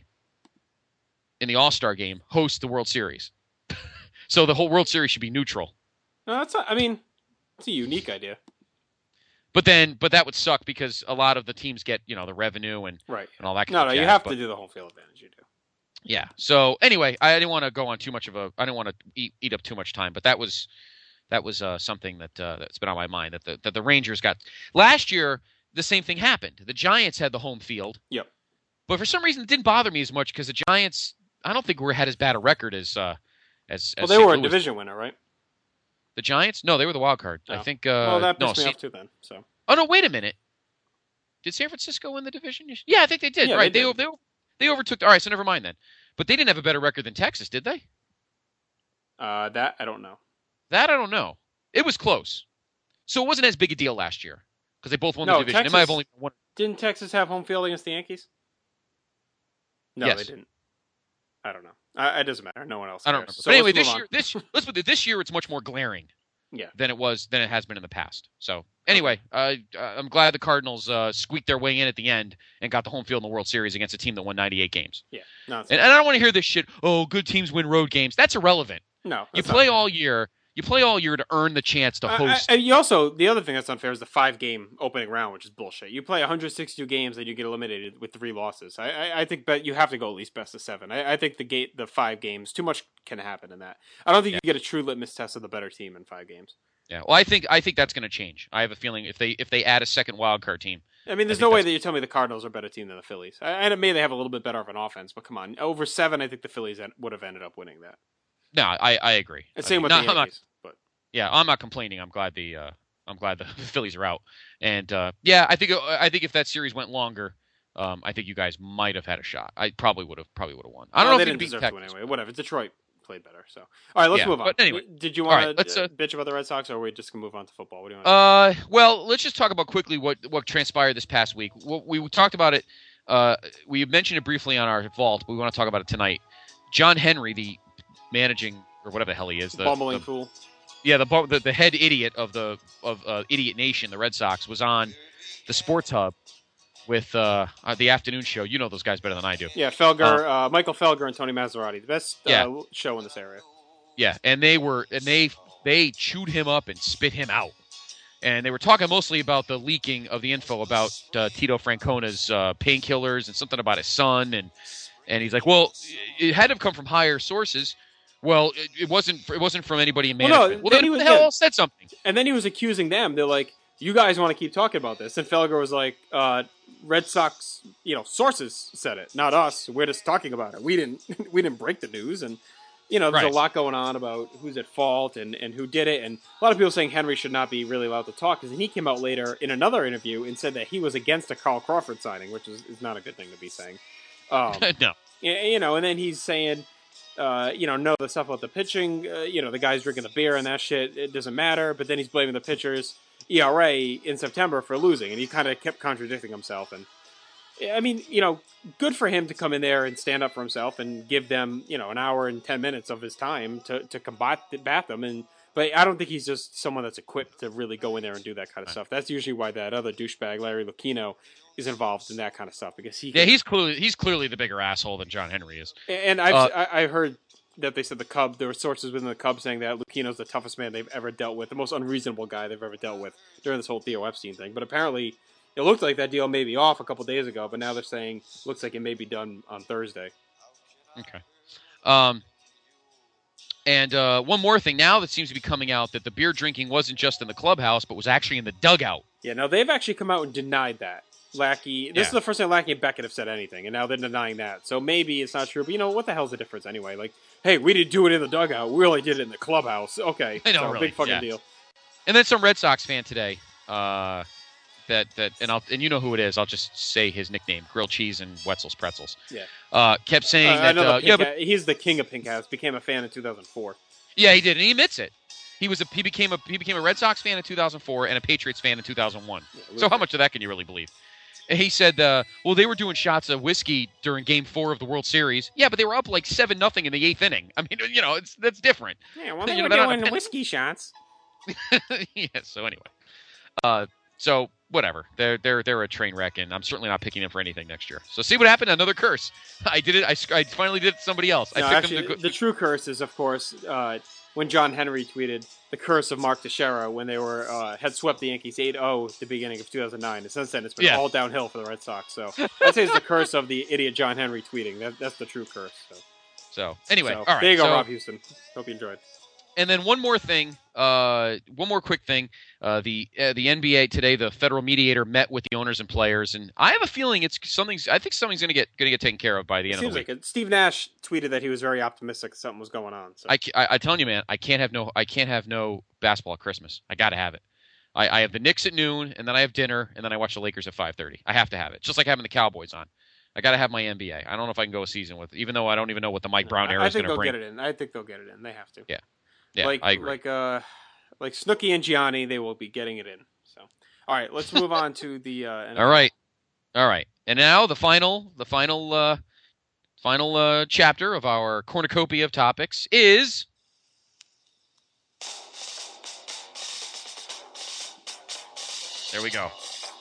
in the All-Star game, hosts the World Series. So the whole World Series should be neutral. No, it's a unique idea. But that would suck because a lot of the teams get the revenue and all that. No, you have to do the home field advantage. You do. Yeah. So anyway, I didn't want to go on too much I didn't want to eat up too much time, but that was something that's been on my mind that the Rangers got last year. The same thing happened. The Giants had the home field. Yep. But for some reason, it didn't bother me as much because the Giants, I don't think had as bad a record as. Well, they were a division winner, right? The Giants? No, they were the wild card. Oh. I think. That pissed me off too. Then so. Oh no! Wait a minute. Did San Francisco win the division? Yeah, I think they did. Yeah, right? They overtook. All right, so never mind then. But they didn't have a better record than Texas, did they? That I don't know. That I don't know. It was close. So it wasn't as big a deal last year because they both won the division. Texas, they might have only won. Didn't Texas have home field against the Yankees? No, yes. They didn't. I don't know. It doesn't matter. No one else cares. I don't remember. So but anyway, let's put it this year. It's much more glaring. Yeah. Than it has been in the past. So anyway, I'm glad the Cardinals squeaked their way in at the end and got the home field in the World Series against a team that won 98 games. Yeah. No, and I don't want to hear this shit. Oh, good teams win road games. That's irrelevant. No. You play all year. You play all year to earn the chance to host. The other thing that's unfair is the 5-game opening round, which is bullshit. You play 162 games and you get eliminated with 3 losses. I think that you have to go at least best of 7. I think the 5 games, too much can happen in that. I don't think you get a true litmus test of the better team in 5 games. Yeah, well, I think that's going to change. I have a feeling if they add a second wild card team, I mean, there's no way that you tell me the Cardinals are a better team than the Phillies. And maybe they have a little bit better of an offense, but come on. Over 7, I think the Phillies would have ended up winning that. No, I agree. And same with the Yankees. But yeah, I'm not complaining. I'm glad the Phillies are out. And yeah, I think if that series went longer, I think you guys might have had a shot. I probably would have won. I don't know if they didn't deserve to anyway. Whatever. Detroit played better. So all right, let's move on. But anyway, did you want to bitch about the Red Sox, or are we just gonna move on to football? What do you want? Well, let's just talk about quickly what transpired this past week. We talked about it. We mentioned it briefly on our vault, but we want to talk about it tonight. John Henry, the managing or whatever the hell he is, the bumbling fool. Yeah, the head idiot of Idiot Nation, the Red Sox, was on the Sports Hub with the afternoon show. You know those guys better than I do. Yeah, Felger, Michael Felger and Tony Maserati, the best show in this area. Yeah, and they chewed him up and spit him out. And they were talking mostly about the leaking of the info about Tito Francona's painkillers and something about his son, and he's like, well, it had to have come from higher sources. Well, it wasn't from anybody in management. Well, then who the hell said something? And then he was accusing them. They're like, you guys want to keep talking about this. And Felger was like, Red Sox, sources said it, not us. We're just talking about it. We didn't break the news. And, there's a lot going on about who's at fault and who did it. And a lot of people saying Henry should not be really allowed to talk. Because he came out later in another interview and said that he was against a Carl Crawford signing, which is not a good thing to be saying. No. And then he's saying, no, the stuff about the pitching, the guy's drinking the beer and that shit, it doesn't matter. But then he's blaming the pitcher's ERA in September for losing. And he kind of kept contradicting himself. And, I mean, good for him to come in there and stand up for himself and give them, an hour and 10 minutes of his time to combat them. But I don't think he's just someone that's equipped to really go in there and do that kind of stuff. That's usually why that other douchebag, Larry Lucchino, is involved in that kind of stuff, because he's clearly the bigger asshole than John Henry is. And I heard that they said there were sources within the Cubs saying that Lucchino's the toughest man they've ever dealt with, the most unreasonable guy they've ever dealt with during this whole Theo Epstein thing. But apparently, it looked like that deal may be off a couple days ago, but now they're saying looks like it may be done on Thursday. Okay. And one more thing now that seems to be coming out, that the beer drinking wasn't just in the clubhouse, but was actually in the dugout. Yeah, now they've actually come out and denied that. Lackey, this is the first time Lackey and Beckett have said anything, and now they're denying that. So maybe it's not true, but what the hell's the difference anyway? Like, hey, we didn't do it in the dugout. We only did it in the clubhouse. Okay, I know, so really. Big fucking deal. And then some Red Sox fan today, and you know who it is. I'll just say his nickname: Grilled Cheese and Wetzel's Pretzels. Yeah. Kept saying that he's the king of pink hats. Became a fan in 2004. Yeah, he did, and he admits it. He became a Red Sox fan in 2004 and a Patriots fan in 2001. Yeah, so how much of that can you really believe? And he said, well, they were doing shots of whiskey during Game 4 of the World Series. Yeah, but they were up like 7-0 in the 8th inning. I mean, that's different. Yeah, well, they were doing whiskey shots. Yeah. So anyway, so whatever. They're a train wreck, and I'm certainly not picking them for anything next year. So see what happened. Another curse. I did it. I finally did it to somebody else. The true curse is, of course, when John Henry tweeted the curse of Mark Teixeira when they had swept the Yankees 8-0 at the beginning of 2009. And since then, it's been all downhill for the Red Sox. So I'd say it's the curse of the idiot John Henry tweeting. That's the true curse. So anyway, all right. There you go, Rob Houston. Hope you enjoyed. And then one more thing, one more quick thing. The NBA today, the federal mediator met with the owners and players, and I have a feeling I think something's going to get taken care of by the end of the week. Seems like it. Steve Nash tweeted that he was very optimistic that something was going on. So. I telling you, man, I can't have no basketball at Christmas. I got to have it. I have the Knicks at noon, and then I have dinner, and then I watch the Lakers at 5:30. I have to have it, just like having the Cowboys on. I got to have my NBA. I don't know if I can go a season with, even though I don't even know what the Mike Brown era is going to bring. I think they'll get it in. They have to. Yeah. Yeah, I agree. Like Snooki and Gianni, they will be getting it in. So, all right, let's move on to the. All right, and now the final chapter of our cornucopia of topics is. There we go.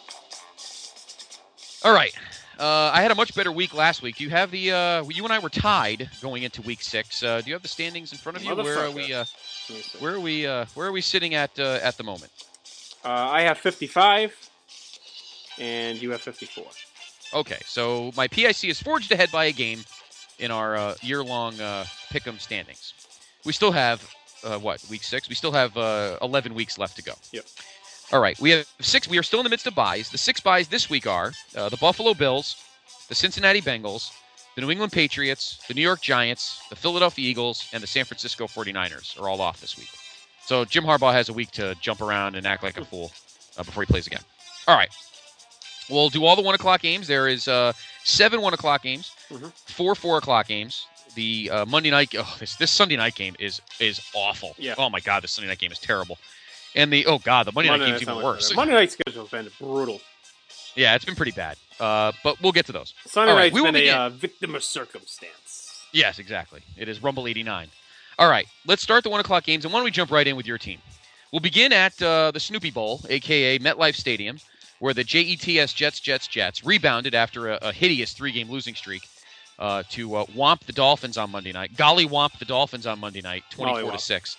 All right. I had a much better week last week. Do you have the? You and I were tied going into week 6. Do you have the standings in front of you? Where are we sitting at the moment? I have 55, and you have 54. Okay, so my PIC is forged ahead by a game in our year-long pick'em standings. We still have week 6? We still have 11 weeks left to go. Yep. All right, we have 6. We are still in the midst of buys. The 6 buys this week are the Buffalo Bills, the Cincinnati Bengals, the New England Patriots, the New York Giants, the Philadelphia Eagles, and the San Francisco 49ers are all off this week. So Jim Harbaugh has a week to jump around and act like a fool before he plays again. All right. We'll do all the 1 o'clock games. There is 7 1 o'clock games, 4 4 o'clock games. The Monday night, this Sunday night game is awful. Yeah. Oh my God, this Sunday night game is terrible. And the Monday night game's even worse. Monday night schedule's been brutal. Yeah, it's been pretty bad. But we'll get to those. Sunday night's been a victim of circumstance. Yes, exactly. It is Rumble 89. All right, let's start the 1 o'clock games, and why don't we jump right in with your team? We'll begin at the Snoopy Bowl, a.k.a. MetLife Stadium, where the Jets Jets rebounded after a hideous 3-game losing streak to whomp the Dolphins on Monday night. Golly whomp the Dolphins on Monday night, 24-6.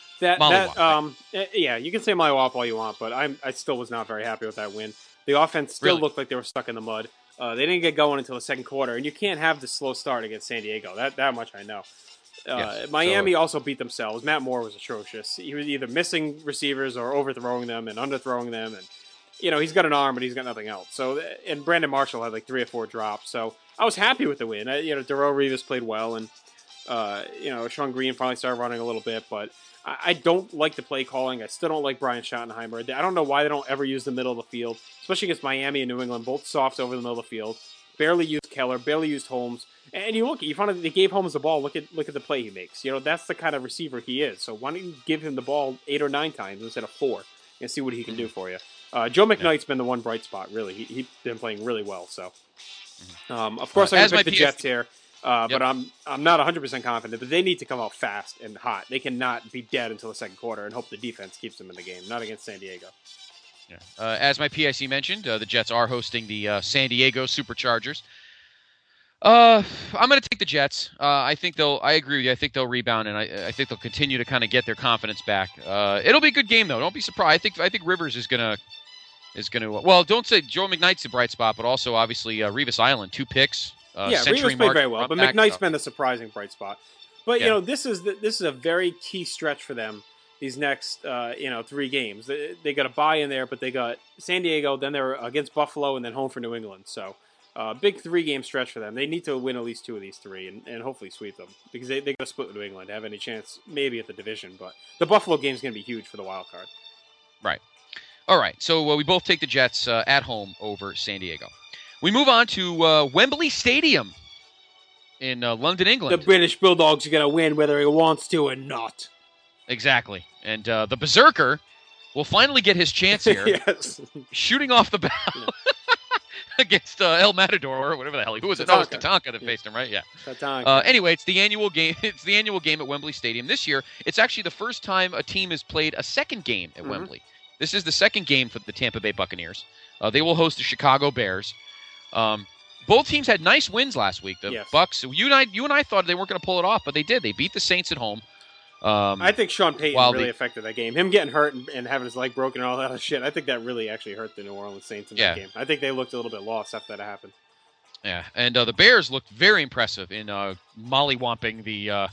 Yeah, you can say mollywop all you want, but I still was not very happy with that win. The offense still looked like they were stuck in the mud. They didn't get going until the second quarter, and you can't have the slow start against San Diego. That much I know. Yes. Miami also beat themselves. Matt Moore was atrocious. He was either missing receivers or overthrowing them and underthrowing them, and he's got an arm, but he's got nothing else. So, and Brandon Marshall had like 3 or 4 drops. So I was happy with the win. Darrelle Revis played well, and Sean Green finally started running a little bit, but I don't like the play calling. I still don't like Brian Schottenheimer. I don't know why they don't ever use the middle of the field, especially against Miami and New England, both softs over the middle of the field. Barely used Keller, barely used Holmes. And you find they gave Holmes the ball. Look at the play he makes. That's the kind of receiver he is. So why don't you give him the ball 8 or 9 times instead of 4 and see what he can do for you? Joe McKnight's been the one bright spot, really. He's been playing really well. So, of course, I'm going to pick the Jets here. But I'm not 100% confident. But they need to come out fast and hot. They cannot be dead until the second quarter and hope the defense keeps them in the game. Not against San Diego. Yeah. As my PIC mentioned, the Jets are hosting the San Diego Superchargers. I'm going to take the Jets. I agree with you. I think they'll rebound, and I think they'll continue to kind of get their confidence back. It'll be a good game, though. Don't be surprised. I think Rivers is going to. Well, don't say Joe McKnight's a bright spot, but also obviously Revis Island, 2 picks. Rivers played very well, but McKnight's been the surprising bright spot. But this is a very key stretch for them. These next 3 games, they got a bye in there, but they got San Diego, then they're against Buffalo, and then home for New England. So big 3-game stretch for them. They need to win at least 2 of these 3 and hopefully sweep them because they got to split with New England to have any chance maybe at the division. But the Buffalo game is going to be huge for the wild card. Right. All right. So we both take the Jets at home over San Diego. We move on to Wembley Stadium in London, England. The British Bulldogs are going to win whether he wants to or not. Exactly. And the Berserker will finally get his chance here. Yes. Shooting off the bow against El Matador or whatever the hell. Who was it? No, it was Tatanka that faced him, right? Yeah. Tatanka. Anyway, it's the annual game. It's the annual game at Wembley Stadium. This year, it's actually the first time a team has played a second game at Wembley. This is the second game for the Tampa Bay Buccaneers. They will host the Chicago Bears. Both teams had nice wins last week. The Bucks, you and I thought they weren't going to pull it off, but they did. They beat the Saints at home. I think Sean Payton really affected that game. Him getting hurt and having his leg broken and all that other shit, I think that really actually hurt the New Orleans Saints in that game. I think they looked a little bit lost after that happened. Yeah, and the Bears looked very impressive in mollywomping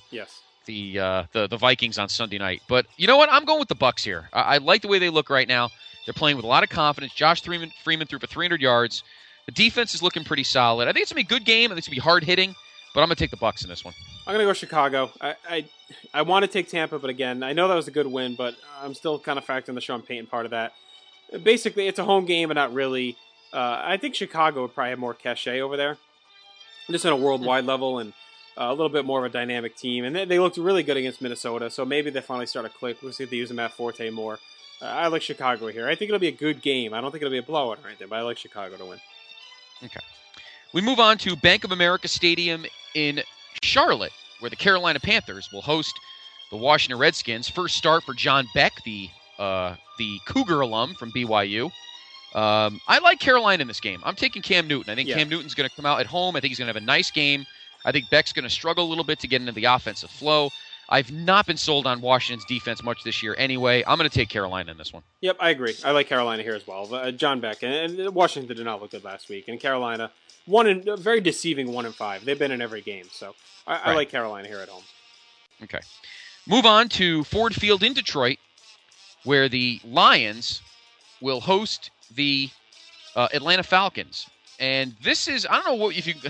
the Vikings on Sunday night. But you know what? I'm going with the Bucs here. I like the way they look right now. They're playing with a lot of confidence. Josh Freeman threw for 300 yards. The defense is looking pretty solid. I think it's going to be a good game. I think it's going to be hard-hitting, but I'm going to take the Bucs in this one. I'm going to go Chicago. I want to take Tampa, but again, I know that was a good win, but I'm still kind of factoring the Sean Payton part of that. Basically, it's a home game, but not really. I think Chicago would probably have more cachet over there, just on a worldwide level, and a little bit more of a dynamic team. And they looked really good against Minnesota, so maybe they finally start to click. We'll see if they use Matt Forte more. I like Chicago here. I think it'll be a good game. I don't think it'll be a blowout or anything, but I like Chicago to win. Okay. We move on to Bank of America Stadium in Charlotte, where the Carolina Panthers will host the Washington Redskins. First start for John Beck, the Cougar alum from BYU. I like Carolina in this game. I'm taking Cam Newton. I think Cam Newton's going to come out at home. I think he's going to have a nice game. I think Beck's going to struggle a little bit to get into the offensive flow. I've not been sold on Washington's defense much this year anyway. I'm going to take Carolina in this one. Yep, I agree. I like Carolina here as well. John Beck, and Washington did not look good last week. And Carolina, very deceiving 1-5. They've been in every game. So I like Carolina here at home. Okay. Move on to Ford Field in Detroit, where the Lions will host the Atlanta Falcons. And this is, I don't know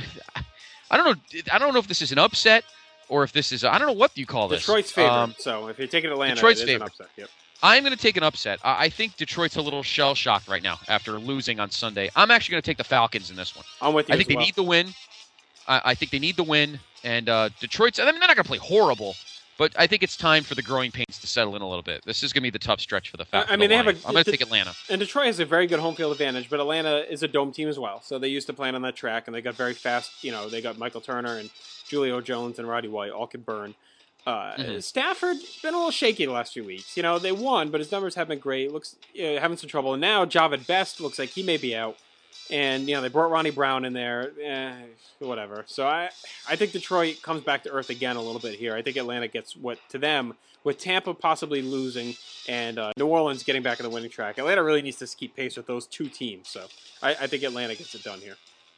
if this is an upset or if this is, I don't know what you call this. Detroit's favorite. So if you're taking Atlanta, Detroit's it is favorite. an upset. Yep. I'm going to take an upset. I think Detroit's a little shell-shocked right now after losing on Sunday. I'm actually going to take the Falcons in this one. I'm with you. I think they need the win. I think they need the win. And Detroit's, I mean, they're not going to play horrible, but I think it's time for the growing pains to settle in a little bit. This is going to be the tough stretch for the Falcons. I mean, I'm going to take Atlanta. And Detroit has a very good home field advantage, but Atlanta is a dome team as well. So they used to plan on that track, and they got very fast. You know, they got Michael Turner and Julio Jones and Roddy White, all can burn. Stafford been a little shaky the last few weeks. You know, they won, but his numbers have been great. Looks having some trouble, and now Javid Best looks like he may be out. And you know, they brought Ronnie Brown in there. Whatever. So I think Detroit comes back to earth again a little bit here. I think Atlanta gets what to them with Tampa possibly losing and New Orleans getting back on the winning track. Atlanta really needs to keep pace with those two teams. So I think Atlanta gets it done here.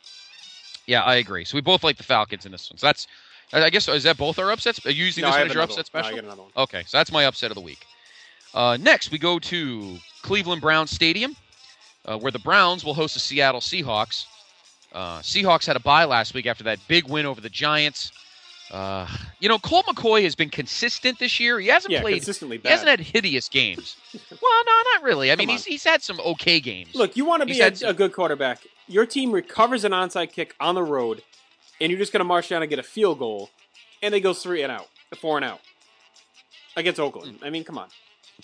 Yeah, I agree. So we both like the Falcons in this one. So that's. I guess, is that both our upsets? Are you using this one as your upset special? No, I get another one. Okay, so that's my upset of the week. Next, we go to Cleveland Browns Stadium, where the Browns will host the Seattle Seahawks. Seahawks had a bye last week after that big win over the Giants. You know, Colt McCoy has been consistent this year. He hasn't played. Consistently bad. He hasn't had hideous games. Well, no, not really. I mean, he's had some okay games. Look, you want to be a good quarterback. Your team recovers an onside kick on the road, and you're just going to march down and get a field goal, and they go 4 and out against Oakland. I mean, come on.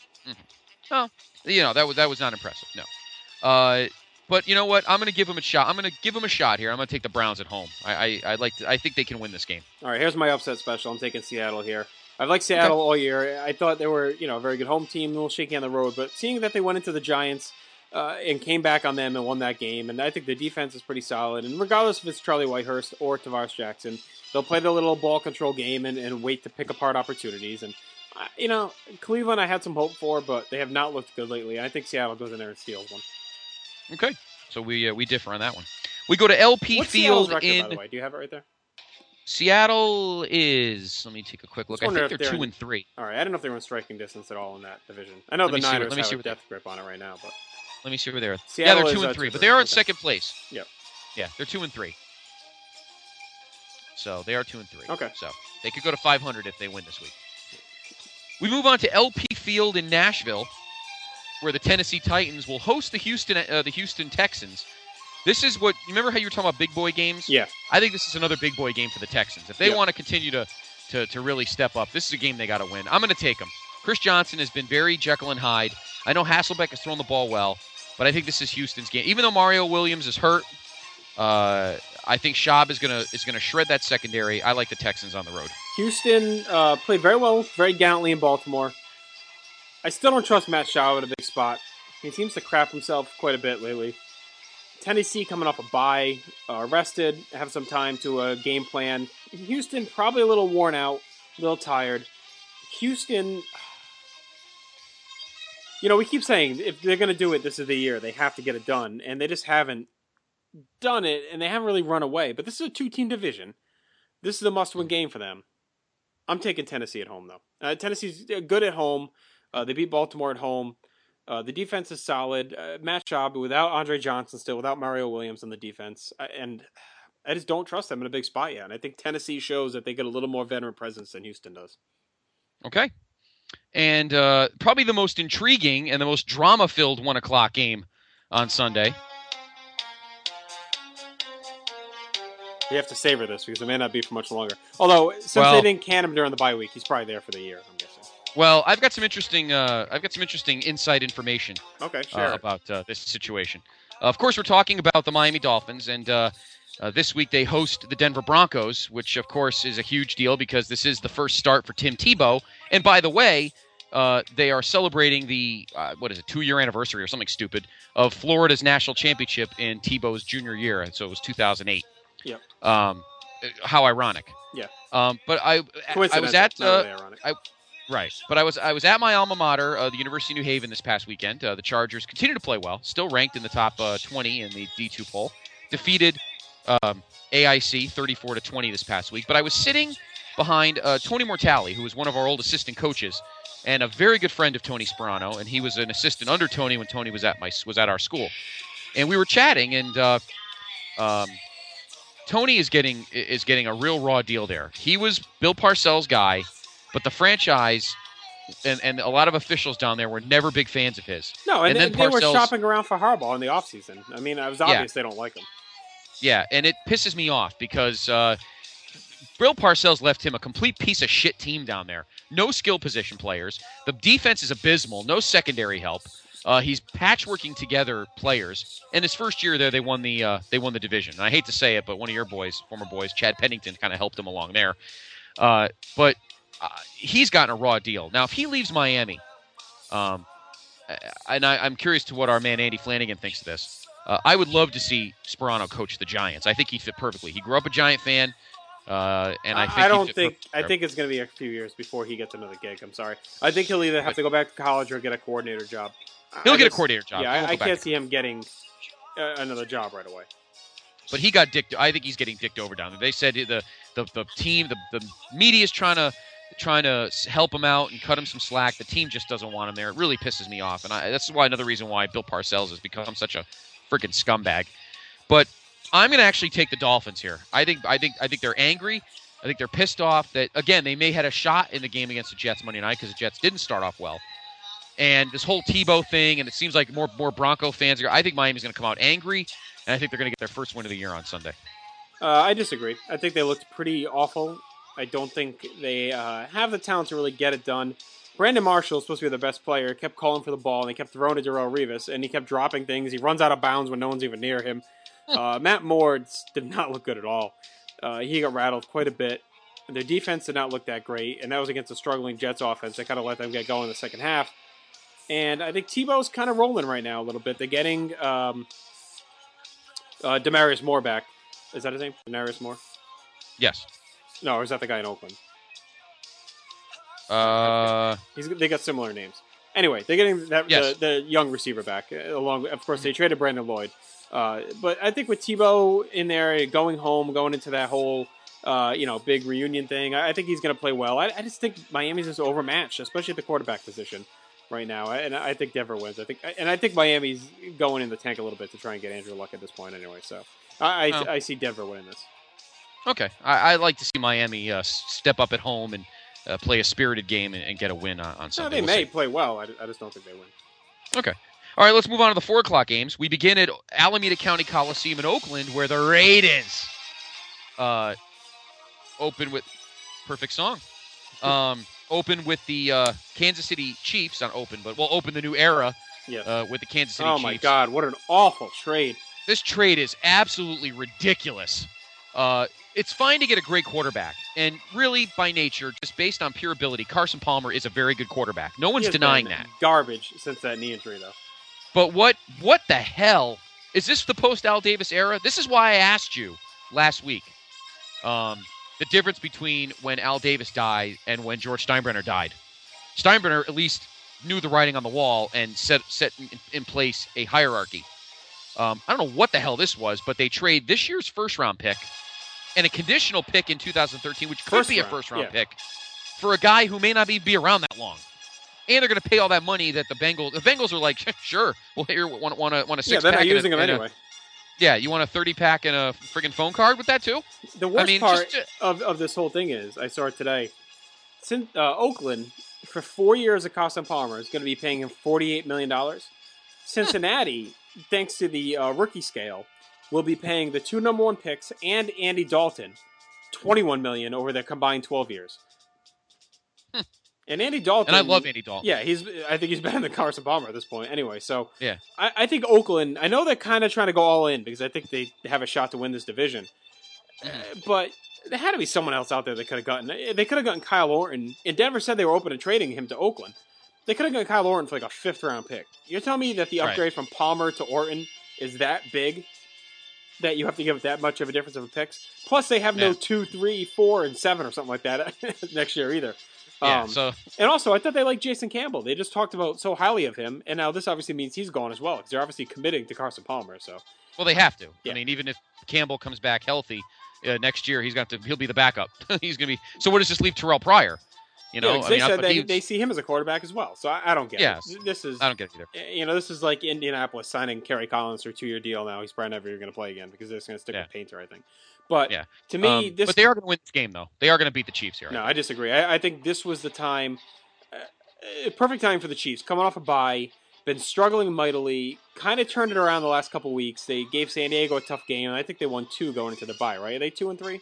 Well, you know, that was not impressive. No. But you know what? I'm going to give him a shot. I'm going to give him a shot here. I'm going to take the Browns at home. I think they can win this game. All right, here's my upset special. I'm taking Seattle here. I've liked Seattle all year. I thought they were, a very good home team, a little shaky on the road, but seeing that they went into the Giants and came back on them and won that game, and I think the defense is pretty solid. And regardless if it's Charlie Whitehurst or Tavares Jackson, they'll play their little ball control game and wait to pick apart opportunities. And Cleveland I had some hope for, but they have not looked good lately. I think Seattle goes in there and steals one. Okay, so we differ on that one. We go to LP What's Field Seattle's record, by the way? Do you have it right there? Seattle is. Let me take a quick look. I think they're 2-3. All right, I don't know if they were in striking distance at all in that division. I know the Niners have a death grip on it right now, but let me see where they are. Seattle they're 2-3, but they are in second place. Yep. Yeah, they're 2-3. So they are 2-3. Okay. So they could go to 500 if they win this week. We move on to LP Field in Nashville, where the Tennessee Titans will host the Houston Texans. This is what you remember how you were talking about big boy games? Yeah. I think this is another big boy game for the Texans. If they want to continue to really step up, this is a game they got to win. I'm going to take them. Chris Johnson has been very Jekyll and Hyde. I know Hasselbeck has thrown the ball well, but I think this is Houston's game. Even though Mario Williams is hurt, I think Schaub is gonna shred that secondary. I like the Texans on the road. Houston played very well, very gallantly in Baltimore. I still don't trust Matt Schaub at a big spot. He seems to crap himself quite a bit lately. Tennessee coming off a bye, rested, have some time to game plan. Houston probably a little worn out, a little tired. Houston, we keep saying if they're going to do it, this is the year. They have to get it done, and they just haven't done it, and they haven't really run away. But this is a two-team division. This is a must-win game for them. I'm taking Tennessee at home, though. Tennessee's good at home. They beat Baltimore at home. The defense is solid. Matt Schaub, without Andre Johnson still, without Mario Williams on the defense. And I just don't trust them in a big spot yet. And I think Tennessee shows that they get a little more veteran presence than Houston does. Okay. And probably the most intriguing and the most drama-filled 1 o'clock game on Sunday. You have to savor this because it may not be for much longer. Although, since they didn't can him during the bye week, he's probably there for the year, I'm guessing. Well, I've got some interesting inside information. Okay, sure. About this situation. Of course, we're talking about the Miami Dolphins, and this week they host the Denver Broncos, which of course is a huge deal because this is the first start for Tim Tebow. And by the way, they are celebrating the 2-year anniversary or something stupid of Florida's national championship in Tebow's junior year, and so it was 2008. Yep. How ironic. Yeah. But I was at not really ironic. Right, but I was at my alma mater, the University of New Haven, this past weekend. The Chargers continue to play well, still ranked in the top 20 in the D2 poll. Defeated AIC 34-20 this past week. But I was sitting behind Tony Mortale, who was one of our old assistant coaches, and a very good friend of Tony Sperano, and he was an assistant under Tony when Tony was at our school. And we were chatting, and Tony is getting a real raw deal there. He was Bill Parcells' guy, but the franchise and a lot of officials down there were never big fans of his. No, and then they were shopping around for Harbaugh in the offseason. I mean, it was obvious they don't like him. Yeah, and it pisses me off because Bill Parcells left him a complete piece of shit team down there. No skill position players. The defense is abysmal. No secondary help. He's patchworking together players. And his first year there, they won the division. And I hate to say it, but one of your former boys, Chad Pennington, kind of helped him along there. But he's gotten a raw deal. Now, if he leaves Miami, and I'm curious to what our man Andy Flanagan thinks of this. I would love to see Sperano coach the Giants. I think he'd fit perfectly. He grew up a Giant fan. And I think it's going to be a few years before he gets another gig. I'm sorry. I think he'll either have to go back to college or get a coordinator job. He'll get a coordinator job. Yeah, I can't see him getting another job right away. But he got dicked. I think he's getting dicked over down there. They said the team, the media is trying to help him out and cut him some slack. The team just doesn't want him there. It really pisses me off, and that's why another reason why Bill Parcells has become such a freaking scumbag. But I'm going to actually take the Dolphins here. I think they're angry. I think they're pissed off that, again, they may had a shot in the game against the Jets Monday night because the Jets didn't start off well. And this whole Tebow thing, and it seems like more Bronco fans. I think Miami's going to come out angry, and I think they're going to get their first win of the year on Sunday. I disagree. I think they looked pretty awful. I don't think they have the talent to really get it done. Brandon Marshall is supposed to be their best player. Kept calling for the ball, and they kept throwing it to Darrelle Revis, and he kept dropping things. He runs out of bounds when no one's even near him. Matt Moore did not look good at all. He got rattled quite a bit. Their defense did not look that great, and that was against a struggling Jets offense. They kind of let them get going in the second half. And I think Tebow's kind of rolling right now a little bit. They're getting Demarius Moore back. Is that his name? Demarius Moore? Yes. No, or is that the guy in Oakland? They got similar names. Anyway, they're getting the young receiver back. Along, of course, they traded Brandon Lloyd. But I think with Tebow in there, going home, going into that whole big reunion thing, I think he's going to play well. I just think Miami's just overmatched, especially at the quarterback position right now. And I think Denver wins. I think Miami's going in the tank a little bit to try and get Andrew Luck at this point anyway. So I see Denver winning this. Okay. I like to see Miami step up at home and play a spirited game and get a win on Sunday. No, they may play well. I just don't think they win. Okay. All right, let's move on to the 4 o'clock games. We begin at Alameda County Coliseum in Oakland, where the Raiders open with perfect song. Open with the Kansas City Chiefs, not open, but we'll open the new era with the Kansas City Chiefs. Oh, my God, what an awful trade. This trade is absolutely ridiculous. It's fine to get a great quarterback, and really, by nature, just based on pure ability, Carson Palmer is a very good quarterback. No one's denying that. Garbage since that knee injury, though. But what the hell? Is this the post-Al Davis era? This is why I asked you last week the difference between when Al Davis died and when George Steinbrenner died. Steinbrenner at least knew the writing on the wall and set in place a hierarchy. I don't know what the hell this was, but they trade this year's first-round pick and a conditional pick in 2013, which could be a first-round pick, for a guy who may not even be around that long. And they're going to pay all that money that the Bengals are like, sure, well, here, want a 6-pack. Yeah, they're not using them anyway. You want a 30-pack and a friggin' phone card with that, too? The worst part of this whole thing is, I saw it today, since Oakland, for 4 years of Carson Palmer, is going to be paying him $48 million. Cincinnati, thanks to the rookie scale, will be paying the 2 number 1 picks and Andy Dalton $21 million over their combined 12 years. And Andy Dalton... And I love Andy Dalton. Yeah, I think he's better than Carson Palmer at this point. Anyway, so... Yeah. I think Oakland... I know they're kind of trying to go all in because I think they have a shot to win this division. But there had to be someone else out there they could have gotten. They could have gotten Kyle Orton. And Denver said they were open to trading him to Oakland. They could have gotten Kyle Orton for like a 5th-round pick. You're telling me that the upgrade from Palmer to Orton is that big that you have to give it that much of a difference of picks? Plus, they have no 2, 3, 4, and 7 or something like that next year either. And also, I thought they liked Jason Campbell. They just talked about so highly of him, and now this obviously means he's gone as well because they're obviously committing to Carson Palmer. So, well, they have to. Yeah. I mean, even if Campbell comes back healthy next year, he'll be the backup. He's going to be. So, where does this leave Terrell Pryor? You know, they said they see him as a quarterback as well. So I don't get it. This is, I don't get it either. You know, this is like Indianapolis signing Kerry Collins for a 2-year deal now. He's probably never going to play again because they're just going to stick with Painter, I think. But to me, but they are going to win this game, though. They are going to beat the Chiefs here. No, I disagree. I think this was the time, perfect time for the Chiefs. Coming off a bye, been struggling mightily, kind of turned it around the last couple weeks. They gave San Diego a tough game, and I think they won 2 going into the bye, right? Are they 2-3?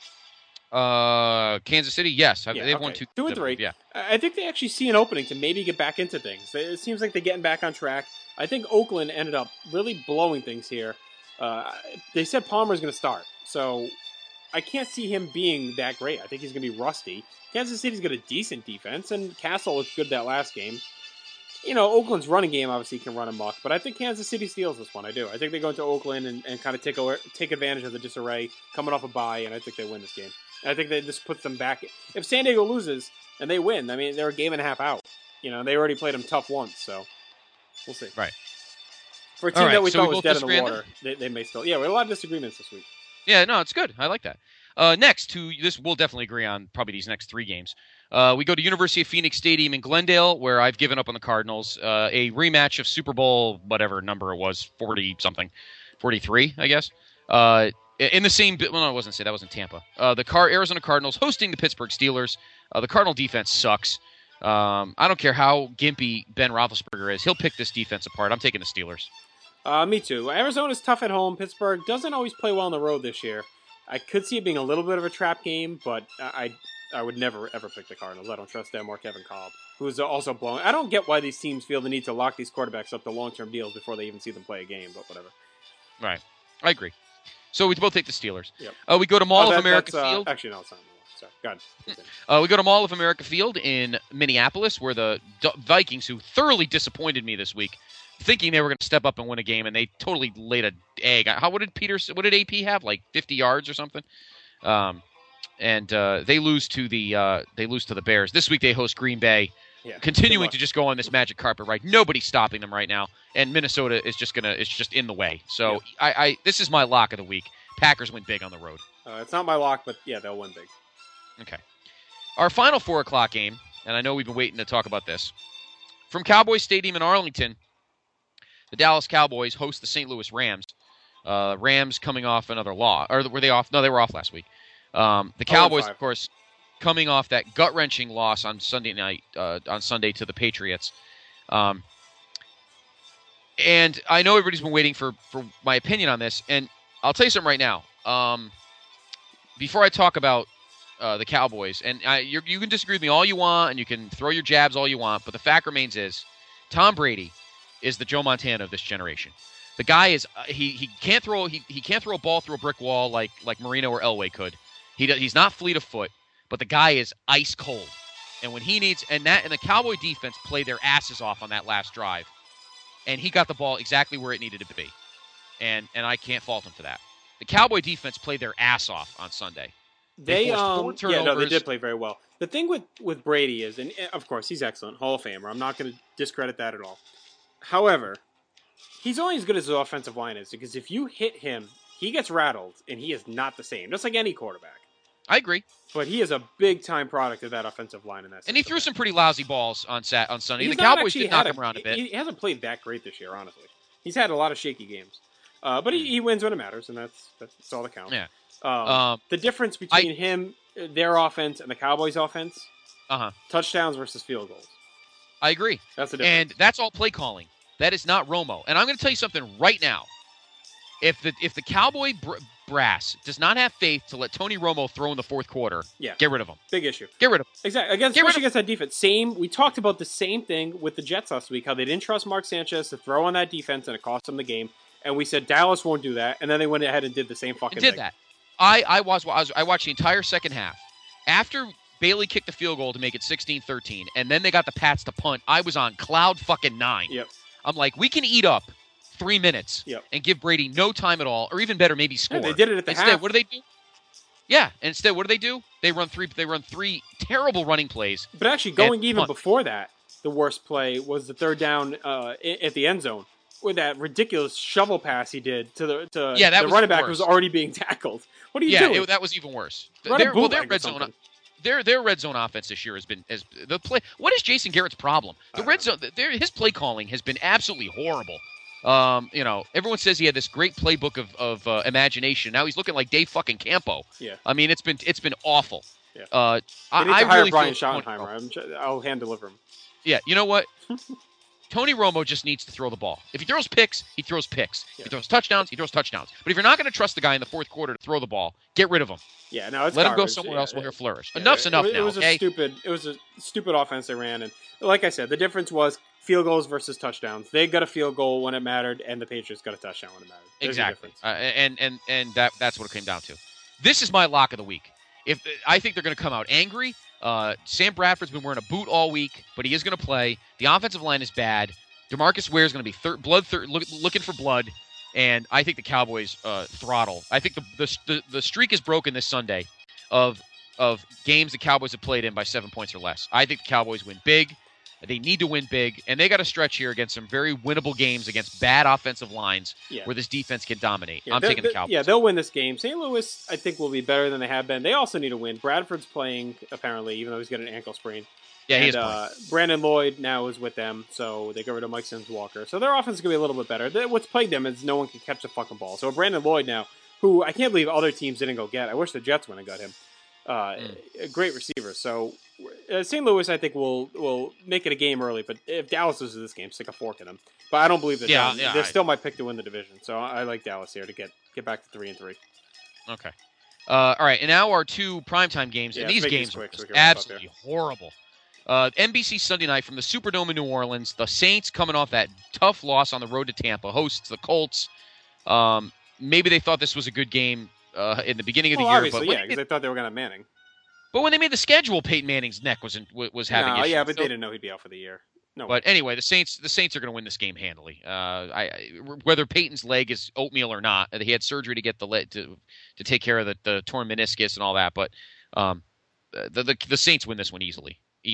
Kansas City, yes. They've won 2-3. Yeah. I think they actually see an opening to maybe get back into things. It seems like they're getting back on track. I think Oakland ended up really blowing things here. They said Palmer's going to start, so I can't see him being that great. I think he's going to be rusty. Kansas City's got a decent defense, and Castle looked good that last game. You know, Oakland's running game obviously can run amok, but I think Kansas City steals this one. I do. I think they go into Oakland and kind of take advantage of the disarray coming off a bye, and I think they win this game. I think that this puts them back. If San Diego loses and they win, I mean, they're a game and a half out. You know, they already played them tough once, so we'll see. Right. For a team that we thought was dead in the water, they may still. Yeah, we had a lot of disagreements this week. Yeah, no, it's good. I like that. Next, this we'll definitely agree on probably these next 3 games. We go to University of Phoenix Stadium in Glendale, where I've given up on the Cardinals. A rematch of Super Bowl, whatever number it was, 40-something, 43, I guess. In the same, well, no, I wasn't say that wasn't Tampa. The Arizona Cardinals hosting the Pittsburgh Steelers. The Cardinal defense sucks. I don't care how gimpy Ben Roethlisberger is. He'll pick this defense apart. I'm taking the Steelers. Me too. Arizona's tough at home. Pittsburgh doesn't always play well on the road this year. I could see it being a little bit of a trap game, but I would never, ever pick the Cardinals. I don't trust them or Kevin Kolb, who's also blowing. I don't get why these teams feel the need to lock these quarterbacks up to long-term deals before they even see them play a game, but whatever. Right. I agree. So we both take the Steelers. Yep. We go to Mall of America Field. Actually, no, it's not. Sorry. Go ahead. We go to Mall of America Field in Minneapolis, where the Vikings, who thoroughly disappointed me this week, thinking they were going to step up and win a game, and they totally laid an egg. What did AP have? Like 50 yards or something? And they lose to the Bears. This week they host Green Bay, continuing to just go on this magic carpet ride. Nobody's stopping them right now, and Minnesota is just in the way. So this is my lock of the week. Packers win big on the road. It's not my lock, but yeah, they'll win big. Okay. Our final 4:00 game, and I know we've been waiting to talk about this. From Cowboys Stadium in Arlington, the Dallas Cowboys host the St. Louis Rams. Rams coming off another loss. Or were they off? No, they were off last week. The Cowboys, of course, coming off that gut-wrenching loss on Sunday night, on Sunday to the Patriots. And I know everybody's been waiting for my opinion on this, and I'll tell you something right now. Before I talk about the Cowboys, and you can disagree with me all you want, and you can throw your jabs all you want, but the fact remains is Tom Brady is the Joe Montana of this generation. The guy is he can't throw a ball through a brick wall like Marino or Elway could. He's not fleet of foot, but the guy is ice cold. And when he needs and the Cowboy defense played their asses off on that last drive, and he got the ball exactly where it needed to be, and I can't fault him for that. The Cowboy defense played their ass off on Sunday. They forced 4 turnovers. They did play very well. The thing with Brady is, and of course he's excellent, Hall of Famer. I'm not going to discredit that at all. However, he's only as good as his offensive line is, because if you hit him, he gets rattled, and he is not the same, just like any quarterback. I agree. But he is a big-time product of that offensive line in that system. And he threw some pretty lousy balls on Sunday. The Cowboys did knock him around a bit. He hasn't played that great this year, honestly. He's had a lot of shaky games. But he wins when it matters, and that's all that counts. Yeah. The difference between him, their offense, and the Cowboys' offense, touchdowns versus field goals. I agree. That's the difference. And that's all play calling. That is not Romo. And I'm going to tell you something right now. If the Cowboy brass does not have faith to let Tony Romo throw in the fourth quarter, get rid of him. Big issue. Get rid of him. Exactly. Especially against that defense. We talked about the same thing with the Jets last week, how they didn't trust Mark Sanchez to throw on that defense, and it cost them the game. And we said Dallas won't do that, and then they went ahead and did the same fucking thing. Did that. I watched the entire second half. After Bailey kicked the field goal to make it 16-13, and then they got the Pats to punt, I was on cloud fucking 9. Yep. I'm like, we can eat up 3 minutes and give Brady no time at all, or even better, maybe score. Yeah, they did it at the half. What do they do? Yeah, instead, what do? They run three terrible running plays. But actually, going even before that, the worst play was the third down at the end zone, with that ridiculous shovel pass he did to the running back who was already being tackled. What are you doing? That was even worse. Their red zone. their red zone offense this year has been the play. What is Jason Garrett's problem? The red zone, his play calling has been absolutely horrible. Everyone says he had this great playbook of imagination. Now he's looking like Dave fucking Campo. Yeah. I mean, it's been awful. Yeah. I need to hire really Brian feel Schottenheimer. I'll hand deliver him. Yeah, you know what? Tony Romo just needs to throw the ball. If he throws picks, he throws picks. Yeah. If he throws touchdowns, he throws touchdowns. But if you're not going to trust the guy in the fourth quarter to throw the ball, get rid of him. Yeah, no, it's let garbage. him go somewhere else where he'll flourish. Yeah, Enough's enough now. It was a stupid offense they ran, and like I said, the difference was field goals versus touchdowns. They got a field goal when it mattered, and the Patriots got a touchdown when it mattered. There's exactly, and that's what it came down to. This is my lock of the week. If I think they're going to come out angry. Sam Bradford's been wearing a boot all week, but he is going to play. The offensive line is bad. DeMarcus Ware is going to be looking for blood, and I think the Cowboys throttle. I think the streak is broken this Sunday of games the Cowboys have played in by 7 points or less. I think the Cowboys win big. They need to win big, and they got a stretch here against some very winnable games against bad offensive lines where this defense can dominate. I'm taking the Cowboys. Yeah, they'll win this game. St. Louis, I think, will be better than they have been. They also need to win. Bradford's playing, apparently, even though he's got an ankle sprain. Yeah, he is playing. Brandon Lloyd now is with them, so they got rid of Mike Sims-Walker. So their offense is going to be a little bit better. What's plagued them is no one can catch the fucking ball. So Brandon Lloyd now, who I can't believe other teams didn't go get. I wish the Jets went and got him. A great receiver. So St. Louis, I think, will make it a game early. But if Dallas loses this game, stick a fork in them. But I don't believe that. They're still my pick to win the division. So I like Dallas here to get back to 3-3. Okay. All right, and now our two primetime games, and these games are absolutely horrible. NBC Sunday night from the Superdome in New Orleans. The Saints coming off that tough loss on the road to Tampa, hosts the Colts. Maybe they thought this was a good game in the beginning of the year. Obviously, but because they thought they were going to have Manning. But when they made the schedule, Peyton Manning's neck was having issues. Yeah, but they didn't know he'd be out for the year. No. But anyway, the Saints are going to win this game handily. Whether Peyton's leg is oatmeal or not, he had surgery to get the leg to take care of the torn meniscus and all that. But the Saints win this one easily.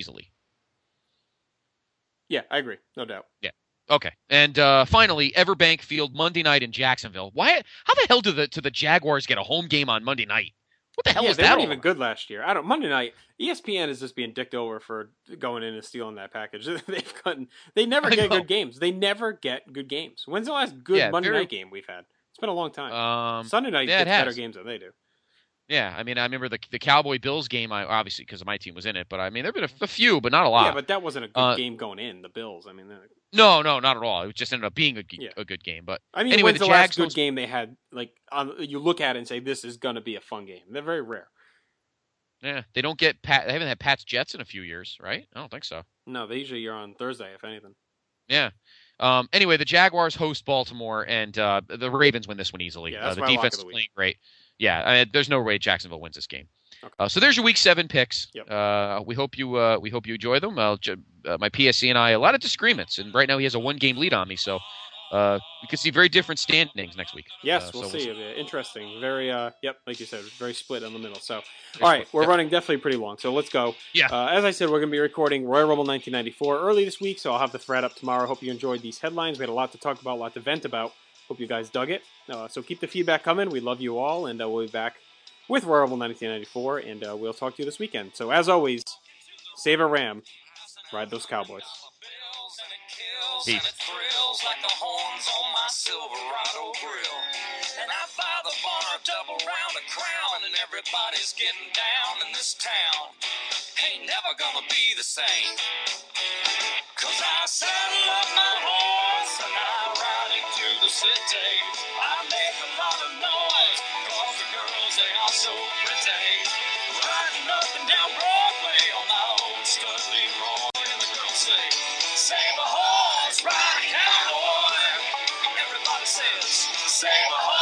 Yeah, I agree, no doubt. Yeah. Okay. And finally, Everbank Field Monday night in Jacksonville. Why? How the hell do the Jaguars get a home game on Monday night? What the hell is that? They weren't even good last year. Monday night, ESPN is just being dicked over for going in and stealing that package. They never get good games. They never get good games. When's the last good Monday night game we've had? It's been a long time. Sunday night gets better games than they do. Yeah, I mean, I remember the Cowboy Bills game. Obviously because my team was in it, but I mean, there've been a few, but not a lot. Yeah, but that wasn't a good game going in. The Bills. I mean, no, not at all. It just ended up being a good game. But I mean, anyway, when's the last good game they had? Like, you look at it and say, "This is going to be a fun game." They're very rare. Yeah, they don't get They haven't had Pats Jets in a few years, right? I don't think so. No, they usually are on Thursday, if anything. Yeah. Anyway, the Jaguars host Baltimore, and the Ravens win this one easily. Yeah, the defense is playing great. Yeah, I mean, there's no way Jacksonville wins this game. Okay. So there's your Week 7 picks. Yep. We hope you enjoy them. My PSC and I a lot of disagreements, and right now he has a 1-game lead on me. So we could see very different standings next week. Yes, we'll see. Interesting. Very, like you said, very split in the middle. So, all right, we're running definitely pretty long. So let's go. Yeah. As I said, we're going to be recording Royal Rumble 1994 early this week. So I'll have the thread up tomorrow. Hope you enjoyed these headlines. We had a lot to talk about, a lot to vent about. Hope you guys dug it. So keep the feedback coming. We love you all, and we'll be back with Royal Rumble 1994, and we'll talk to you this weekend. So as always, save a Ram, ride those Cowboys. Peace. And it thrills like the horns on my Silverado grill. And I buy the bar double round a crown, and everybody's getting down in this town. Ain't never gonna be the same. 'Cause I saddle up my horse and I ride into the city. I make a lot of noise 'cause the girls, they are so pretty. Riding up and down Broadway on my old stud Leroy, and the girls say, save a horse, ride cowboy. Everybody says, save a horse.